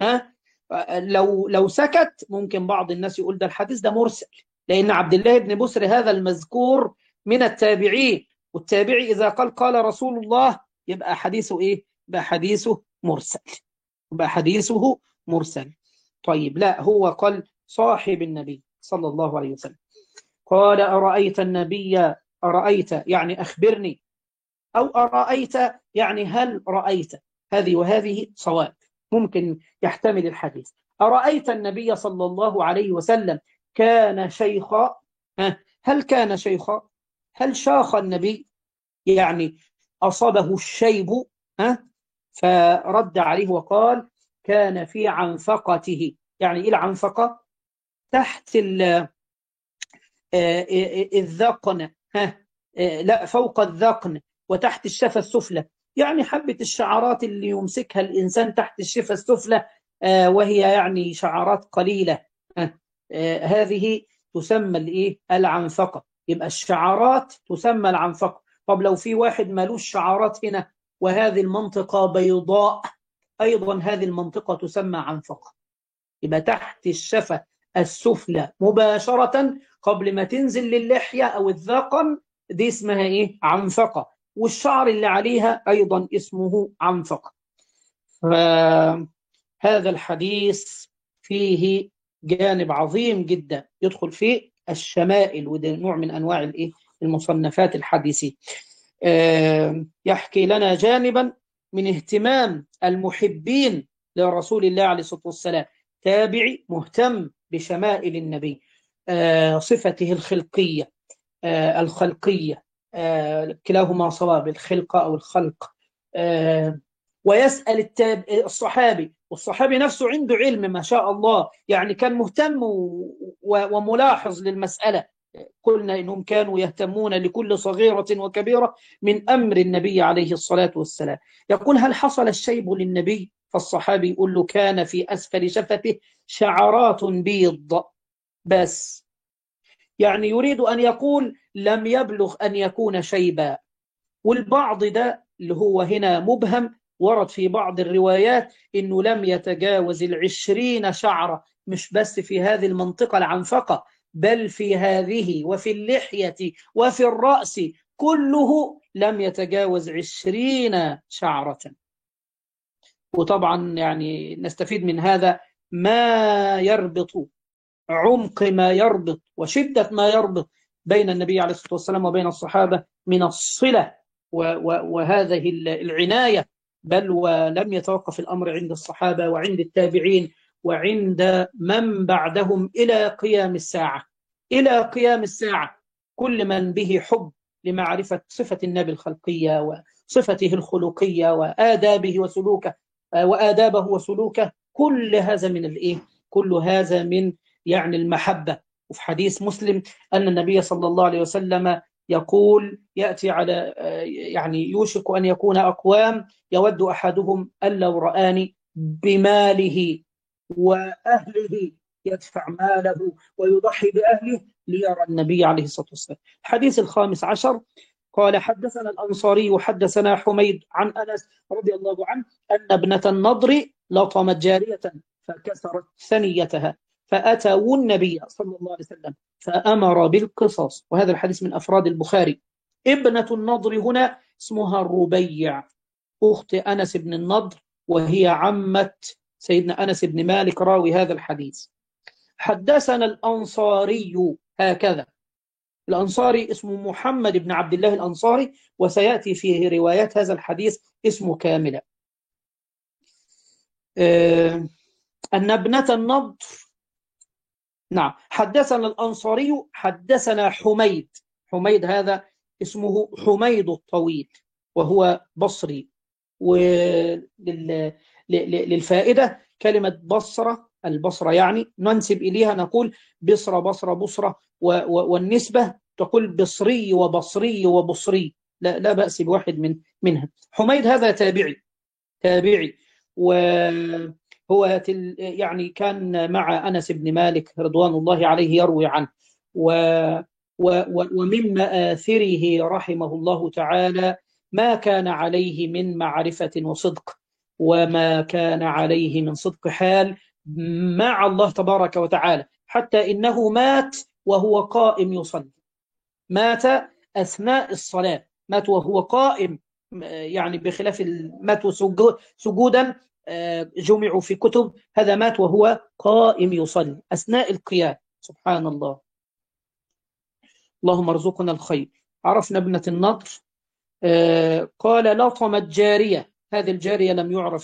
لو سكت ممكن بعض الناس يقول ده الحديث ده مرسل، لأن عبد الله بن بسر هذا المذكور من التابعين، والتابعي إذا قال رسول الله يبقى حديثه إيه؟ يبقى حديثه مرسل، يبقى حديثه مرسل. طيب لا، هو قال صاحب النبي صلى الله عليه وسلم. قال أرأيت النبي، أرأيت يعني أخبرني، أو أرأيت يعني هل رأيت، هذه وهذه صواب، ممكن يحتمل الحديث. أرأيت النبي صلى الله عليه وسلم كان شيخا؟ هل كان شيخا؟ هل شاخ النبي يعني أصابه الشيب؟ فرد عليه وقال كان في عنفقته. يعني إيه العنفقة؟ تحت الذقن، لا فوق الذقن وتحت الشفة السفلى، يعني حبة الشعرات اللي يمسكها الإنسان تحت الشفة السفلى، وهي يعني شعرات قليلة، هذه تسمى الإيه؟ العنفقة. يبقى الشعرات تسمى العنفقة. طب لو في واحد مالوش شعرات هنا وهذه المنطقة بيضاء، أيضا هذه المنطقة تسمى عنفقة. يبقى تحت الشفة السفلى مباشرة قبل ما تنزل للحية أو الذقن، دي اسمها إيه؟ عنفقة. والشعر اللي عليها أيضا اسمه عنفقة. فهذا الحديث فيه جانب عظيم جدا يدخل فيه الشمائل، وده نوع من أنواع الإيه؟ المصنفات الحديثية. يحكي لنا جانبا من اهتمام المحبين لرسول الله عليه الصلاة والسلام، تابعي مهتم بشمائل النبي، صفته الخلقية، الخلقية، كلاهما صواب، الخلقة أو الخلق. ويسأل الصحابي، والصحابي نفسه عنده علم ما شاء الله، يعني كان مهتم وملاحظ للمسألة. قلنا إنهم كانوا يهتمون لكل صغيرة وكبيرة من أمر النبي عليه الصلاة والسلام. يقول هل حصل الشيب للنبي؟ فالصحابي يقول له كان في أسفل شفته شعرات بيض بس، يعني يريد أن يقول لم يبلغ أن يكون شيبا. والبعض ده اللي هو هنا مبهم، ورد في بعض الروايات إنه لم يتجاوز 20 شعرة، مش بس في هذه المنطقة العنفقة، بل في هذه وفي اللحية وفي الرأس، كله لم يتجاوز 20 شعرة. وطبعا يعني نستفيد من هذا ما يربط، عمق ما يربط وشدة ما يربط بين النبي عليه الصلاة والسلام وبين الصحابة من الصلة وهذه العناية، بل ولم يتوقف الأمر عند الصحابة وعند التابعين وعند من بعدهم إلى قيام الساعة. إلى قيام الساعة كل من به حب لمعرفة صفة النبي الخلقية وصفته الخلقية وآدابه وسلوكه وآدابه وسلوكه، كل هذا من الإيه؟ كل هذا من يعني المحبة. وفي حديث مسلم أن النبي صلى الله عليه وسلم يقول يأتي على يعني يوشك أن يكون أقوام يود أحدهم أن لو رآني بماله وأهله يدفع ماله ويضحي بأهله ليرى النبي عليه الصلاة والسلام. الحديث الخامس عشر قال حدثنا الأنصاري حدثنا حميد عن أنس رضي الله عنه أن ابنة النضر لطمت جارية فكسرت ثنيتها فأتوا النبي صلى الله عليه وسلم فأمر بالقصاص. وهذا الحديث من أفراد البخاري. ابنة النضر هنا اسمها الربيع أخت أنس بن النضر، وهي عمة سيدنا أنس بن مالك راوي هذا الحديث. حدثنا الأنصاري هكذا. الأنصاري اسمه محمد بن عبد الله الأنصاري، وسيأتي فيه روايات هذا الحديث اسمه كاملة. أن ابنة النضر، نعم. حدثنا الأنصاري حدثنا حميد. حميد هذا اسمه حميد الطويل وهو بصري. وللفائدة كلمة بصرة، البصرة يعني ننسب إليها نقول بصرة بصرة بصرة، والنسبة تقول بصري وبصري وبصري، لا بأس بواحد منها. حميد هذا تابعي وهو يعني كان مع أنس بن مالك رضوان الله عليه يروي عنه. ومن مآثره رحمه الله تعالى ما كان عليه من معرفة وصدق، وما كان عليه من صدق حال مع الله تبارك وتعالى، حتى إنه مات وهو قائم يصلي. مات أثناء الصلاة، مات وهو قائم، يعني بخلاف مات سجودا جمعوا في كتب، هذا مات وهو قائم يصلي أثناء القيام. سبحان الله. اللهم ارزقنا الخير. عرفنا ابنة النضر. قال لطمت جارية. هذه الجارية لم يعرف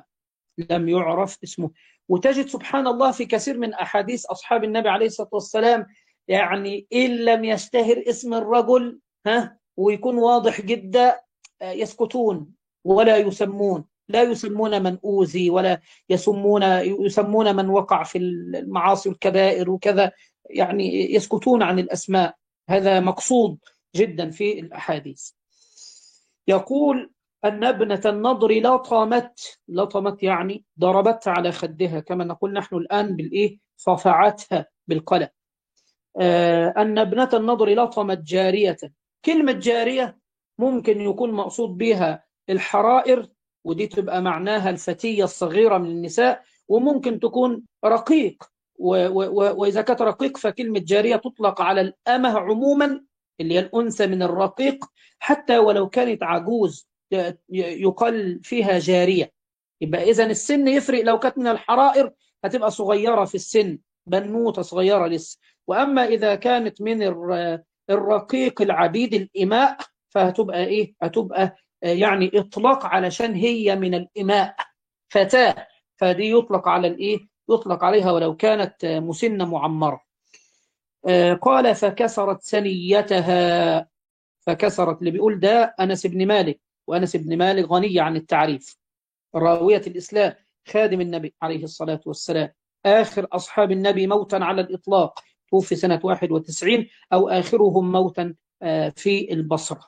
اسمه. وتجد سبحان الله في كثير من أحاديث أصحاب النبي عليه الصلاة والسلام، يعني إن لم يشتهر اسم الرجل ويكون واضح جدا يسكتون ولا يسمون، لا يسمون من أوذي ولا يسمون من وقع في المعاصي والكبائر وكذا، يعني يسكتون عن الأسماء. هذا مقصود جدا في الأحاديث. يقول أن ابنة النضر لطمت يعني ضربت على خدها، كما نقول نحن الآن بالإيه، صفعتها بالقلم. أن ابنة النضر لطمت جارية. كلمة جارية ممكن يكون مقصود بها الحرائر، ودي تبقى معناها الفتية الصغيرة من النساء، وممكن تكون رقيق، وإذا كانت رقيق فكلمة جارية تطلق على الأمة عموما اللي هي الأنثى من الرقيق، حتى ولو كانت عجوز يقال فيها جارية. يبقى إذن السن يفرق، لو كانت من الحرائر هتبقى صغيرة في السن، بنوتة صغيرة لسه. وأما إذا كانت من الرقيق العبيد الإماء فهتبقى إيه؟ هتبقى يعني إطلاق علشان هي من الإماء فتاة، فدي يطلق على الإيه؟ يطلق عليها ولو كانت مسنة معمرة. قال فكسرت ثنيتها. فكسرت، اللي بيقول ده أنس بن مالك، وأنس بن مالك غني عن التعريف، راوية الإسلام، خادم النبي عليه الصلاة والسلام، آخر أصحاب النبي موتا على الإطلاق، توفي سنة 91 أو آخرهم موتا في البصرة،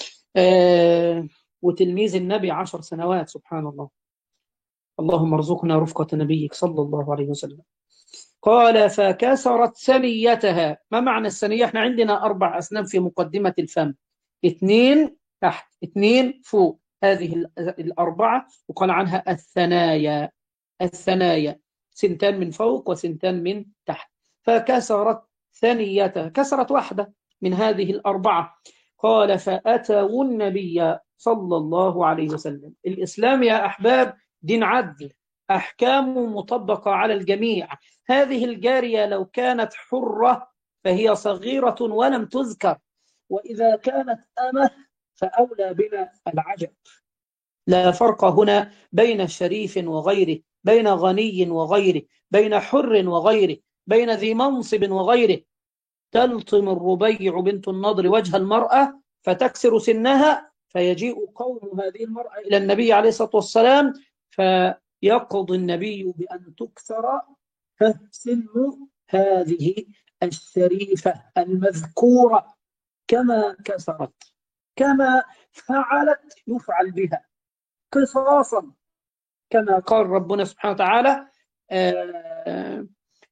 وتلميذ النبي 10 سنوات. سبحان الله. اللهم ارزقنا رفقة نبيك صلى الله عليه وسلم. قال فكسرت ثنيتها. ما معنى الثنية؟ احنا عندنا 4 أسنان في مقدمة الفم، 2 تحت 2 فوق، هذه 4 وقال عنها الثنايا، سنتان من فوق وسنتان من تحت. فكسرت ثنيتها، كسرت واحدة من هذه 4. قال فأتوا النبي صلى الله عليه وسلم. الإسلام يا أحباب دين عدل، أحكام مطبقة على الجميع. هذه الجارية لو كانت حرة فهي صغيرة ولم تذكر، وإذا كانت أمة فأولى بنا العجب. لا فرق هنا بين شريف وغيره، بين غني وغيره، بين حر وغيره، بين ذي منصب وغيره. تلطم الربيع بنت النضر وجه المرأة فتكسر سنها، فيجيء قوم هذه المرأة إلى النبي عليه الصلاة والسلام، فيقضي النبي بأن تكسر سن هذه الشريفة المذكورة، كما كسرت، كما فعلت يفعل بها قصاصا، كما قال ربنا سبحانه وتعالى آه،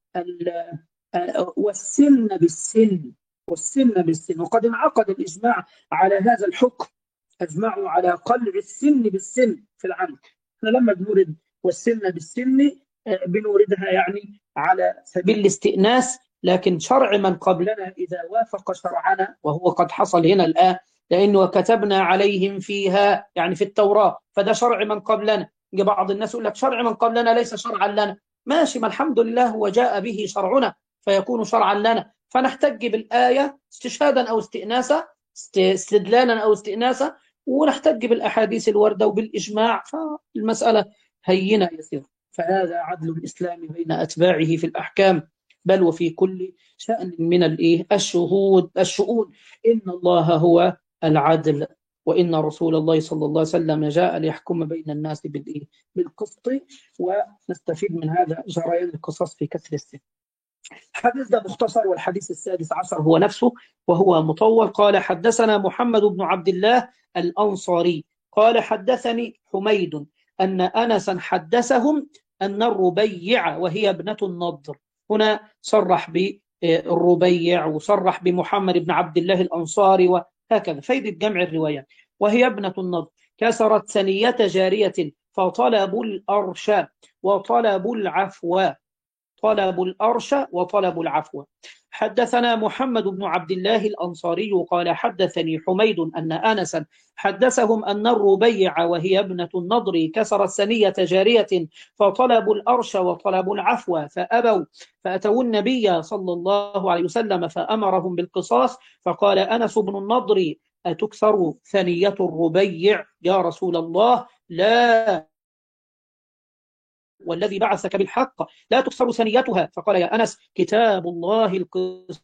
والسن بالسن، والسن بالسن. وقد انعقد الإجماع على هذا الحكم، أجمعوا على قلع السن بالسن في العمد. احنا لما بنورد والسن بالسن بنوردها يعني على سبيل الاستئناس، لكن شرع من قبلنا إذا وافق شرعنا، وهو قد حصل هنا الآن، لأنه وكتبنا عليهم فيها يعني في التوراة، فده شرع من قبلنا. يجي بعض الناس يقول لك شرع من قبلنا ليس شرعا لنا. ماشي، ما الحمد لله وجاء به شرعنا فيكون شرعا لنا، فنحتج بالآية استشهادا أو استئناسا، استدلالا أو استئناسا، ونحتج بالأحاديث الواردة وبالإجماع، فالمسألة هينة يسيرة. فهذا عدل الإسلام بين أتباعه في الأحكام، بل وفي كل شأن من الشؤون. إن الله هو العدل، وإن رسول الله صلى الله عليه وسلم جاء ليحكم بين الناس بالقسط. ونستفيد من هذا جريان القصص في كسر السن. الحديث ده مختصر، والحديث السادس عشر هو نفسه وهو مطول. قال حدثنا محمد بن عبد الله الأنصاري قال حدثني حميد أن أنسا حدثهم أن الربيع وهي ابنة النضر. هنا صرح بالربيع وصرح بمحمد بن عبد الله الأنصاري، وهكذا فايدة جمع الروايات. وهي ابنة النضر كسرت ثنية جارية فطلبوا الأرش وطلبوا العفو، طلب الأرش وطلب العفو. حدثنا محمد بن عبد الله الأنصاري قال حدثني حميد أن أنسا حدثهم أن الربيع وهي ابنة النضر كسرت ثنية جارية فطلبوا الأرش وطلبوا العفو فأبوا، فأتوا النبي صلى الله عليه وسلم فأمرهم بالقصاص، فقال أنس بن النضر أتكسر ثنية الربيع يا رسول الله؟ لا، والذي بعثك بالحق لا تكسر ثنيتها. فقال يا أنس كتاب الله القصاص،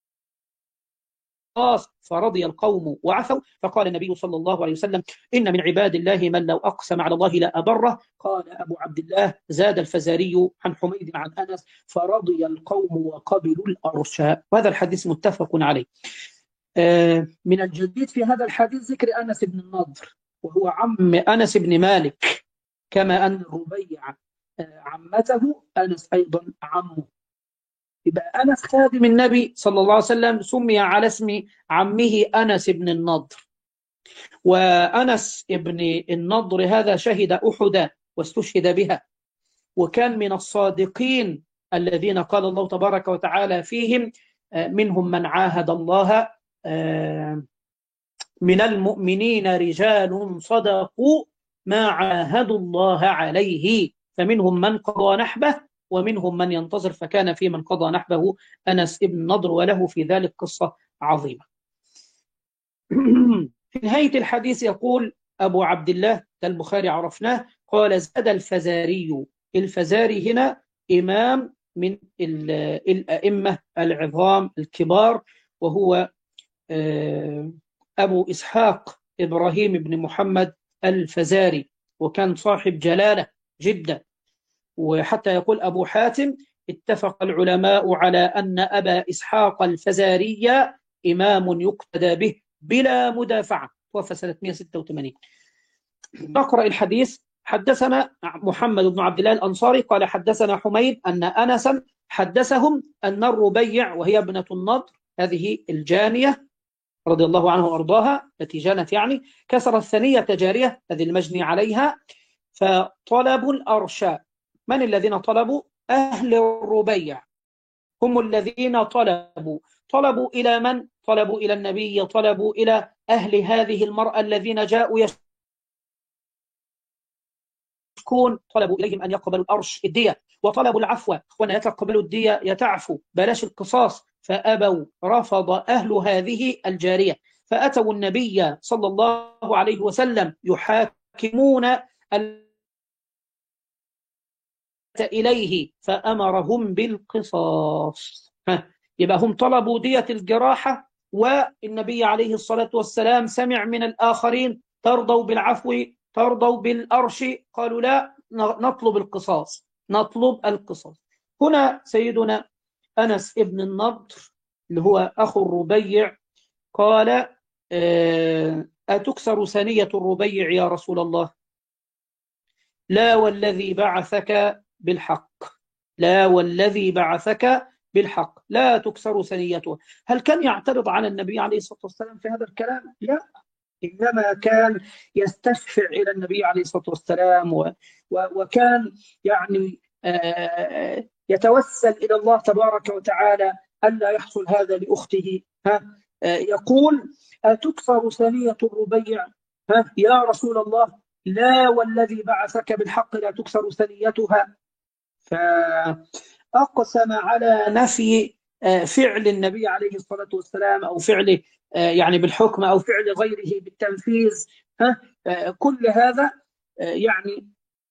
فرضي القوم وعفوا. فقال النبي صلى الله عليه وسلم إن من عباد الله من لو أقسم على الله لا أبره. قال أبو عبد الله زاد الفزاري عن حميد عن أنس فرضي القوم وقبلوا الأرشاء. وهذا الحديث متفق عليه. من الجديد في هذا الحديث ذكر أنس بن النضر، وهو عم أنس بن مالك، كما أن الربيع عمته، أنس أيضا عمه. يبقى أنس خادم النبي صلى الله عليه وسلم سمي على اسم عمه أنس بن النضر. وأنس بن النضر هذا شهد أحد واستشهد بها، وكان من الصادقين الذين قال الله تبارك وتعالى فيهم منهم من عاهد الله من المؤمنين رجال صدقوا ما عاهدوا الله عليه، فمنهم من قضى نحبه ومنهم من ينتظر. فكان في من قضى نحبه أنس بن نضر، وله في ذلك قصة عظيمة. في نهاية الحديث يقول أبو عبد الله البخاري عرفناه، قال زاد الفزاري. الفزاري هنا إمام من الأئمة العظام الكبار، وهو أبو إسحاق إبراهيم بن محمد الفزاري، وكان صاحب جلالة جدا. وحتى يقول أبو حاتم اتفق العلماء على أن أبا إسحاق الفزاري إمام يقتدى به بلا مدافعة، توفى سنة 186. نقرأ الحديث. حدثنا محمد بن عبد الله الأنصاري قال حدثنا حميد أن أنسا حدثهم أن الربيع وهي ابنة النضر، هذه الجانية رضي الله عنه وأرضاها التي جانت يعني، كسرت ثنية جارية هذه المجني عليها، فطلبوا الأرشاء. من الذين طلبوا؟ أهل الربيع هم الذين طلبوا إلى من؟ طلبوا إلى النبي، طلبوا إلى أهل هذه المرأة الذين جاءوا يشكون، طلبوا إليهم أن يقبلوا الأرش الدية، وطلبوا العفو، وأن يتقبلوا الدية يتعفوا، بلاش القصاص، فأبوا، رفض أهل هذه الجارية، فأتوا النبي صلى الله عليه وسلم يحاكمون إليه فأمرهم بالقصاص. يبقى هم طلبوا دية الجراحة، والنبي عليه الصلاة والسلام سمع من الآخرين ترضوا بالعفو، ترضوا بالأرش، قالوا لا، نطلب القصاص، نطلب القصاص. هنا سيدنا أنس ابن النضر اللي هو أخو الربيع قال: أتكسر ثنية الربيع يا رسول الله؟ لا والذي بعثك بالحق، لا والذي بعثك بالحق لا تكسر ثنيته. هل كان يعترض على النبي عليه الصلاة والسلام في هذا الكلام؟ لا، إنما كان يستشفع إلى النبي عليه الصلاة والسلام وكان يعني يتوسل إلى الله تبارك وتعالى ألا يحصل هذا لأخته. يقول: أتكسر ثنية الربيع يا رسول الله؟ لا والذي بعثك بالحق لا تكسر ثنيتها. فأقسم على نفي فعل النبي عليه الصلاة والسلام أو فعله يعني بالحكم أو فعل غيره بالتنفيذ. كل هذا يعني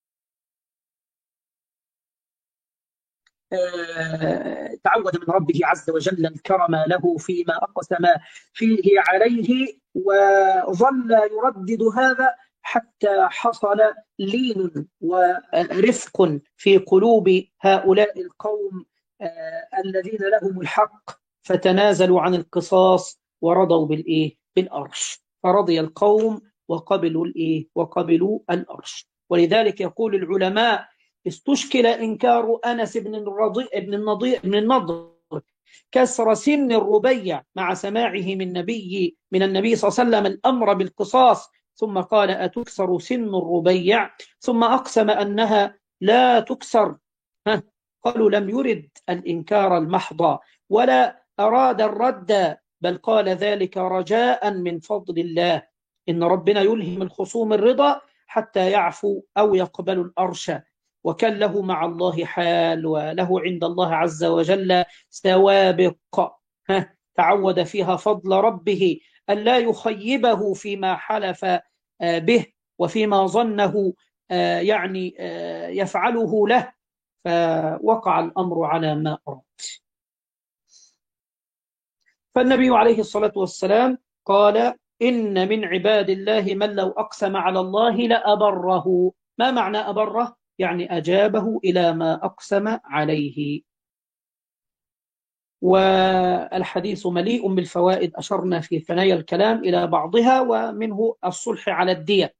تعود من ربه عز وجل الكرم له فيما أقسم فيه عليه، وظل يردد هذا حتى حصل لين ورفق في قلوب هؤلاء القوم الذين لهم الحق، فتنازلوا عن القصاص ورضوا بالأرش. فرضي القوم وقبلوا وقبلوا الأرش. ولذلك يقول العلماء: استشكل إنكار أنس بن النضر كسر سن الربيع مع سماعه من النبي صلى الله عليه وسلم الأمر بالقصاص، ثم قال: أتكسر سن الربيع؟ ثم أقسم أنها لا تكسر. قالوا: لم يرد الإنكار المحض ولا أراد الرد، بل قال ذلك رجاء من فضل الله، إن ربنا يلهم الخصوم الرضا حتى يعفو أو يقبل الأرش، وكان له مع الله حال، وله عند الله عز وجل سوابق تعود فيها فضل ربه ألا يخيبه فيما حلف به وفيما ظنه يعني يفعله له، فوقع الأمر على ما أراد. فالنبي عليه الصلاة والسلام قال: إن من عباد الله من لو أقسم على الله لأبره. ما معنى أبره؟ يعني أجابه إلى ما أقسم عليه. والحديث مليء بالفوائد، أشرنا في ثنايا الكلام إلى بعضها، ومنه الصلح على الدية.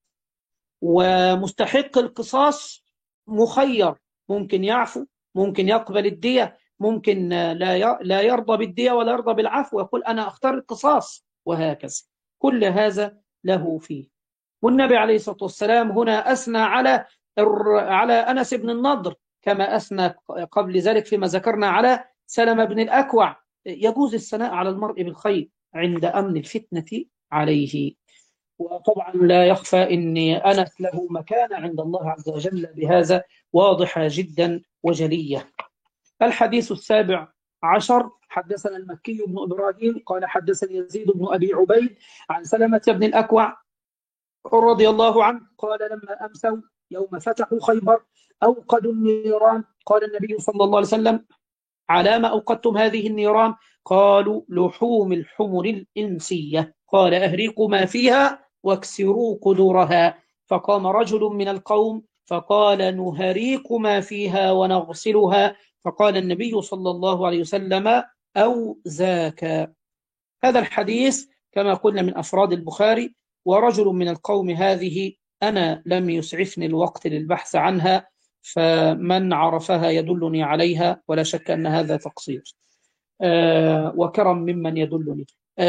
ومستحق القصاص مخير، ممكن يعفو، ممكن يقبل الدية، ممكن لا يرضى بالدية ولا يرضى بالعفو، ويقول أنا أختار القصاص، وهكذا. كل هذا له فيه. والنبي عليه الصلاة والسلام هنا أثنى على أنس بن النضر كما أثنى قبل ذلك فيما ذكرنا على سلمة بن الأكوع. يجوز الثناء على المرء بالخير عند أمن الفتنة عليه. وطبعا لا يخفى أن أنس له مكانة عند الله عز وجل بهذا واضحة جدا وجلية. الحديث 17 حدثنا المكي بن إبراهيم قال حدثني يزيد بن أبي عبيد عن سلمة بن الأكوع رضي الله عنه قال: لما أمسوا يوم فتحوا خيبر أوقدوا النيران. قال النبي صلى الله عليه وسلم: على ما أوقدتم هذه النيران؟ قالوا: لحوم الحمر الإنسية. قال: أهريقوا ما فيها واكسروا قدورها. فقام رجل من القوم فقال: نهريق ما فيها ونغسلها. فقال النبي صلى الله عليه وسلم: أو ذاك. هذا الحديث كما قلنا من أفراد البخاري. ورجل من القوم هذه أنا لم يسعفني الوقت للبحث عنها، فمن عرفها يدلني عليها، ولا شك أن هذا تقصير وكرم ممن يدلني.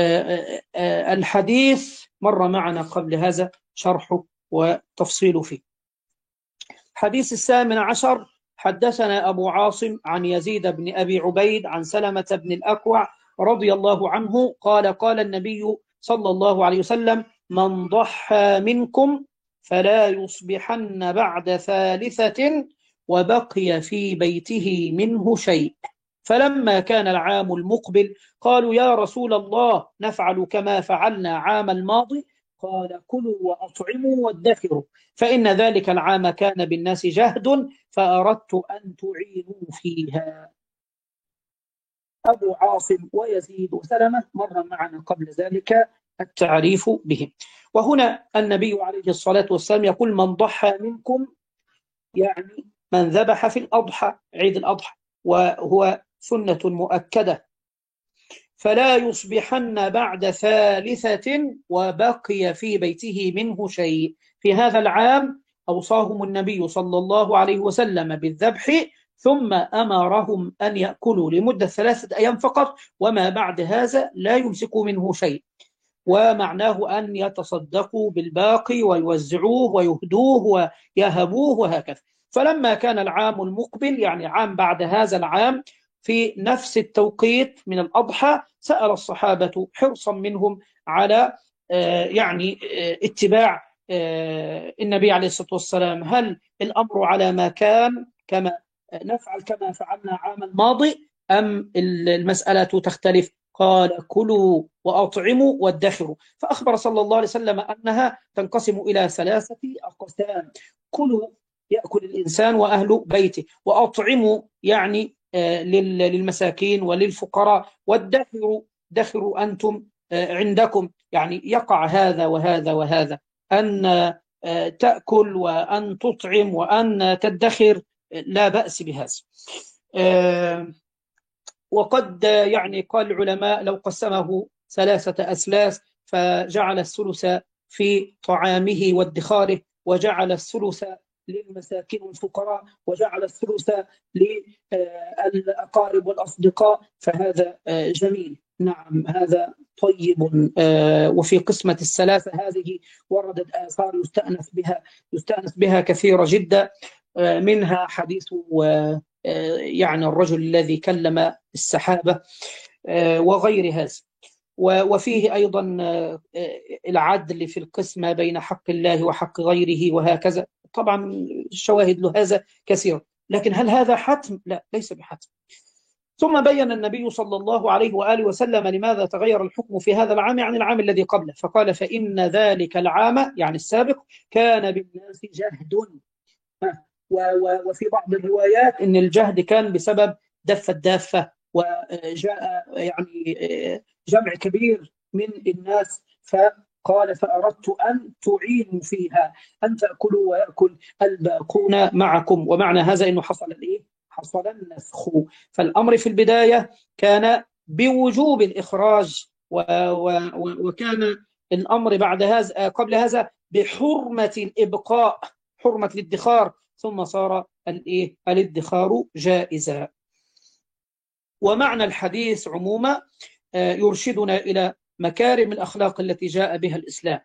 الحديث مر معنا قبل هذا شرحه وتفصيله فيه. حديث 18 حدثنا أبو عاصم عن يزيد بن أبي عبيد عن سلمة بن الأكوع رضي الله عنه قال: قال النبي صلى الله عليه وسلم: من ضحى منكم فلا يصبحن بعد ثالثة وبقي في بيته منه شيء. فلما كان العام المقبل قالوا يا رسول الله نفعل كما فعلنا عام الماضي؟ قال كلوا وأطعموا وادخروا فإن ذلك العام كان بالناس جهد فأردت أن تعينوا فيها. أبو عاصم ويزيد وسلمة مر معنا قبل ذلك التعريف بهم. وهنا النبي عليه الصلاة والسلام يقول من ضحى منكم، يعني من ذبح في الأضحى، عيد الأضحى، وهو سنة مؤكدة، فلا يصبحن بعد ثالثة وبقي في بيته منه شيء. في هذا العام أوصاهم النبي صلى الله عليه وسلم بالذبح، ثم أمرهم أن يأكلوا لمدة 3 أيام فقط، وما بعد هذا لا يمسكوا منه شيء، ومعناه أن يتصدقوا بالباقي ويوزعوه ويهدوه ويهبوه وهكذا. فلما كان العام المقبل، يعني عام بعد هذا العام، في نفس التوقيت من الأضحى، سأل الصحابة حرصا منهم على اتباع النبي عليه الصلاة والسلام، هل الأمر على ما كان كما نفعل كما فعلنا عام الماضي أم المسألة تختلف؟ قال كلوا وأطعموا وادخروا. فأخبر صلى الله عليه وسلم أنها تنقسم إلى 3 أقسام: كلوا يأكل الإنسان وأهل بيته، وأطعموا يعني للمساكين وللفقراء، وادخروا دخروا أنتم عندكم، يعني يقع هذا وهذا وهذا، أن تأكل وأن تطعم وأن تدخر، لا بأس بهذا. وقد يعني قال العلماء لو قسمه 3 أثلاث فجعل الثلث في طعامه وادخاره، وجعل الثلث للمساكين والفقراء، وجعل الثلث للأقارب والأصدقاء، فهذا جميل. نعم هذا طيب. وفي قسمة ال3 هذه وردت آثار يستأنس بها كثيرة جدا، منها حديث يعني الرجل الذي كلم السحابة وغير هذا. وفيه أيضا العدل في القسمة بين حق الله وحق غيره وهكذا. طبعا الشواهد له هذا كثيرة، لكن هل هذا حتم؟ لا، ليس بحتم. ثم بين النبي صلى الله عليه وآله وسلم لماذا تغير الحكم في هذا العام عن العام الذي قبله، فقال فإن ذلك العام يعني السابق كان بالناس جهد. وفي بعض الروايات ان الجهد كان بسبب دف الدافه، وجاء يعني جمع كبير من الناس، فقال فأردت أن تعينوا فيها، أن تأكلوا ويأكل الباقون معكم. ومعنى هذا أنه حصل الإيه؟ حصل النسخ. فالأمر في البداية كان بوجوب الإخراج، وكان الأمر بعد هذا قبل هذا بحرمة الإبقاء، حرمة الادخار، ثم صار الادخار جائزا. ومعنى الحديث عموما يرشدنا إلى مكارم الأخلاق التي جاء بها الإسلام.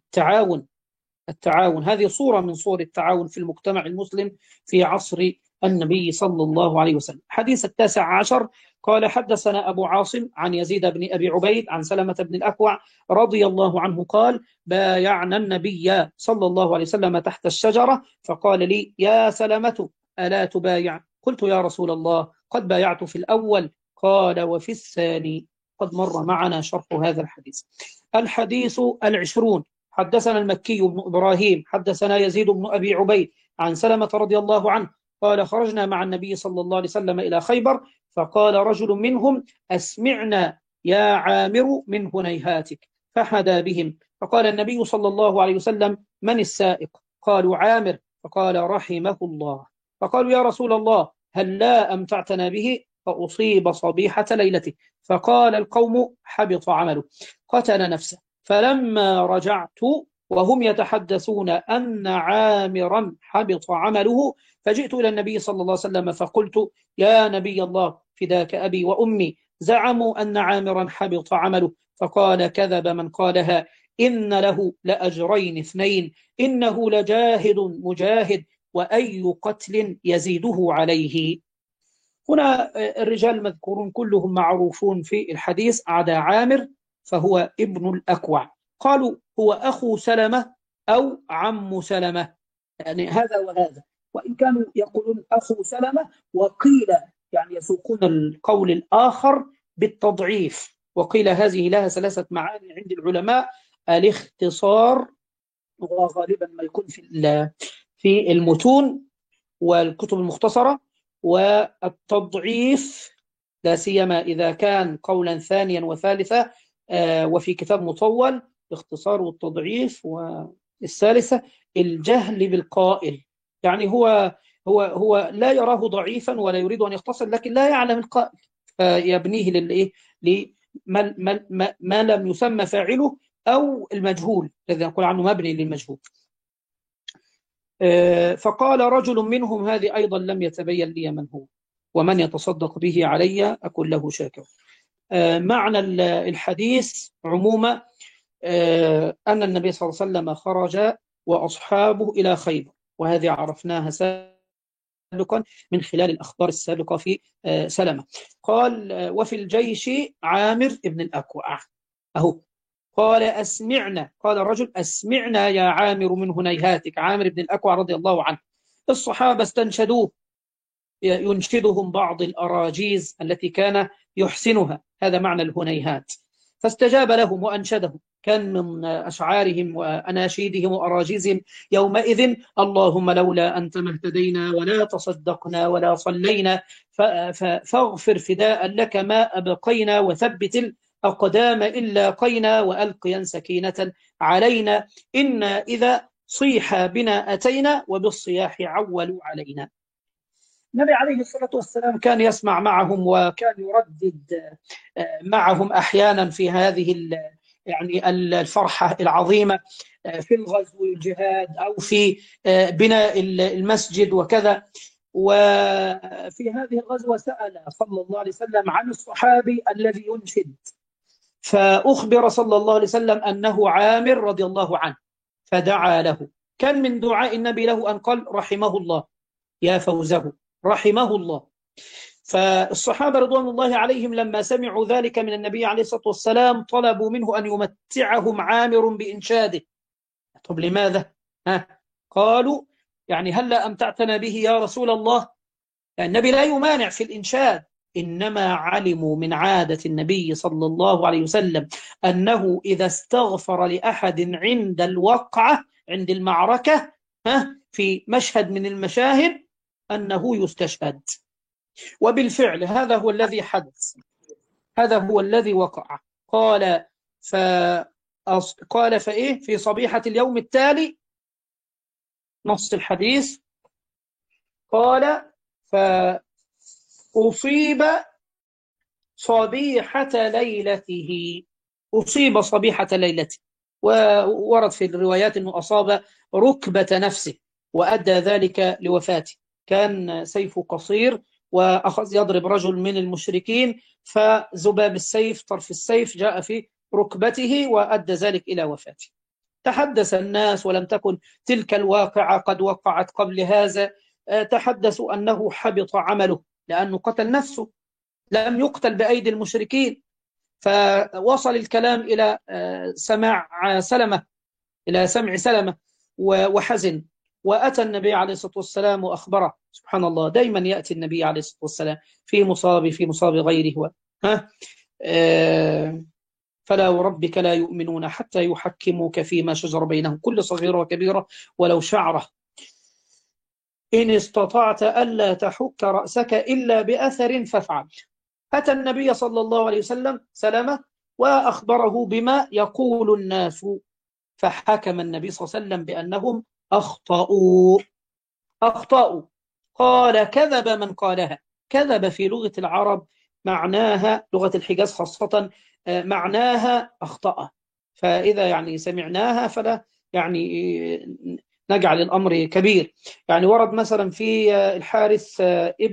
التعاون هذه صورة من صور التعاون في المجتمع المسلم في عصر النبي صلى الله عليه وسلم. حديث 19 قال حدثنا أبو عاصم عن يزيد بن أبي عبيد عن سلمة بن الأكوع رضي الله عنه قال بايعنا النبي صلى الله عليه وسلم تحت الشجرة فقال لي يا سلمة ألا تبايع؟ قلت يا رسول الله قد بايعت في الأول. قال وفي الثاني. قد مر معنا شرح هذا الحديث. الحديث 20. حدثنا المكي بن إبراهيم حدثنا يزيد بن أبي عبيد عن سلمة رضي الله عنه قال خرجنا مع النبي صلى الله عليه وسلم إلى خيبر، فقال رجل منهم أسمعنا يا عامر من هنيهاتك، فحدا بهم، فقال النبي صلى الله عليه وسلم من السائق؟ قالوا عامر، فقال رحمه الله. فقالوا يا رسول الله هل لا أمتعتنا به؟ فأصيب صبيحة ليلته. فقال القوم حبط عمله، قتل نفسه. فلما رجعت وهم يتحدثون أن عامرا حبط عمله، فجئت إلى النبي صلى الله عليه وسلم فقلت يا نبي الله فداك أبي وأمي، زعموا أن عامرا حبط عمله. فقال كذب من قالها، إن له لأجرين 2، إنه لجاهد مجاهد، وأي قتل يزيده عليه. هنا الرجال المذكورون كلهم معروفون في الحديث عدا عامر فهو ابن الأكوع. قالوا هو أخو سلمة أو عم سلمة، يعني هذا وهذا، وإن كانوا يقولون أخو سلمة، وقيل يعني يسوقون القول الآخر بالتضعيف. وقيل هذه لها ثلاثة معاني عند العلماء: الاختصار، وغالبا ما يكون في المتون والكتب المختصرة، والتضعيف لا سيما إذا كان قولا ثانيا وثالثا، وفي كتاب مطول. الاختصار والتضعيف. والثالثة الجهل بالقائل، يعني هو لا يراه ضعيفا ولا يريد أن يختصر، لكن لا يعلم القائل فيبنيه للإيه؟ ما لم يسمى فاعله، أو المجهول الذي نقول عنه مبني للمجهول. فقال رجل منهم: هذه أيضا لم يتبين لي من هو، ومن يتصدق به علي أكن له شاكر. معنى الحديث عموما أن النبي صلى الله عليه وسلم خرج وأصحابه إلى خيبر، وهذه عرفناها سابقا من خلال الأخبار السابقة في سلمة. قال: وفي الجيش عامر بن الأكوع. أهو قال: أسمعنا. قال الرجل: أسمعنا يا عامر من هنيهاتك. عامر بن الأكوع رضي الله عنه. الصحابة استنشدوه، ينشدهم بعض الأراجيز التي كان يحسنها، هذا معنى الهنيهات. فاستجاب لهم وأنشدهم. كان من أشعارهم وأناشيدهم وأراجيزهم يومئذ: اللهم لولا أنت ما اهتدينا ولا تصدقنا ولا صلينا، فاغفر فداء لك ما أبقينا، وثبت الأقدام إلا قينا، وألقيا سكينة علينا، إنا إذا صيح بنا أتينا، وبالصياح عولوا علينا. النبي عليه الصلاة والسلام كان يسمع معهم، وكان يردد معهم أحيانا في هذه يعني الفرحة العظيمة في الغزو والجهاد، أو في بناء المسجد وكذا. وفي هذه الغزوة سأل صلى الله عليه وسلم عن الصحابي الذي ينشد، فأخبر صلى الله عليه وسلم أنه عامر رضي الله عنه، فدعا له. كان من دعاء النبي له أن قال: رحمه الله، يا فوزه، رحمه الله. فالصحابة رضوان الله عليهم لما سمعوا ذلك من النبي عليه الصلاة والسلام طلبوا منه أن يمتعهم عامر بإنشاده. طب لماذا؟ قالوا: يعني هلا أمتعتنا به يا رسول الله؟ يعني النبي لا يمانع في الإنشاد، إنما علموا من عادة النبي صلى الله عليه وسلم أنه إذا استغفر لأحد عند الوقعة، عند المعركة، في مشهد من المشاهد، أنه يستشهد. وبالفعل هذا هو الذي حدث، هذا هو الذي وقع. قال فإيه في صبيحة اليوم التالي، نص الحديث، قال: فأصيب صبيحة ليلته. أصيب صبيحة ليلته، وورد في الروايات أنه أصاب ركبة نفسه، وأدى ذلك لوفاته. كان سيفه قصير، وأخذ يضرب رجل من المشركين، فذباب السيف، طرف السيف، جاء في ركبته وأدى ذلك إلى وفاته. تحدث الناس، ولم تكن تلك الواقعة قد وقعت قبل هذا، تحدثوا أنه حبط عمله لأنه قتل نفسه، لم يقتل بأيدي المشركين. فوصل الكلام إلى سمع سلمة، إلى سمع سلمة، وحزن. وأتى النبي عليه الصلاة والسلام وأخبره. سبحان الله، دايما يأتي النبي عليه الصلاة والسلام في مصاب غيره. فلا وربك لا يؤمنون حتى يحكموك فيما شجر بينهم، كل صغيرة وكبيرة ولو شعرة. إن استطعت ألا تحك رأسك إلا بأثر فافعل. أتى النبي صلى الله عليه وسلم سلمة وأخبره بما يقول الناس، فحكم النبي صلى الله عليه وسلم بأنهم أخطأوا. قال: كذب من قالها. كذب في لغة العرب معناها، لغة الحجاز خاصة، معناها أخطأ. فإذا يعني سمعناها فلا يعني نجعل الأمر كبير. يعني ورد مثلا في الحارث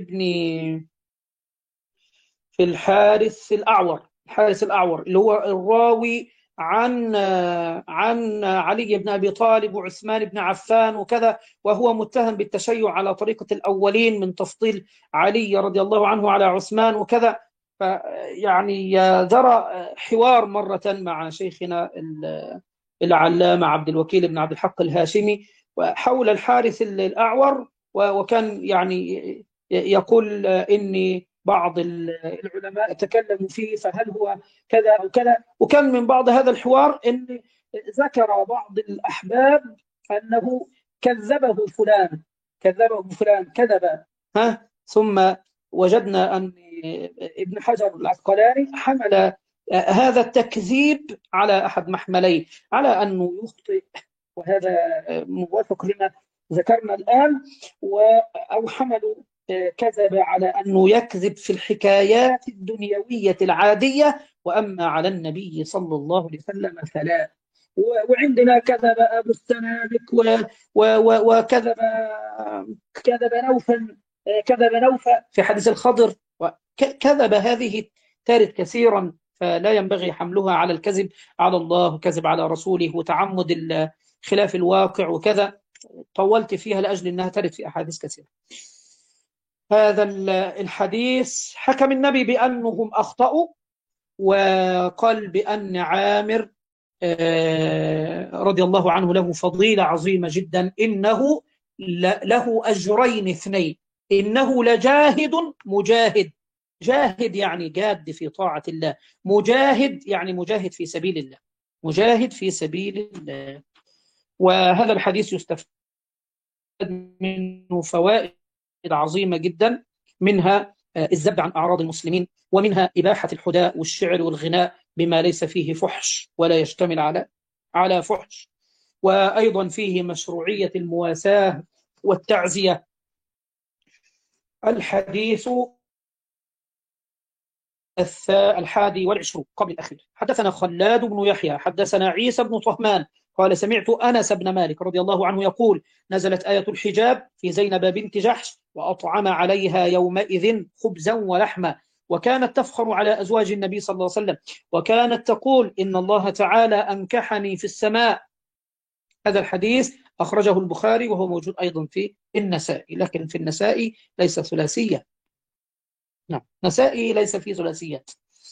في الحارث الأعور اللي هو الراوي عن علي بن أبي طالب وعثمان بن عفان وكذا، وهو متهم بالتشيع على طريقة الأولين من تفضيل علي رضي الله عنه على عثمان وكذا. يعني جرى حوار مرة مع شيخنا العلامة عبد الوكيل بن عبد الحق الهاشمي حول الحارث الأعور، وكان يعني يقول إني بعض العلماء تكلموا فيه، فهل هو كذا أو كذا. وكان من بعض هذا الحوار أن ذكر بعض الأحباب أنه كذبه فلان كذب. ثم وجدنا أن ابن حجر العسقلاني حمل هذا التكذيب على أحد محمليه، على أنه يخطئ، وهذا موافق لما ذكرنا الآن، أو حملوا كذب على أنه يكذب في الحكايات الدنيوية العادية، وأما على النبي صلى الله عليه وسلم فلا. وعندنا كذب أبو السنابك وكذب نوفل في حديث الخضر، وكذب هذه تارد كثيرا، فلا ينبغي حملها على الكذب على الله وكذب على رسوله وتعمد خلاف الواقع وكذا. طولت فيها لأجل أنها ترد في أحاديث كثيرة. هذا الحديث حكم النبي بأنهم أخطأوا، وقال بأن عامر رضي الله عنه له فضيلة عظيمة جدا، إنه له أجرين اثنين، إنه لجاهد مجاهد. جاهد يعني جاد في طاعة الله، مجاهد يعني مجاهد في سبيل الله، مجاهد في سبيل الله. وهذا الحديث يستفاد منه فوائد عظيمة جدا، منها الذب عن أعراض المسلمين، ومنها إباحة الحداء والشعر والغناء بما ليس فيه فحش ولا يشتمل على فحش. وأيضا فيه مشروعية المواساة والتعزية. الحديث 21 قبل الأخير. حدثنا خلاد بن يحيى حدثنا عيسى بن طهمان قال سمعت أنس بن مالك رضي الله عنه يقول نزلت آية الحجاب في زينب بنت جحش وأطعم عليها يومئذ خبزا ولحما، وكانت تفخر على أزواج النبي صلى الله عليه وسلم، وكانت تقول إن الله تعالى أنكحني في السماء. هذا الحديث أخرجه البخاري، وهو موجود أيضا في النسائي، لكن في النسائي ليس ثلاثية. نعم، نسائي ليس فيه ثلاثيات.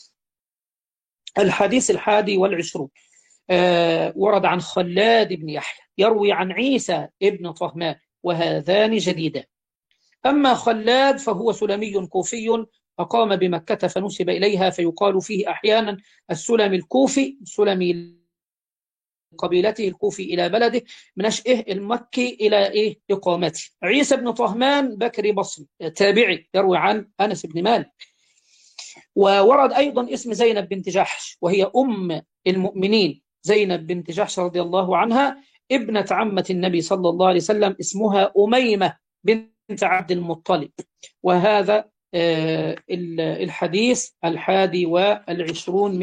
الحديث 21 ورد عن خلاد بن يحيى يروي عن عيسى ابن طهمان، وهذان جديدان. أما خلاد فهو سلمي كوفي أقام بمكة فنسب إليها، فيقال فيه أحيانا السلمي الكوفي، سلمي قبيلته الكوفي إلى بلده، من نشئه المكي إلى إقامته. عيسى بن طهمان بكري بصري تابعي يروي عن أنس بن مالك. وورد أيضا اسم زينب بنت جحش، وهي أم المؤمنين زينب بنت جحش رضي الله عنها، ابنة عمة النبي صلى الله عليه وسلم، اسمها أميمة بنت عبد المطلب. وهذا الحديث 21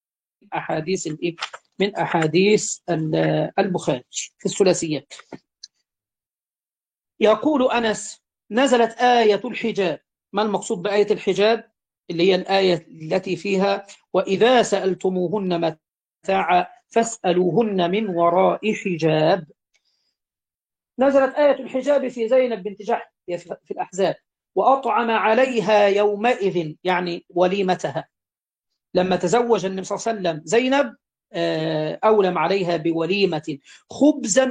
من أحاديث البخاري في الثلاثيات. يقول أنس نزلت آية الحجاب. ما المقصود بآية الحجاب؟ اللي هي الآية التي فيها وإذا سألتموهن متاعا فاسألوهن من وراء حجاب. نزلت آية الحجاب في زينب بنت جحش في الأحزاب، وأطعم عليها يومئذ يعني وليمتها. لما تزوج النبي صلى الله عليه وسلم زينب أولم عليها بوليمة خبزا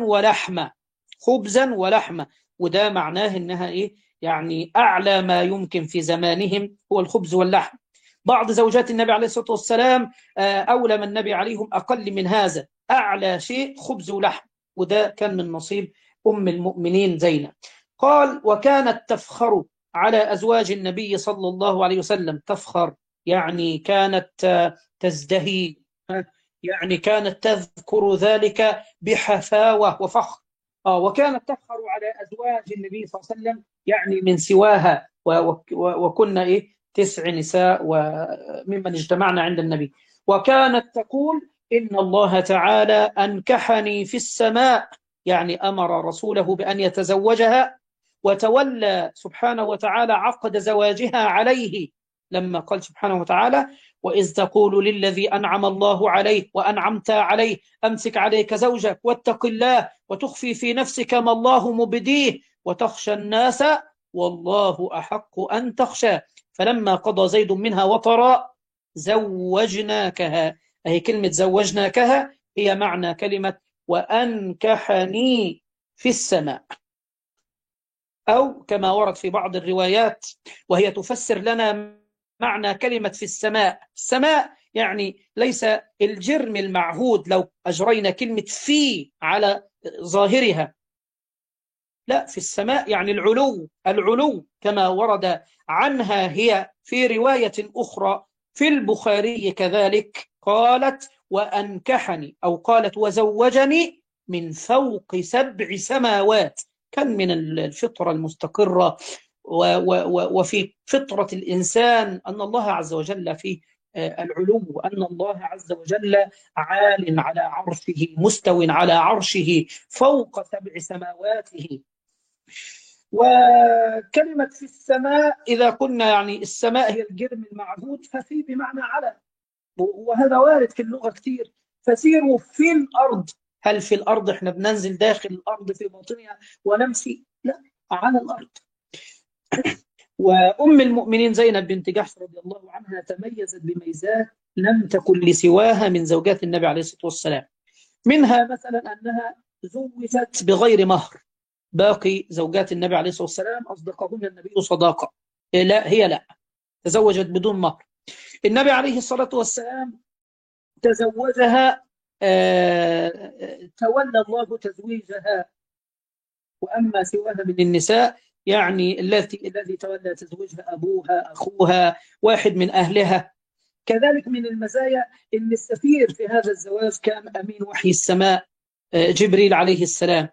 ولحمة. وده معناه إنها يعني أعلى ما يمكن في زمانهم هو الخبز واللحم. بعض زوجات النبي عليه الصلاة والسلام أولم النبي عليهم أقل من هذا، أعلى شيء خبز ولحم، وده كان من نصيب أم المؤمنين زينب. قال وكانت تفخر على أزواج النبي صلى الله عليه وسلم. تفخر يعني كانت تزدهي، يعني كانت تذكر ذلك بحفاوة وفخر. وكانت تفخر على أزواج النبي صلى الله عليه وسلم يعني من سواها، وكنا 9 نساء وممن اجتمعنا عند النبي. وكانت تقول إن الله تعالى أنكحني في السماء، يعني أمر رسوله بأن يتزوجها، وتولى سبحانه وتعالى عقد زواجها عليه، لما قال سبحانه وتعالى وإذ تقول للذي أنعم الله عليه وأنعمت عليه أمسك عليك زوجك واتق الله وتخفي في نفسك ما الله مبديه وتخشى الناس والله أحق أن تخشى، فلما قضى زيد منها وطرا زوجناكها. أي كلمة زوجناكها هي معنى كلمة وأنكحني في السماء. أو كما ورد في بعض الروايات وهي تفسر لنا معنى كلمة في السماء. السماء يعني ليس الجرم المعهود لو أجرينا كلمة في على ظاهرها، لا، في السماء يعني العلو، العلو كما ورد عنها هي في رواية أخرى في البخاري كذلك، قالت وأنكحني أو قالت وزوجني من فوق 7 سماوات. كان من الفطرة المستقرة وفي فطرة الإنسان أن الله عز وجل في العلو، أن الله عز وجل عال على عرشه، مستو على عرشه فوق 7 سماواته. وكلمة في السماء إذا قلنا يعني السماء هي الجرم المعهود، ففي بمعنى على، وهذا وارد في اللغة كتير. فسيروا في الأرض، هل في الأرض احنا بننزل داخل الأرض في باطنها ونمشي؟ لا، على الأرض. وأم المؤمنين زينب بنت جحش رضي الله عنها تميزت بميزات لم تكن لسواها من زوجات النبي عليه الصلاة والسلام. منها مثلا أنها زوجت بغير مهر. باقي زوجات النبي عليه الصلاة والسلام أصدقهن النبي صداقة، لا، هي لا، تزوجت بدون مهر. النبي عليه الصلاة والسلام تزوجها، تولى الله تزويجها. وأما سواها من النساء يعني الذي تولى تزويجها أبوها، أخوها، واحد من أهلها. كذلك من المزايا أن السفير في هذا الزواج كان أمين وحي السماء، جبريل عليه السلام،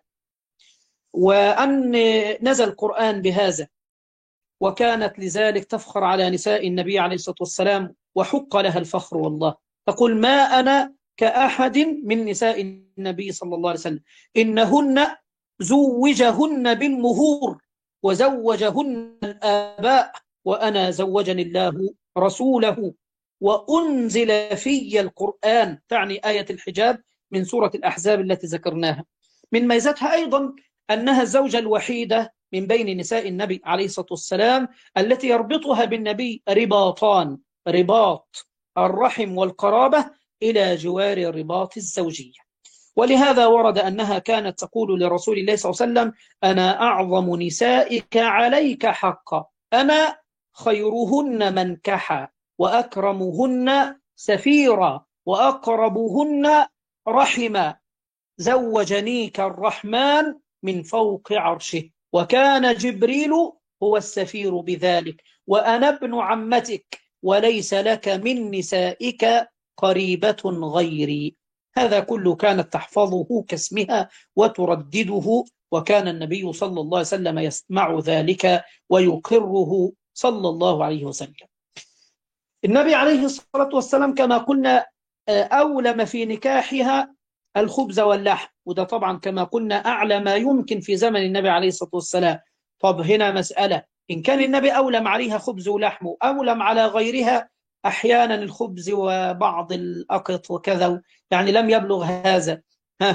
وأن نزل القرآن بهذا، وكانت لذلك تفخر على نساء النبي عليه الصلاة والسلام وحق لها الفخر والله. تقول ما أنا كأحد من نساء النبي صلى الله عليه وسلم، إنهن زوجهن بالمهور وزوجهن الآباء، وأنا زوجني الله رسوله وأنزل في القرآن، تعني آية الحجاب من سورة الأحزاب التي ذكرناها. من ميزاتها أيضا أنها الزوجة الوحيدة من بين نساء النبي عليه الصلاة والسلام التي يربطها بالنبي رباطان، رباط الرحم والقرابة إلى جوار رباط الزوجية. ولهذا ورد أنها كانت تقول لرسول الله صلى الله عليه وسلم أنا أعظم نسائك عليك حقا، أنا خيرهن منكحا وأكرمهن سفيرا وأقربهن رحما، زوجنيك الرحمن من فوق عرشه، وكان جبريل هو السفير بذلك، وأنا ابن عمتك وليس لك من نسائك قريبة غيري. هذا كله كانت تحفظه كاسمها وتردده، وكان النبي صلى الله عليه وسلم يسمع ذلك ويقره صلى الله عليه وسلم. النبي عليه الصلاة والسلام كما قلنا أولم في نكاحها الخبز واللحم، وده طبعا كما قلنا أعلى ما يمكن في زمن النبي عليه الصلاة والسلام. طب هنا مسألة، إن كان النبي أولم عليها خبز ولحم أولم على غيرها أحيانا الخبز وبعض الأقط وكذا، يعني لم يبلغ هذا،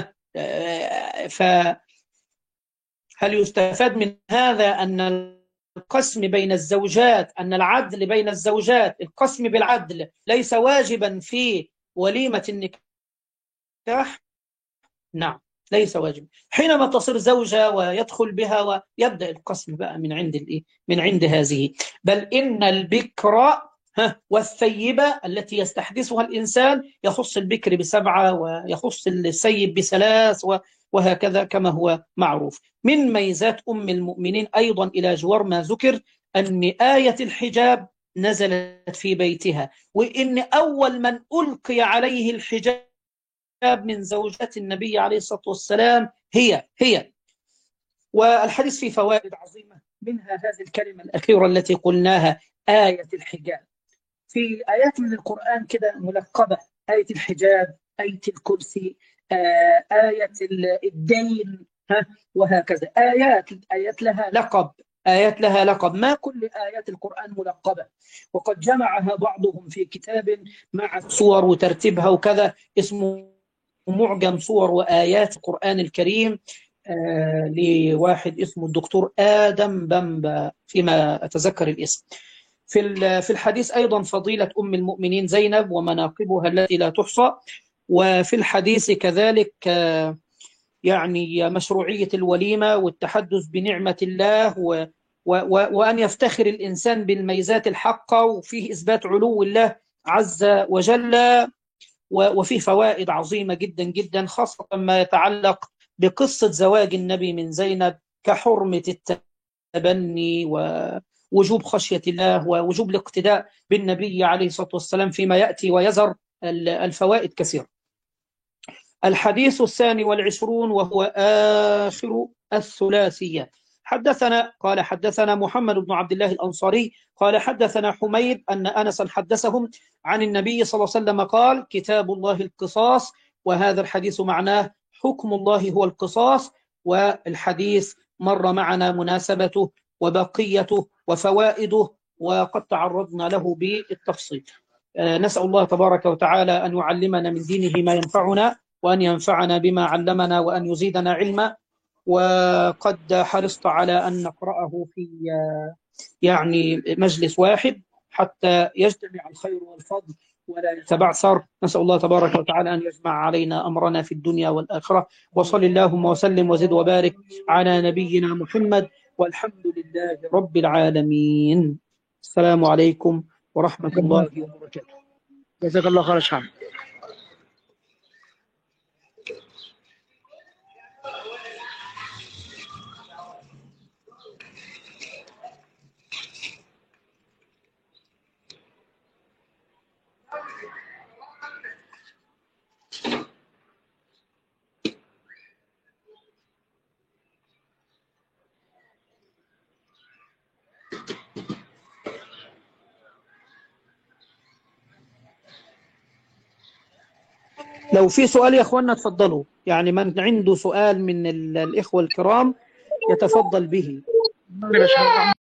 فهل يستفاد من هذا أن القسم بين الزوجات، أن العدل بين الزوجات، القسم بالعدل ليس واجبا في وليمة النكاح؟ نعم، ليس واجب. حينما تصير زوجة ويدخل بها ويبدأ القسم بقى من عند من عند هذه. بل إن البكر والثيبة التي يستحدثها الإنسان يخص البكر ب7 ويخص السيب ب3 وهكذا كما هو معروف. من ميزات أم المؤمنين أيضا إلى جوار ما ذكر أن آية الحجاب نزلت في بيتها، وإن أول من ألقي عليه الحجاب من زوجات النبي عليه الصلاة والسلام هي. والحديث فيه فوائد عظيمة، منها هذه الكلمة الأخيرة التي قلناها، آية الحجاب. في آيات من القرآن كده ملقبة، آية الحجاب، آية الكرسي، آية الدين، وهكذا آيات لها لقب، آيات لها لقب. ما كل آيات القرآن ملقبة، وقد جمعها بعضهم في كتاب مع الصور وترتيبها وكذا اسمه معجم صور وآيات القرآن الكريم، لواحد اسمه الدكتور آدم بمبا فيما أتذكر الاسم. في الحديث أيضا فضيلة أم المؤمنين زينب ومناقبها التي لا تحصى. وفي الحديث كذلك يعني مشروعية الوليمة والتحدث بنعمة الله وأن يفتخر الإنسان بالميزات الحقة، وفيه إثبات علو الله عز وجل، وفيه فوائد عظيمة جدا جدا، خاصة ما يتعلق بقصة زواج النبي من زينب، كحرمة التبني ووجوب خشية الله ووجوب الاقتداء بالنبي عليه الصلاة والسلام فيما يأتي، ويذر الفوائد كثيرة. الحديث 22 وهو آخر الثلاثية. قال حدثنا محمد بن عبد الله الأنصاري قال حدثنا حميد أن أنسا حدثهم عن النبي صلى الله عليه وسلم قال: كتاب الله القصاص. وهذا الحديث معناه حكم الله هو القصاص، والحديث مر معنا مناسبته وبقيته وفوائده، وقد تعرضنا له بالتفصيل. نسأل الله تبارك وتعالى أن يعلمنا من دينه ما ينفعنا، وأن ينفعنا بما علمنا، وأن يزيدنا علما. وقد حرصت على أن نقرأه في يعني مجلس واحد حتى يجتمع الخير والفضل ولا يتبعثر. نسأل الله تبارك وتعالى أن يجمع علينا أمرنا في الدنيا والآخرة. وصل اللهم وسلم وزد وبارك على نبينا محمد، والحمد لله رب العالمين. السلام عليكم ورحمة الله وبركاته. جزاك الله خير يا شيخ. لو في سؤال يا اخوانا اتفضلوا، يعني من عنده سؤال من الإخوة الكرام يتفضل به.